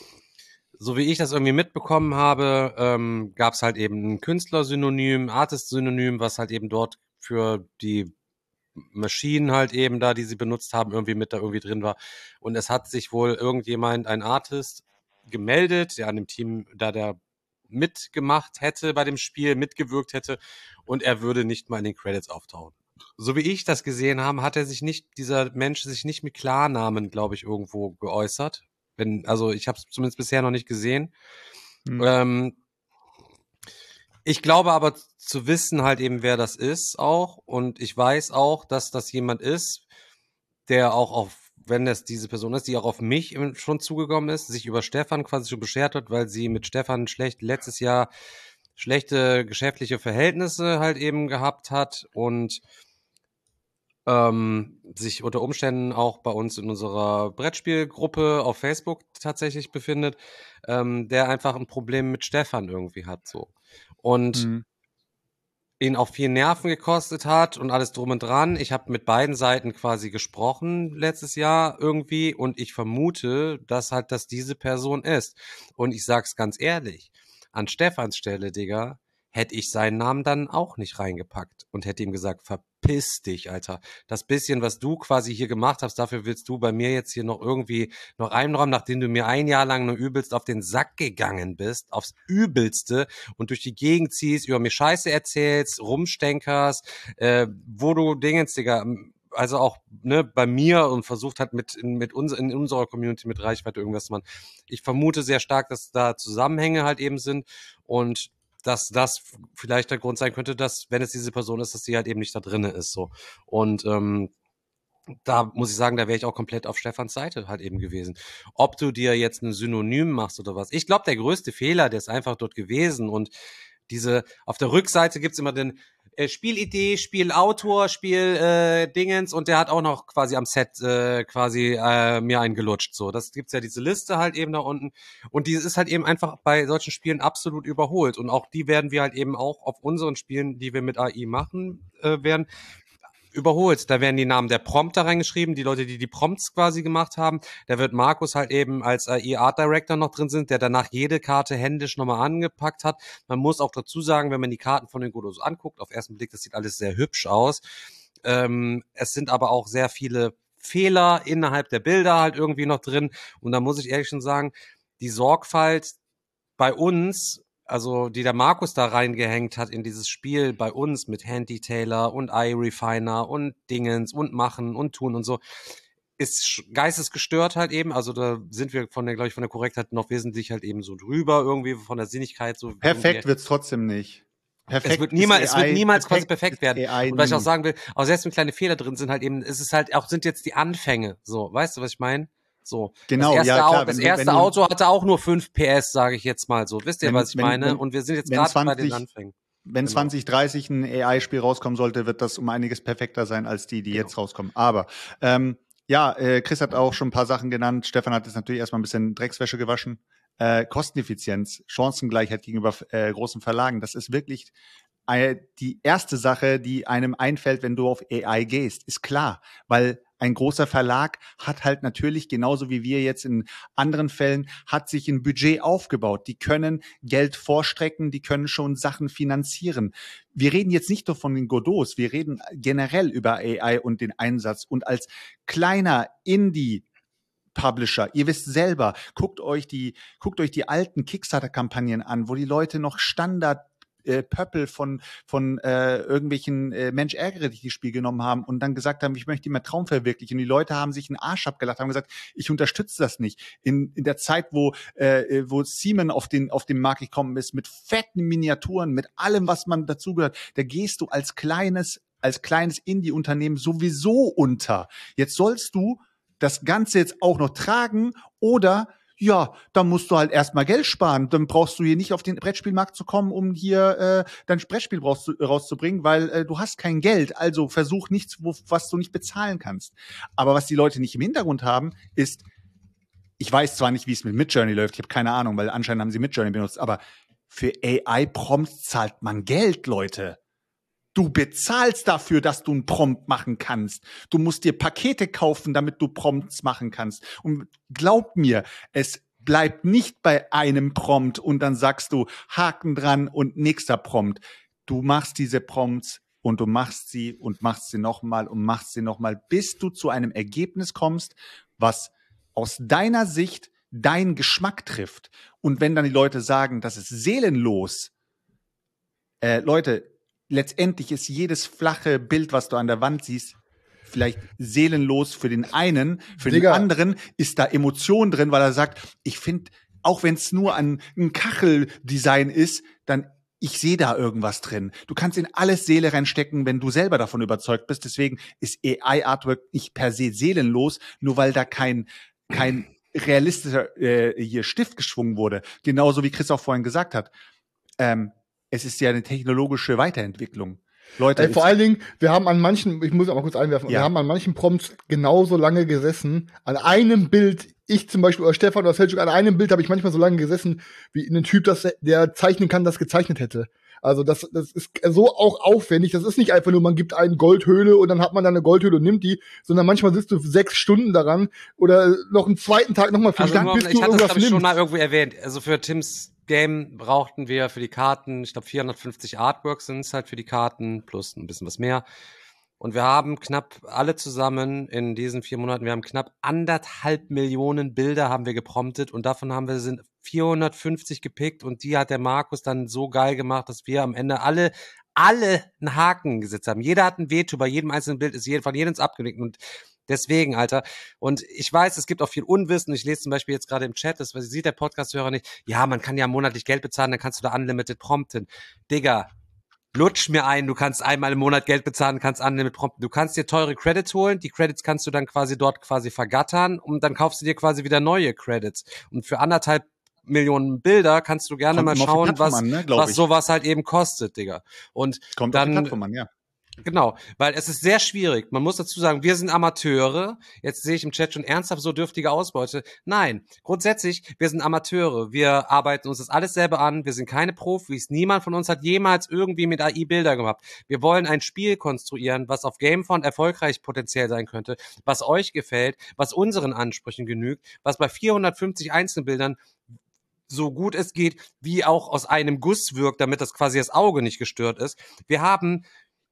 So wie ich das irgendwie mitbekommen habe, ähm, gab es halt eben ein Künstler-Synonym, Artist-Synonym, was halt eben dort für die Maschinen halt eben da, die sie benutzt haben, irgendwie mit da irgendwie drin war. Und es hat sich wohl irgendjemand, ein Artist, gemeldet, der an dem Team, da der mitgemacht hätte bei dem Spiel, mitgewirkt hätte und er würde nicht mal in den Credits auftauchen. So wie ich das gesehen habe, hat er sich nicht, dieser Mensch sich nicht mit Klarnamen, glaube ich, irgendwo geäußert. Wenn, also ich habe es zumindest bisher noch nicht gesehen. Hm. Ähm, ich glaube aber zu wissen halt eben, wer das ist auch. Und ich weiß auch, dass das jemand ist, der auch auf, wenn das diese Person ist, die auch auf mich schon zugekommen ist, sich über Stefan quasi schon beschert hat, weil sie mit Stefan schlecht letztes Jahr schlechte geschäftliche Verhältnisse halt eben gehabt hat und ähm, sich unter Umständen auch bei uns in unserer Brettspielgruppe auf Facebook tatsächlich befindet, ähm, der einfach ein Problem mit Stefan irgendwie hat, so. Und mhm. ihn auch viel Nerven gekostet hat und alles drum und dran. Ich habe mit beiden Seiten quasi gesprochen letztes Jahr irgendwie und ich vermute, dass halt das diese Person ist. Und ich sag's ganz ehrlich, an Stefans Stelle, Digga, hätte ich seinen Namen dann auch nicht reingepackt und hätte ihm gesagt, verpiss dich, Alter. Das bisschen, was du quasi hier gemacht hast, dafür willst du bei mir jetzt hier noch irgendwie noch einräumen, nachdem du mir ein Jahr lang nur übelst auf den Sack gegangen bist, aufs Übelste und durch die Gegend ziehst, über mir Scheiße erzählst, rumstänkerst, äh, wo du Dingens, Digga, also auch ne bei mir und versucht hat mit in, mit uns in unserer Community mit Reichweite irgendwas zu machen. Ich vermute sehr stark, dass da Zusammenhänge halt eben sind und dass das vielleicht der Grund sein könnte, dass, wenn es diese Person ist, dass sie halt eben nicht da drinne ist, so. Und ähm, da muss ich sagen, da wäre ich auch komplett auf Stefans Seite halt eben gewesen. Ob du dir jetzt ein Synonym machst oder was. Ich glaube, der größte Fehler, der ist einfach dort gewesen und diese, auf der Rückseite gibt's immer den, äh, Spielidee, Spielautor, Spiel äh, Dingens und der hat auch noch quasi am Set äh, quasi äh, mir einen gelutscht. So, das gibt's ja diese Liste halt eben da unten und die ist halt eben einfach bei solchen Spielen absolut überholt und auch die werden wir halt eben auch auf unseren Spielen, die wir mit A I machen, äh, werden überholt. Da werden die Namen der Prompter reingeschrieben, die Leute, die die Prompts quasi gemacht haben. Da wird Markus halt eben als A I Art Director noch drin sind, der danach jede Karte händisch nochmal angepackt hat. Man muss auch dazu sagen, wenn man die Karten von den Godot anguckt, auf ersten Blick, das sieht alles sehr hübsch aus. Ähm, es sind aber auch sehr viele Fehler innerhalb der Bilder halt irgendwie noch drin. Und da muss ich ehrlich schon sagen, die Sorgfalt bei uns, also die der Markus da reingehängt hat in dieses Spiel bei uns mit Hand-Detailer und Eye-Refiner und Dingens und Machen und Tun und so, ist geistesgestört halt eben. Also da sind wir von der, glaube ich, von der Korrektheit noch wesentlich halt eben so drüber, irgendwie von der Sinnigkeit so. Perfekt wird's trotzdem nicht. Perfekt es wird niemals, es wird niemals quasi perfekt werden. A I und was ich auch sagen will, auch selbst wenn kleine Fehler drin sind halt eben, ist es halt auch, sind jetzt die Anfänge. So, weißt du, was ich meine? So. Genau, das erste, ja, klar, Auto, das wenn, erste wenn Auto hatte auch nur fünf P S, sage ich jetzt mal so. Wisst ihr, wenn, was ich wenn, meine? Wenn, und wir sind jetzt gerade bei den Anfängen. Wenn genau. zwanzig dreißig ein A I-Spiel rauskommen sollte, wird das um einiges perfekter sein als die, die genau. jetzt rauskommen. Aber ähm, ja, äh, Chris hat auch schon ein paar Sachen genannt. Stefan hat jetzt natürlich erstmal ein bisschen Dreckswäsche gewaschen. Äh, Kosteneffizienz, Chancengleichheit gegenüber äh, großen Verlagen, das ist wirklich äh, die erste Sache, die einem einfällt, wenn du auf A I gehst, ist klar, weil ein großer Verlag hat halt natürlich, genauso wie wir jetzt in anderen Fällen, hat sich ein Budget aufgebaut. Die können Geld vorstrecken, die können schon Sachen finanzieren. Wir reden jetzt nicht nur von den Godots, wir reden generell über A I und den Einsatz. Und als kleiner Indie Publisher, ihr wisst selber, guckt euch die, guckt euch die alten Kickstarter-Kampagnen an, wo die Leute noch Standard Äh, Pöppel von von äh, irgendwelchen äh, Mensch ärgere dich, die Spiel genommen haben und dann gesagt haben, ich möchte mir Traum verwirklichen. Und die Leute haben sich einen Arsch abgelacht, haben gesagt, ich unterstütze das nicht. In in der Zeit, wo äh, wo Simon auf den auf den Markt gekommen ist, mit fetten Miniaturen, mit allem, was man dazugehört, da gehst du als kleines als kleines Indie-Unternehmen sowieso unter. Jetzt sollst du das Ganze jetzt auch noch tragen oder ja, dann musst du halt erstmal Geld sparen. Dann brauchst du hier nicht auf den Brettspielmarkt zu kommen, um hier äh, dein Brettspiel brauchst, rauszubringen, weil äh, du hast kein Geld. Also versuch nichts, wo, was du nicht bezahlen kannst. Aber was die Leute nicht im Hintergrund haben, ist, ich weiß zwar nicht, wie es mit Midjourney läuft, ich habe keine Ahnung, weil anscheinend haben sie Midjourney benutzt, aber für A I-Prompts zahlt man Geld, Leute. Du bezahlst dafür, dass du einen Prompt machen kannst. Du musst dir Pakete kaufen, damit du Prompts machen kannst. Und glaub mir, es bleibt nicht bei einem Prompt und dann sagst du Haken dran und nächster Prompt. Du machst diese Prompts und du machst sie und machst sie nochmal und machst sie nochmal, bis du zu einem Ergebnis kommst, was aus deiner Sicht deinen Geschmack trifft. Und wenn dann die Leute sagen, das ist seelenlos, äh, Leute, letztendlich ist jedes flache Bild, was du an der Wand siehst, vielleicht seelenlos für den einen, für Digga. Den anderen ist da Emotion drin, weil er sagt, ich finde, auch wenn es nur ein, ein Kacheldesign ist, dann ich sehe da irgendwas drin. Du kannst in alles Seele reinstecken, wenn du selber davon überzeugt bist. Deswegen ist A I-Artwork nicht per se seelenlos, nur weil da kein kein realistischer äh, hier Stift geschwungen wurde. Genauso wie Chris auch vorhin gesagt hat. Ähm, Es ist ja eine technologische Weiterentwicklung. Leute, Ey, vor allen Dingen, wir haben an manchen, ich muss auch mal kurz einwerfen, ja. wir haben an manchen Prompts genauso lange gesessen. An einem Bild, ich zum Beispiel, oder Stefan oder Selchuk, an einem Bild habe ich manchmal so lange gesessen, wie ein Typ, das, der zeichnen kann, das gezeichnet hätte. Also das, das ist so auch aufwendig. Das ist nicht einfach nur, man gibt einen Goldhöhle und dann hat man dann eine Goldhöhle und nimmt die, sondern manchmal sitzt du sechs Stunden daran oder noch einen zweiten Tag nochmal vier also Stunden, bis ich du hatte irgendwas das, ich, schon nimmst. mal irgendwo erwähnt. Also für Tims Game brauchten wir für die Karten, ich glaube vierhundertfünfzig Artworks sind es halt für die Karten, plus ein bisschen was mehr. Und wir haben knapp alle zusammen in diesen vier Monaten, wir haben knapp anderthalb Millionen Bilder haben wir gepromptet und davon haben wir sind vierhundertfünfzig gepickt und die hat der Markus dann so geil gemacht, dass wir am Ende alle alle einen Haken gesetzt haben. Jeder hat ein Veto, bei jedem einzelnen Bild ist von jedem abgenickt und deswegen, Alter. Und ich weiß, es gibt auch viel Unwissen. Ich lese zum Beispiel jetzt gerade im Chat, das sieht der Podcast-Hörer nicht. Ja, man kann ja monatlich Geld bezahlen, dann kannst du da unlimited prompten. Digga, lutsch mir ein, du kannst einmal im Monat Geld bezahlen, kannst unlimited prompten. Du kannst dir teure Credits holen, die Credits kannst du dann quasi dort quasi vergattern und dann kaufst du dir quasi wieder neue Credits. Und für anderthalb Millionen Bilder, kannst du gerne Kommt mal immer auf die schauen, Plattform was, an, ne, glaub was ich. sowas halt eben kostet, Digga. Und Kommt auf die dann, Plattform an, ja. genau, weil es ist sehr schwierig. Man muss dazu sagen, wir sind Amateure. Jetzt sehe ich im Chat schon ernsthaft so dürftige Ausbeute. Nein, grundsätzlich, wir sind Amateure. Wir arbeiten uns das alles selber an. Wir sind keine Profis. Niemand von uns hat jemals irgendwie mit A I Bilder gemacht. Wir wollen ein Spiel konstruieren, was auf Gamefront erfolgreich potenziell sein könnte, was euch gefällt, was unseren Ansprüchen genügt, was bei vierhundertfünfzig Einzelbildern so gut es geht, wie auch aus einem Guss wirkt, damit das quasi das Auge nicht gestört ist. Wir haben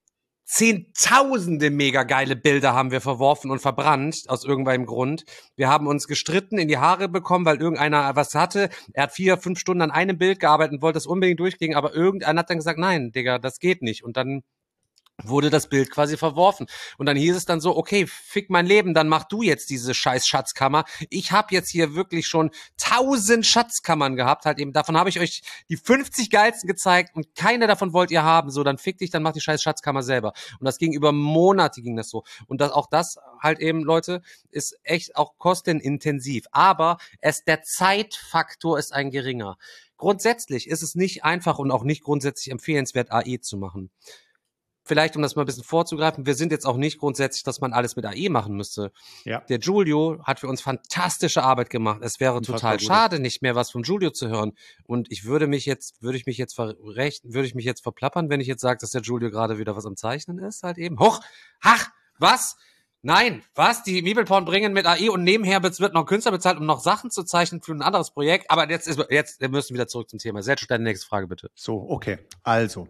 Zehntausende mega geile Bilder haben wir verworfen und verbrannt, aus irgendeinem Grund. Wir haben uns gestritten, in die Haare bekommen, weil irgendeiner was hatte. Er hat vier, fünf Stunden an einem Bild gearbeitet und wollte das unbedingt durchkriegen, aber irgendeiner hat dann gesagt, nein, Digga, das geht nicht. Und dann wurde das Bild quasi verworfen. Und dann hieß es dann so, okay, fick mein Leben, dann mach du jetzt diese scheiß Schatzkammer. Ich habe jetzt hier wirklich schon tausend Schatzkammern gehabt, halt eben, davon habe ich euch die fünfzig geilsten gezeigt und keine davon wollt ihr haben. So, dann fick dich, dann mach die scheiß Schatzkammer selber. Und das ging über Monate, ging das so. Und das, auch das halt eben, Leute, ist echt auch kostenintensiv. Aber es, der Zeitfaktor ist ein geringer. Grundsätzlich ist es nicht einfach und auch nicht grundsätzlich empfehlenswert, A I zu machen. Vielleicht, um das mal ein bisschen vorzugreifen, wir sind jetzt auch nicht grundsätzlich, dass man alles mit A I machen müsste. Ja. Der Giulio hat für uns fantastische Arbeit gemacht. Es wäre Unfassbar total gut. schade, nicht mehr was von Giulio zu hören. Und ich würde mich jetzt, würde ich mich jetzt verrecht, würde ich mich jetzt verplappern, wenn ich jetzt sage, dass der Giulio gerade wieder was am Zeichnen ist, halt eben. Hoch! Ach! Was? Nein, was? Die Meepleporn bringen mit A I und nebenher wird wird noch ein Künstler bezahlt, um noch Sachen zu zeichnen für ein anderes Projekt. Aber jetzt ist, jetzt, wir müssen wieder zurück zum Thema. Sergio, deine nächste Frage bitte. So, okay. Also,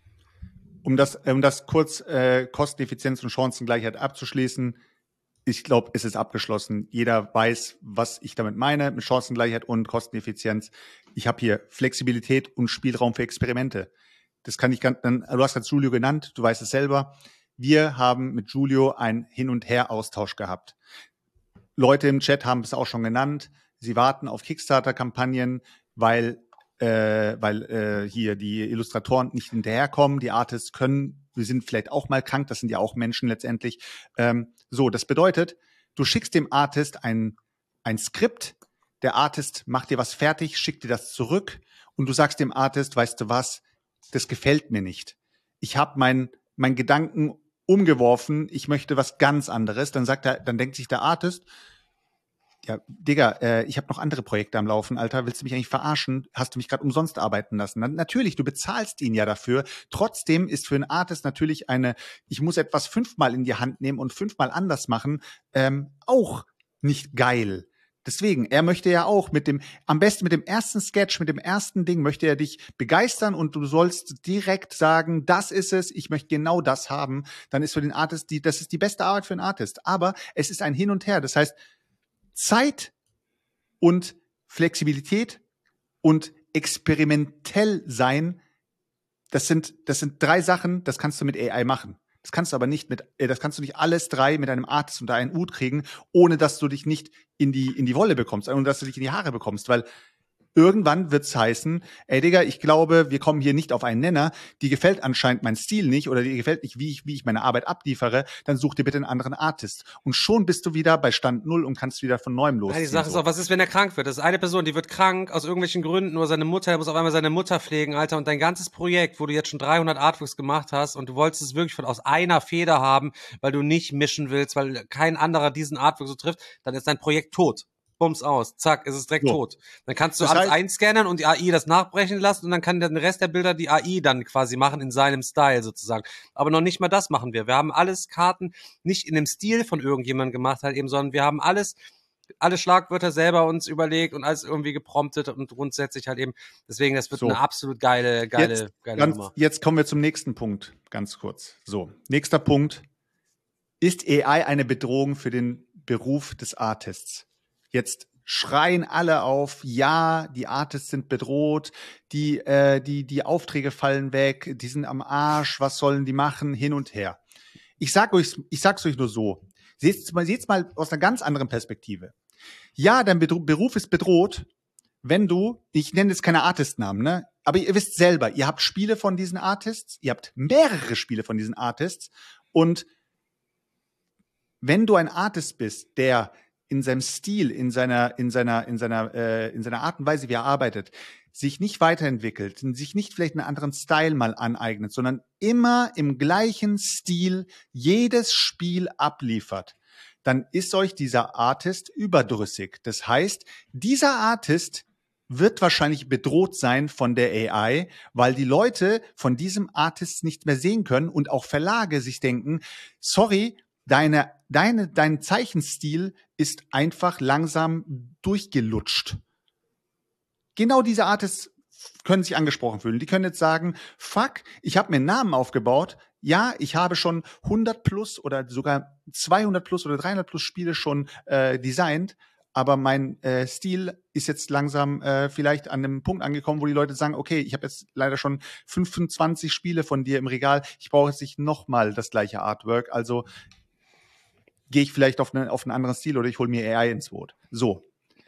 um das, um das kurz äh, Kosteneffizienz und Chancengleichheit abzuschließen, ich glaube, es ist abgeschlossen. Jeder weiß, was ich damit meine mit Chancengleichheit und Kosteneffizienz. Ich habe hier Flexibilität und Spielraum für Experimente. Das kann ich ganz, dann, du hast gerade Giulio genannt, du weißt es selber. Wir haben mit Giulio einen Hin- und Her-Austausch gehabt. Leute im Chat haben es auch schon genannt. Sie warten auf Kickstarter-Kampagnen, weil äh, weil äh, hier die Illustratoren nicht hinterherkommen, die Artists können, wir sind vielleicht auch mal krank, das sind ja auch Menschen letztendlich. Ähm, so, das bedeutet, du schickst dem Artist ein, ein Skript, der Artist macht dir was fertig, schickt dir das zurück und du sagst dem Artist, weißt du was, das gefällt mir nicht. Ich habe mein, mein Gedanken umgeworfen, ich möchte was ganz anderes. Dann sagt er, dann denkt sich der Artist, ja, Digga, äh, ich habe noch andere Projekte am Laufen, Alter, willst du mich eigentlich verarschen? Hast du mich gerade umsonst arbeiten lassen? Dann, natürlich, du bezahlst ihn ja dafür. Trotzdem ist für einen Artist natürlich eine, ich muss etwas fünfmal in die Hand nehmen und fünfmal anders machen, ähm, auch nicht geil. Deswegen, er möchte ja auch mit dem, am besten mit dem ersten Sketch, mit dem ersten Ding, möchte er dich begeistern und du sollst direkt sagen, das ist es, ich möchte genau das haben. Dann ist für den Artist, die, das ist die beste Arbeit für einen Artist. Aber es ist ein Hin und Her. Das heißt, Zeit und Flexibilität und experimentell sein, das sind, das sind drei Sachen, das kannst du mit A I machen. Das kannst du aber nicht mit, das kannst du nicht alles drei mit einem Artist unter einen Hut kriegen, ohne dass du dich nicht in die, in die Wolle bekommst, ohne dass du dich in die Haare bekommst, weil irgendwann wird's heißen, ey Digga, ich glaube, wir kommen hier nicht auf einen Nenner, die gefällt anscheinend mein Stil nicht oder die gefällt nicht, wie ich, wie ich meine Arbeit abliefere, dann such dir bitte einen anderen Artist. Und schon bist du wieder bei Stand Null und kannst wieder von neuem losziehen. Ja, die Sache ist auch, was ist, wenn er krank wird? Das ist eine Person, die wird krank aus irgendwelchen Gründen oder seine Mutter, er muss auf einmal seine Mutter pflegen, Alter, und dein ganzes Projekt, wo du jetzt schon dreihundert Artworks gemacht hast und du wolltest es wirklich von aus einer Feder haben, weil du nicht mischen willst, weil kein anderer diesen Artwork so trifft, dann ist dein Projekt tot. Bums aus, zack, ist es direkt so. tot. Dann kannst du Das alles heißt, einscannen und die A I das nachbrechen lassen und dann kann der Rest der Bilder die A I dann quasi machen in seinem Style sozusagen. Aber noch nicht mal das machen wir. Wir haben alles Karten nicht in dem Stil von irgendjemandem gemacht halt eben, sondern wir haben alles, alle Schlagwörter selber uns überlegt und alles irgendwie gepromptet und grundsätzlich halt eben, deswegen, das wird so. eine absolut geile, geile, jetzt, geile ganz, Nummer. Jetzt kommen wir zum nächsten Punkt, ganz kurz. So, nächster Punkt. Ist A I eine Bedrohung für den Beruf des Artists? Jetzt schreien alle auf, ja, die Artists sind bedroht, die, äh, die, die Aufträge fallen weg, die sind am Arsch, was sollen die machen, hin und her. Ich sag euch, ich sag's euch nur so. Seht's mal, seht's mal aus einer ganz anderen Perspektive. Ja, dein Bedru- Beruf ist bedroht, wenn du, ich nenne jetzt keine Artist-Namen, ne, aber ihr wisst selber, ihr habt Spiele von diesen Artists, ihr habt mehrere Spiele von diesen Artists und wenn du ein Artist bist, der in seinem Stil, in seiner, in seiner, in seiner, äh, in seiner Art und Weise, wie er arbeitet, sich nicht weiterentwickelt, sich nicht vielleicht einen anderen Style mal aneignet, sondern immer im gleichen Stil jedes Spiel abliefert, dann ist euch dieser Artist überdrüssig. Das heißt, dieser Artist wird wahrscheinlich bedroht sein von der A I, weil die Leute von diesem Artist nicht mehr sehen können und auch Verlage sich denken, sorry, deine, deine, dein Zeichenstil ist einfach langsam durchgelutscht. Genau diese Artists können sich angesprochen fühlen. Die können jetzt sagen, fuck, ich habe mir einen Namen aufgebaut. Ja, ich habe schon hundert plus oder sogar zweihundert plus oder dreihundert plus Spiele schon äh, designt, aber mein äh, Stil ist jetzt langsam äh, vielleicht an einem Punkt angekommen, wo die Leute sagen, okay, ich habe jetzt leider schon fünfundzwanzig Spiele von dir im Regal, ich brauche jetzt nicht nochmal das gleiche Artwork, also gehe ich vielleicht auf, eine, auf einen anderen Stil oder ich hole mir A I ins Boot. So.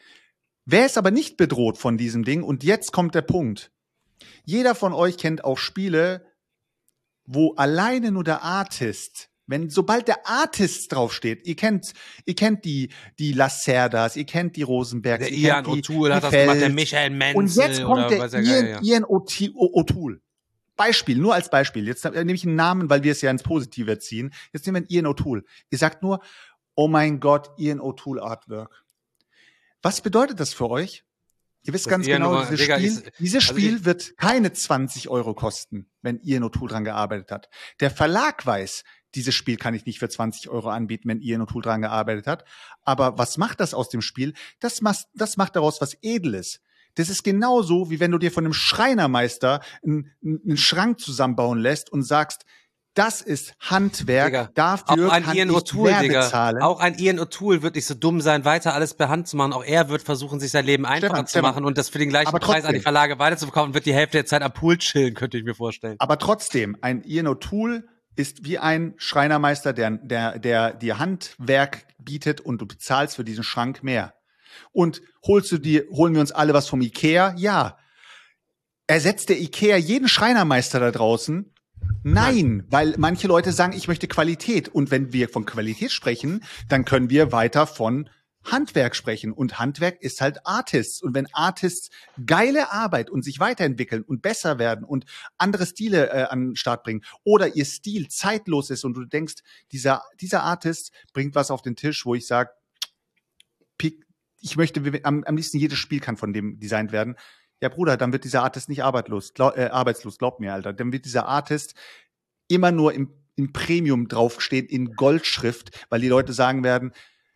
Wer ist aber nicht bedroht von diesem Ding? Und jetzt kommt der Punkt. Jeder von euch kennt auch Spiele, wo alleine nur der Artist, wenn sobald der Artist draufsteht, ihr kennt, ihr kennt die die Lacerdas, ihr kennt die Rosenbergs, der Ian O'Toole hat das gemacht, der Michael Menzel. Und jetzt kommt oder der was ja Ian, geil, ja. Ian O'Toole. Beispiel, nur als Beispiel. Jetzt nehme ich einen Namen, weil wir es ja ins Positive ziehen. Jetzt nehmen wir Ian O'Toole. Ihr sagt nur, oh mein Gott, Ian O'Toole Artwork. Was bedeutet das für euch? Ihr wisst Das ganz Ian genau, O'Toole, dieses Digga, Spiel, ist- dieses also Spiel ich- wird keine zwanzig Euro kosten, wenn Ian O'Toole dran gearbeitet hat. Der Verlag weiß, dieses Spiel kann ich nicht für zwanzig Euro anbieten, wenn Ian O'Toole dran gearbeitet hat. Aber was macht das aus dem Spiel? Das macht, das macht daraus was Edles. Das ist genauso, wie wenn du dir von einem Schreinermeister einen, einen Schrank zusammenbauen lässt und sagst, das ist Handwerk, Digga, dafür auch ein kann Ian ich O'Toole, mehr Digga. bezahlen. Auch ein Ian O'Toole wird nicht so dumm sein, weiter alles per Hand zu machen. Auch er wird versuchen, sich sein Leben einfacher Stefan, zu Stefan, machen und das für den gleichen aber Preis an die trotzdem. Verlage weiterzuverkaufen und wird die Hälfte der Zeit am Pool chillen, könnte ich mir vorstellen. Aber trotzdem, ein Ian O'Toole ist wie ein Schreinermeister, der, der, der dir Handwerk bietet und du bezahlst für diesen Schrank mehr. Und holst du dir, holen wir uns alle was vom Ikea? Ja. Ersetzt der Ikea jeden Schreinermeister da draußen? Nein, weil manche Leute sagen, ich möchte Qualität. Und wenn wir von Qualität sprechen, dann können wir weiter von Handwerk sprechen. Und Handwerk ist halt Artists. Und wenn Artists geile Arbeit und sich weiterentwickeln und besser werden und andere Stile äh, an den Start bringen oder ihr Stil zeitlos ist und du denkst, dieser, dieser Artist bringt was auf den Tisch, wo ich sage, ich möchte, am, am liebsten jedes Spiel kann von dem designt werden. Ja, Bruder, dann wird dieser Artist nicht arbeitslos, glaub, äh, arbeitslos, glaub mir, Alter. Dann wird dieser Artist immer nur im, im Premium draufstehen, in Goldschrift, weil die Leute sagen werden,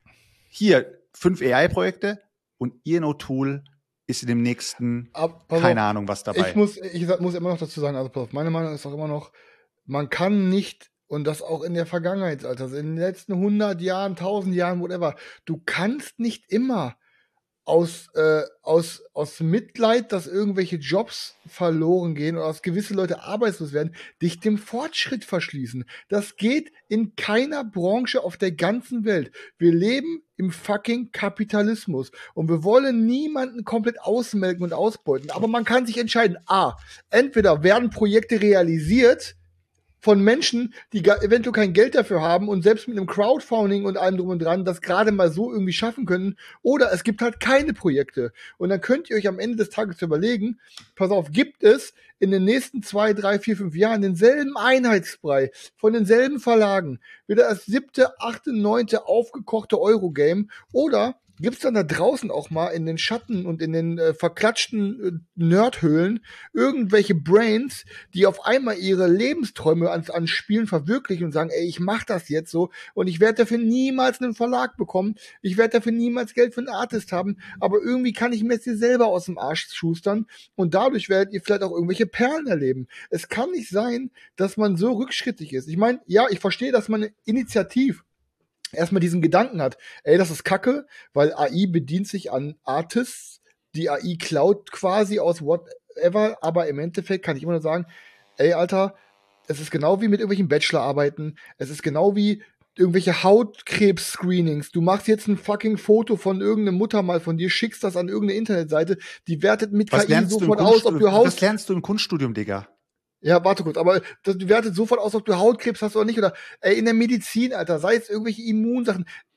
hier, fünf A I-Projekte und Ian O'Toole ist in dem nächsten, Ab- pass keine auf, Ahnung, was dabei. Ich muss, ich sag- muss immer noch dazu sagen, also pass auf, meine Meinung ist auch immer noch, man kann nicht, und das auch in der Vergangenheit, also in den letzten hundert Jahren, tausend Jahren, whatever, du kannst nicht immer aus, äh, aus, aus Mitleid, dass irgendwelche Jobs verloren gehen oder dass gewisse Leute arbeitslos werden, dich dem Fortschritt verschließen. Das geht in keiner Branche auf der ganzen Welt. Wir leben im fucking Kapitalismus und wir wollen niemanden komplett ausmelken und ausbeuten. Aber man kann sich entscheiden, a, entweder werden Projekte realisiert von Menschen, die gar, eventuell kein Geld dafür haben und selbst mit einem Crowdfunding und allem drum und dran das gerade mal so irgendwie schaffen können. Oder es gibt halt keine Projekte. Und dann könnt ihr euch am Ende des Tages überlegen, pass auf, gibt es in den nächsten zwei, drei, vier, fünf Jahren denselben Einheitsbrei von denselben Verlagen, wieder das siebte, achte, neunte aufgekochte Eurogame oder gibt's dann da draußen auch mal in den Schatten und in den äh, verklatschten äh, Nerdhöhlen irgendwelche Brains, die auf einmal ihre Lebensträume an, an Spielen verwirklichen und sagen, ey, ich mach das jetzt so und ich werde dafür niemals einen Verlag bekommen, ich werde dafür niemals Geld für einen Artist haben, aber irgendwie kann ich mir jetzt hier selber aus dem Arsch schustern und dadurch werdet ihr vielleicht auch irgendwelche Perlen erleben. Es kann nicht sein, dass man so rückschrittig ist. Ich meine, ja, ich verstehe, dass man initiativ erstmal diesen Gedanken hat, ey, das ist Kacke, weil A I bedient sich an Artists, die A I klaut quasi aus whatever, aber im Endeffekt kann ich immer nur sagen, ey, Alter, es ist genau wie mit irgendwelchen Bachelorarbeiten, es ist genau wie irgendwelche Hautkrebs-Screenings. Du machst jetzt ein fucking Foto von irgendeiner Mutter mal von dir, schickst das an irgendeine Internetseite, die wertet mit was K I lernst du im sofort aus, ob du Kunststudium? Haut... Was lernst du im Kunststudium, Digga? Ja, warte kurz, aber das, du wertet sofort aus, ob du Hautkrebs hast oder nicht. Oder ey, in der Medizin, Alter, sei es irgendwelche Immunsachen.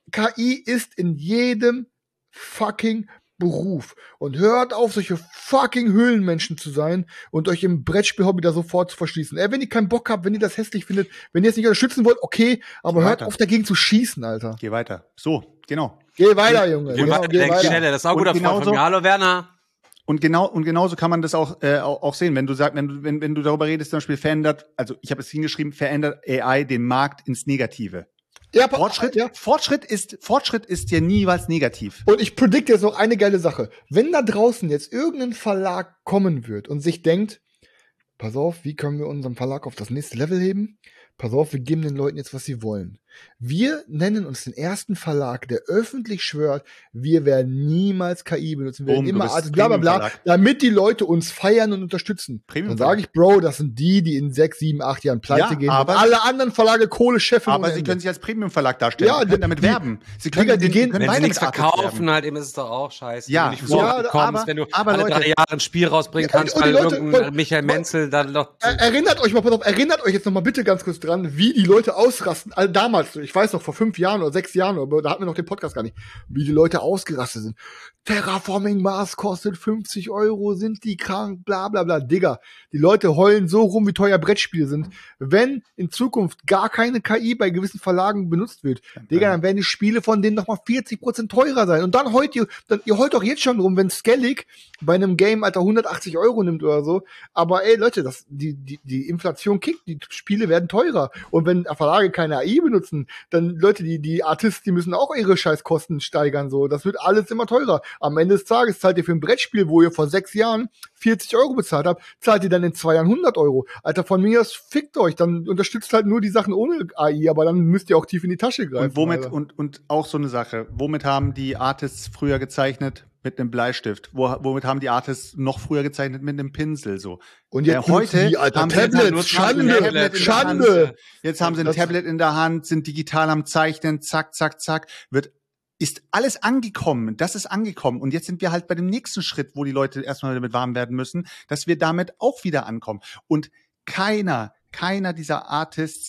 K I ist in jedem fucking Beruf. Und hört auf, solche fucking Höhlenmenschen zu sein und euch im Brettspiel-Hobby da sofort zu verschließen. Ey, wenn ihr keinen Bock habt, wenn ihr das hässlich findet, wenn ihr es nicht unterstützen wollt, okay, aber Geh hört weiter. auf, dagegen zu schießen, Alter. Geh weiter. So, genau. Geh weiter, Junge. Geh Genau, weiter, geh denk weiter. schneller. Das ist auch ein Und guter Freund genauso- von mir. Hallo, Werner. Und genau und genauso kann man das auch äh, auch, auch sehen, wenn du sagst, wenn du wenn, wenn du darüber redest, zum Beispiel verändert, also ich habe es hingeschrieben, verändert A I den Markt ins Negative. Ja, pa- Fortschritt, ja. Fortschritt ist Fortschritt ist ja niemals negativ. Und ich predikte jetzt noch eine geile Sache. Wenn da draußen jetzt irgendein Verlag kommen wird und sich denkt, pass auf, wie können wir unseren Verlag auf das nächste Level heben? Pass auf, wir geben den Leuten jetzt, was sie wollen. Wir nennen uns den ersten Verlag, der öffentlich schwört, wir werden niemals K I benutzen, wir werden Boom, du immer bist als bla bla bla, Premium-Verlag. damit die Leute uns feiern und unterstützen. Dann Premium-Verlag. sage ich, Bro, das sind die, die in sechs, sieben, acht Jahren pleite Ja, gehen aber- und alle anderen Verlage Kohle scheffeln. Aber ohne sie Ende. können sich als Premium-Verlag darstellen. Ja, sie können damit die- werben. Sie können, Digga, die den- gehen- können Wenn sie weiter nichts mit Artists verkaufen, werben. halt eben ist es doch auch scheiße. Ja, wenn du nicht so, vorkommst, aber- wenn du aber alle Leute- drei Jahre ein Spiel rausbringen Ja, kannst, und die weil Leute- irgendein weil- Michael weil- Menzel dann noch Er, erinnert euch mal, pass auf, erinnert euch jetzt noch mal bitte ganz kurz dran, wie die Leute ausrasten. Also damals, ich weiß noch, vor fünf Jahren oder sechs Jahren, aber da hatten wir noch den Podcast gar nicht, wie die Leute ausgerastet sind. Terraforming Mars kostet fünfzig Euro, sind die krank, bla bla bla. Digga, die Leute heulen so rum, wie teuer Brettspiele sind. Wenn in Zukunft gar keine K I bei gewissen Verlagen benutzt wird, Digga, dann werden die Spiele von denen noch mal vierzig Prozent teurer sein. Und dann heult ihr, dann, ihr heult doch jetzt schon rum, wenn Skellig bei einem Game, Alter, hundertachtzig Euro nimmt oder so. Aber ey, Leute, das, die, die, die Inflation kickt, die Spiele werden teurer. Und wenn Verlage keine A I benutzen, dann, Leute, die, die Artists, die müssen auch ihre Scheißkosten steigern, so. Das wird alles immer teurer. Am Ende des Tages zahlt ihr für ein Brettspiel, wo ihr vor sechs Jahren vierzig Euro bezahlt habt, zahlt ihr dann in zwei Jahren hundert Euro. Alter, von mir aus fickt euch, dann unterstützt halt nur die Sachen ohne A I, aber dann müsst ihr auch tief in die Tasche greifen. Und womit, Alter. und, und auch so eine Sache, womit haben die Artists früher gezeichnet? Mit einem Bleistift. Wo, womit haben die Artists noch früher gezeichnet? Mit einem Pinsel, so. Und jetzt Äh, heute die, Alter, haben sie jetzt Tablets, nur- Schande, haben sie ein Tablet in der Schande. Hand. Jetzt haben sie ein Das- Tablet in der Hand, sind digital am Zeichnen, zack, zack, zack, wird ist alles angekommen. Das ist angekommen. Und jetzt sind wir halt bei dem nächsten Schritt, wo die Leute erstmal damit warm werden müssen, dass wir damit auch wieder ankommen. Und keiner, keiner dieser Artists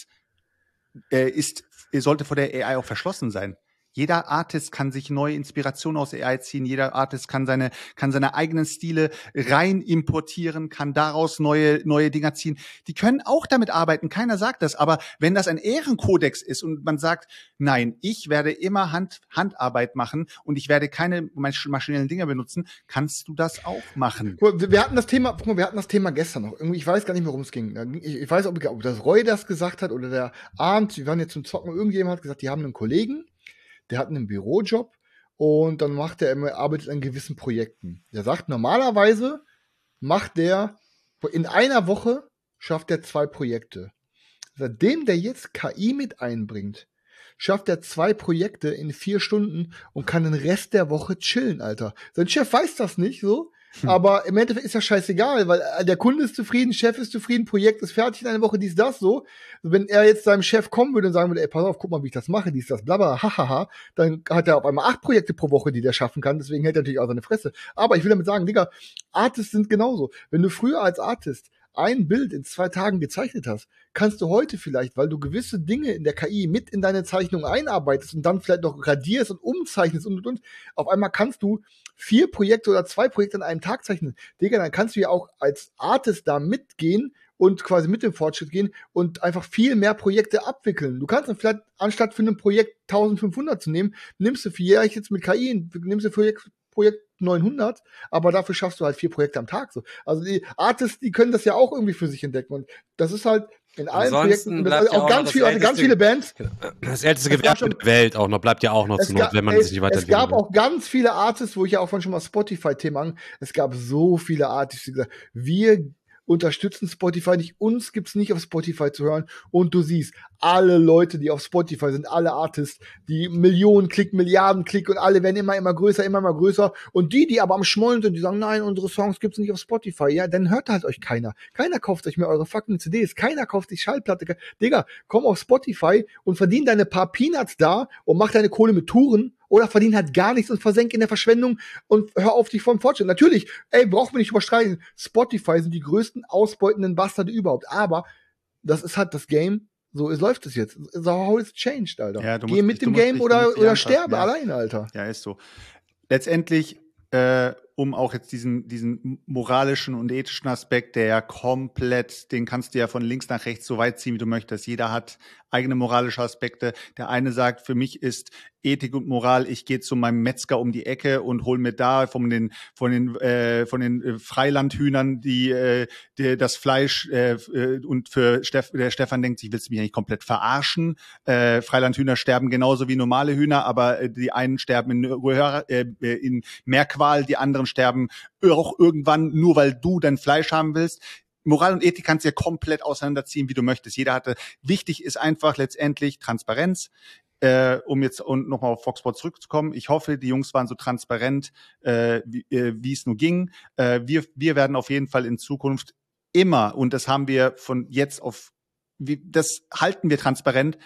äh, ist, sollte vor der A I auch verschlossen sein. Jeder Artist kann sich neue Inspirationen aus A I ziehen. Jeder Artist kann seine, kann seine eigenen Stile rein importieren, kann daraus neue, neue Dinger ziehen. Die können auch damit arbeiten. Keiner sagt das. Aber wenn das ein Ehrenkodex ist und man sagt, nein, ich werde immer Hand, Handarbeit machen und ich werde keine masch- maschinellen Dinge benutzen, kannst du das auch machen. Guck mal, wir hatten das Thema, guck mal, wir hatten das Thema gestern noch. Irgendwie, ich weiß gar nicht mehr, worum es ging. Da ging- Ich, ich weiß, ob, ob das Roy das gesagt hat oder der Arndt. Wir waren jetzt zum Zocken. Irgendjemand hat gesagt, die haben einen Kollegen, der hat einen Bürojob und dann macht er immer, arbeitet an gewissen Projekten. Der sagt, normalerweise macht der in einer Woche schafft er zwei Projekte. Seitdem der jetzt K I mit einbringt, schafft er zwei Projekte in vier Stunden und kann den Rest der Woche chillen, Alter. Sein Chef weiß das nicht so, aber im Endeffekt ist ja scheißegal, weil äh, der Kunde ist zufrieden, Chef ist zufrieden, Projekt ist fertig in einer Woche, dies, das, so. Wenn er jetzt seinem Chef kommen würde und sagen würde, ey, pass auf, guck mal, wie ich das mache, dies, das, blabla, hahaha, dann hat er auf einmal acht Projekte pro Woche, die der schaffen kann, deswegen hält er natürlich auch seine Fresse. Aber ich will damit sagen, Digga, Artists sind genauso. Wenn du früher als Artist ein Bild in zwei Tagen gezeichnet hast, kannst du heute vielleicht, weil du gewisse Dinge in der K I mit in deine Zeichnung einarbeitest und dann vielleicht noch radierst und umzeichnest und, und, und, auf einmal kannst du vier Projekte oder zwei Projekte an einem Tag zeichnen. Digga, dann kannst du ja auch als Artist da mitgehen und quasi mit dem Fortschritt gehen und einfach viel mehr Projekte abwickeln. Du kannst dann vielleicht, anstatt für ein Projekt eintausendfünfhundert zu nehmen, nimmst du für jährlich jetzt mit K I, nimmst du für Projekt, Projekt neunhundert, aber dafür schaffst du halt vier Projekte am Tag so. Also die Artists, die können das ja auch irgendwie für sich entdecken und das ist halt in allen Ansonsten Projekten, und das bleibt ist ja auch auch ganz, noch viel, das also ganz älteste- viele Bands. Das älteste Es gab Gewerbe schon- der Welt auch noch, bleibt ja auch noch Es zur ga- Not, wenn man ey, sich nicht es weiterentwickeln gab will. auch ganz viele Artists, wo ich ja auch von schon mal Spotify-Themen an, es gab so viele Artists, die gesagt, wir unterstützen Spotify nicht, uns gibt's nicht auf Spotify zu hören und du siehst, alle Leute, die auf Spotify sind, alle Artists, die Millionen Klick, Milliarden Klick und alle werden immer, immer größer, immer, immer größer und die, die aber am Schmollen sind, die sagen, nein, unsere Songs gibt's nicht auf Spotify, ja, dann hört halt euch keiner. Keiner kauft euch mehr eure fucking C Ds, keiner kauft sich Schallplatte. Digga, komm auf Spotify und verdien deine paar Peanuts da und mach deine Kohle mit Touren oder verdien halt gar nichts und versenk in der Verschwendung und hör auf dich vom Fortschritt. Natürlich, ey, brauchen wir nicht überstreiten. Spotify sind die größten ausbeutenden Bastarde überhaupt. Aber das ist halt das Game. So es läuft es jetzt. So how it's changed, Alter. Ja, du Geh musst mit dich- dem du musst Game dich- du oder, musst dich oder anpassen, sterbe ja. allein, Alter. Ja, ist so. Letztendlich, äh, um auch jetzt diesen, diesen moralischen und ethischen Aspekt, der ja komplett, den kannst du ja von links nach rechts so weit ziehen, wie du möchtest. Jeder hat eigene moralische Aspekte. Der eine sagt, für mich ist Ethik und Moral, ich gehe zu meinem Metzger um die Ecke und hol mir da von den von den äh, von den äh, Freilandhühnern die, äh, die das Fleisch äh, äh, und für Steff, der Stefan denkt, ich willst mich eigentlich komplett verarschen. Äh, Freilandhühner sterben genauso wie normale Hühner, aber äh, die einen sterben in, äh, in mehr Qual, die anderen sterben auch irgendwann nur, weil du dein Fleisch haben willst. Moral und Ethik kannst du ja komplett auseinanderziehen, wie du möchtest. Jeder hatte, wichtig ist einfach letztendlich Transparenz. Äh, um jetzt und nochmal auf Fox Sports zurückzukommen. Ich hoffe, die Jungs waren so transparent, äh, wie äh, wie es nur ging. Äh, wir, wir werden auf jeden Fall in Zukunft immer, und das haben wir von jetzt auf, wie, das halten wir transparent,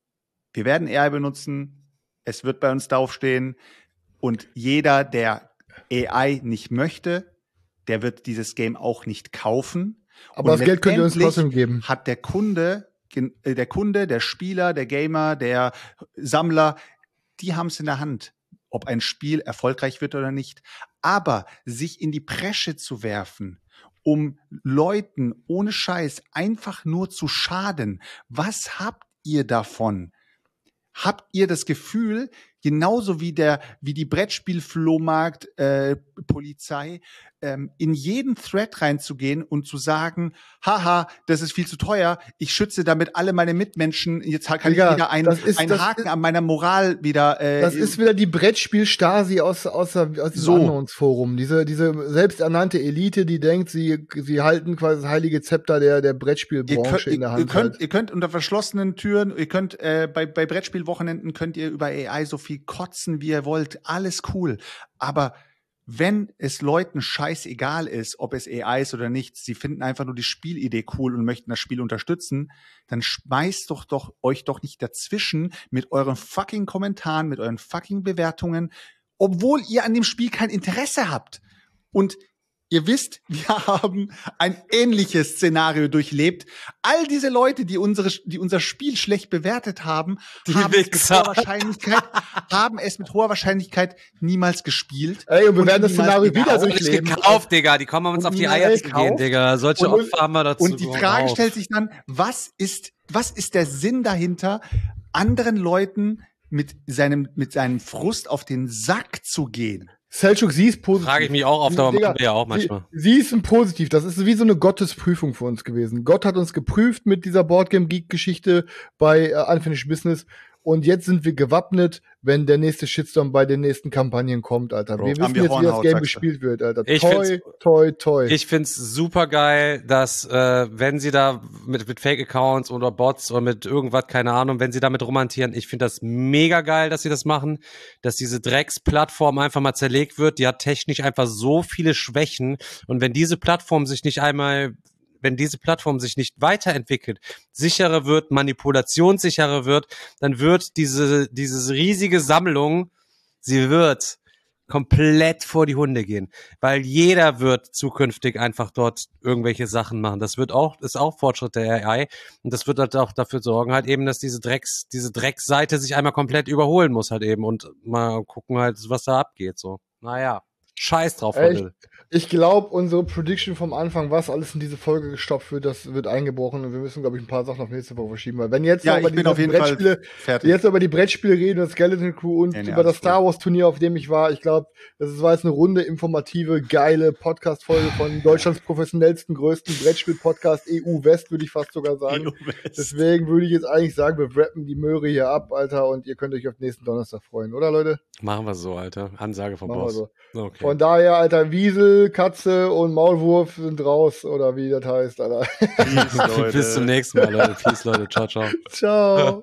wir werden A I benutzen, es wird bei uns draufstehen, und jeder, der A I nicht möchte, der wird dieses Game auch nicht kaufen. Aber Und das Geld könnt ihr uns letztendlich trotzdem geben. Hat der Kunde, gen- äh, der Kunde, der Spieler, der Gamer, der Sammler, die haben es in der Hand, ob ein Spiel erfolgreich wird oder nicht. Aber sich in die Bresche zu werfen, um Leuten ohne Scheiß einfach nur zu schaden, was habt ihr davon? Habt ihr das Gefühl, genauso wie der, wie die Brettspiel-Flohmarkt, äh, Polizei, ähm, in jeden Thread reinzugehen und zu sagen, haha, das ist viel zu teuer, ich schütze damit alle meine Mitmenschen, jetzt kann Digga, ich wieder einen, das ist- einen das Haken ist- an meiner Moral wieder, äh, Das ist wieder die Brettspiel-Stasi aus, aus, der- aus diesem So. Annons-Forum. Diese, diese selbsternannte Elite, die denkt, sie, sie halten quasi das heilige Zepter der, der Ihr Brettspielbranche könnt, in der ihr, Hand. ihr, könnt, halt. ihr könnt unter verschlossenen Türen, ihr könnt äh, bei, bei Brettspielwochenenden könnt ihr über A I so viel kotzen, wie ihr wollt. Alles cool. Aber wenn es Leuten scheißegal ist, ob es A I ist oder nicht, sie finden einfach nur die Spielidee cool und möchten das Spiel unterstützen, dann schmeißt doch, doch euch doch nicht dazwischen mit euren fucking Kommentaren, mit euren fucking Bewertungen, obwohl ihr an dem Spiel kein Interesse habt. Und ihr wisst, wir haben ein ähnliches Szenario durchlebt. All diese Leute, die unsere, die unser Spiel schlecht bewertet haben, Die haben es, mit Wichser. hoher Wahrscheinlichkeit, haben es mit hoher Wahrscheinlichkeit niemals gespielt. Ey, und wir werden das niemals Szenario wieder gekauft. Nicht durchleben. gekauft, Digga. Die kommen uns Und auf die niemals Eier zu gekauft. gehen, Digga. Solche Und- Opfer haben wir dazu. Und die Frage Auf. stellt sich dann, was ist, was ist der Sinn dahinter, anderen Leuten mit seinem, mit seinem Frust auf den Sack zu gehen? Selchuk, sie ist positiv. Frage ich mich auch oft, aber Digga, machen wir ja auch manchmal. Sie, sie ist ein positiv. Das ist wie so eine Gottesprüfung für uns gewesen. Gott hat uns geprüft mit dieser Boardgame Geek Geschichte bei äh, Unfinished Business. Und jetzt sind wir gewappnet, wenn der nächste Shitstorm bei den nächsten Kampagnen kommt, Alter. Bro, wir haben wissen wir jetzt, wie das Hornhaut, Game sagst du. gespielt wird, Alter. Ich toi, find's- toi, toi. Ich find's super geil, dass äh, wenn sie da mit, mit Fake-Accounts oder Bots oder mit irgendwas, keine Ahnung, wenn sie damit romantieren, ich finde das mega geil, dass sie das machen, dass diese Drecksplattform einfach mal zerlegt wird. Die hat technisch einfach so viele Schwächen, und wenn diese Plattform sich nicht einmal wenn diese Plattform sich nicht weiterentwickelt, sicherer wird, manipulationssicherer wird, dann wird diese, diese riesige Sammlung, sie wird komplett vor die Hunde gehen, weil jeder wird zukünftig einfach dort irgendwelche Sachen machen. Das wird auch, ist auch Fortschritt der A I, und das wird halt auch dafür sorgen halt eben, dass diese Drecks, diese Drecksseite sich einmal komplett überholen muss halt eben, und mal gucken halt, was da abgeht, so. Naja. Scheiß drauf, Ey, Leute. Ich glaube, unsere Prediction vom Anfang, was alles in diese Folge gestopft wird, das wird eingebrochen, und wir müssen, glaube ich, ein paar Sachen auf nächste Woche verschieben, weil wenn jetzt Ja, noch über ich bin diese auf jeden Fall Brettspiele, fertig. jetzt über die Brettspiele reden und Skeleton Crew und Nee, nee, über das alles Star Wars Turnier, auf dem ich war, ich glaube, das war jetzt eine runde, informative, geile Podcast-Folge von Deutschlands professionellsten, größten Brettspiel-Podcast E U West, würde ich fast sogar sagen. Deswegen würde ich jetzt eigentlich sagen, wir wrappen die Möhre hier ab, Alter, und ihr könnt euch auf nächsten Donnerstag freuen, oder Leute? Machen wir so, Alter. Ansage vom Machen wir Boss. so. Okay. Von daher, Alter, Wiesel, Katze und Maulwurf sind raus, oder wie das heißt, Alter. Peace, Leute. Bis zum nächsten Mal, Leute. Peace, Leute. Ciao, ciao. Ciao.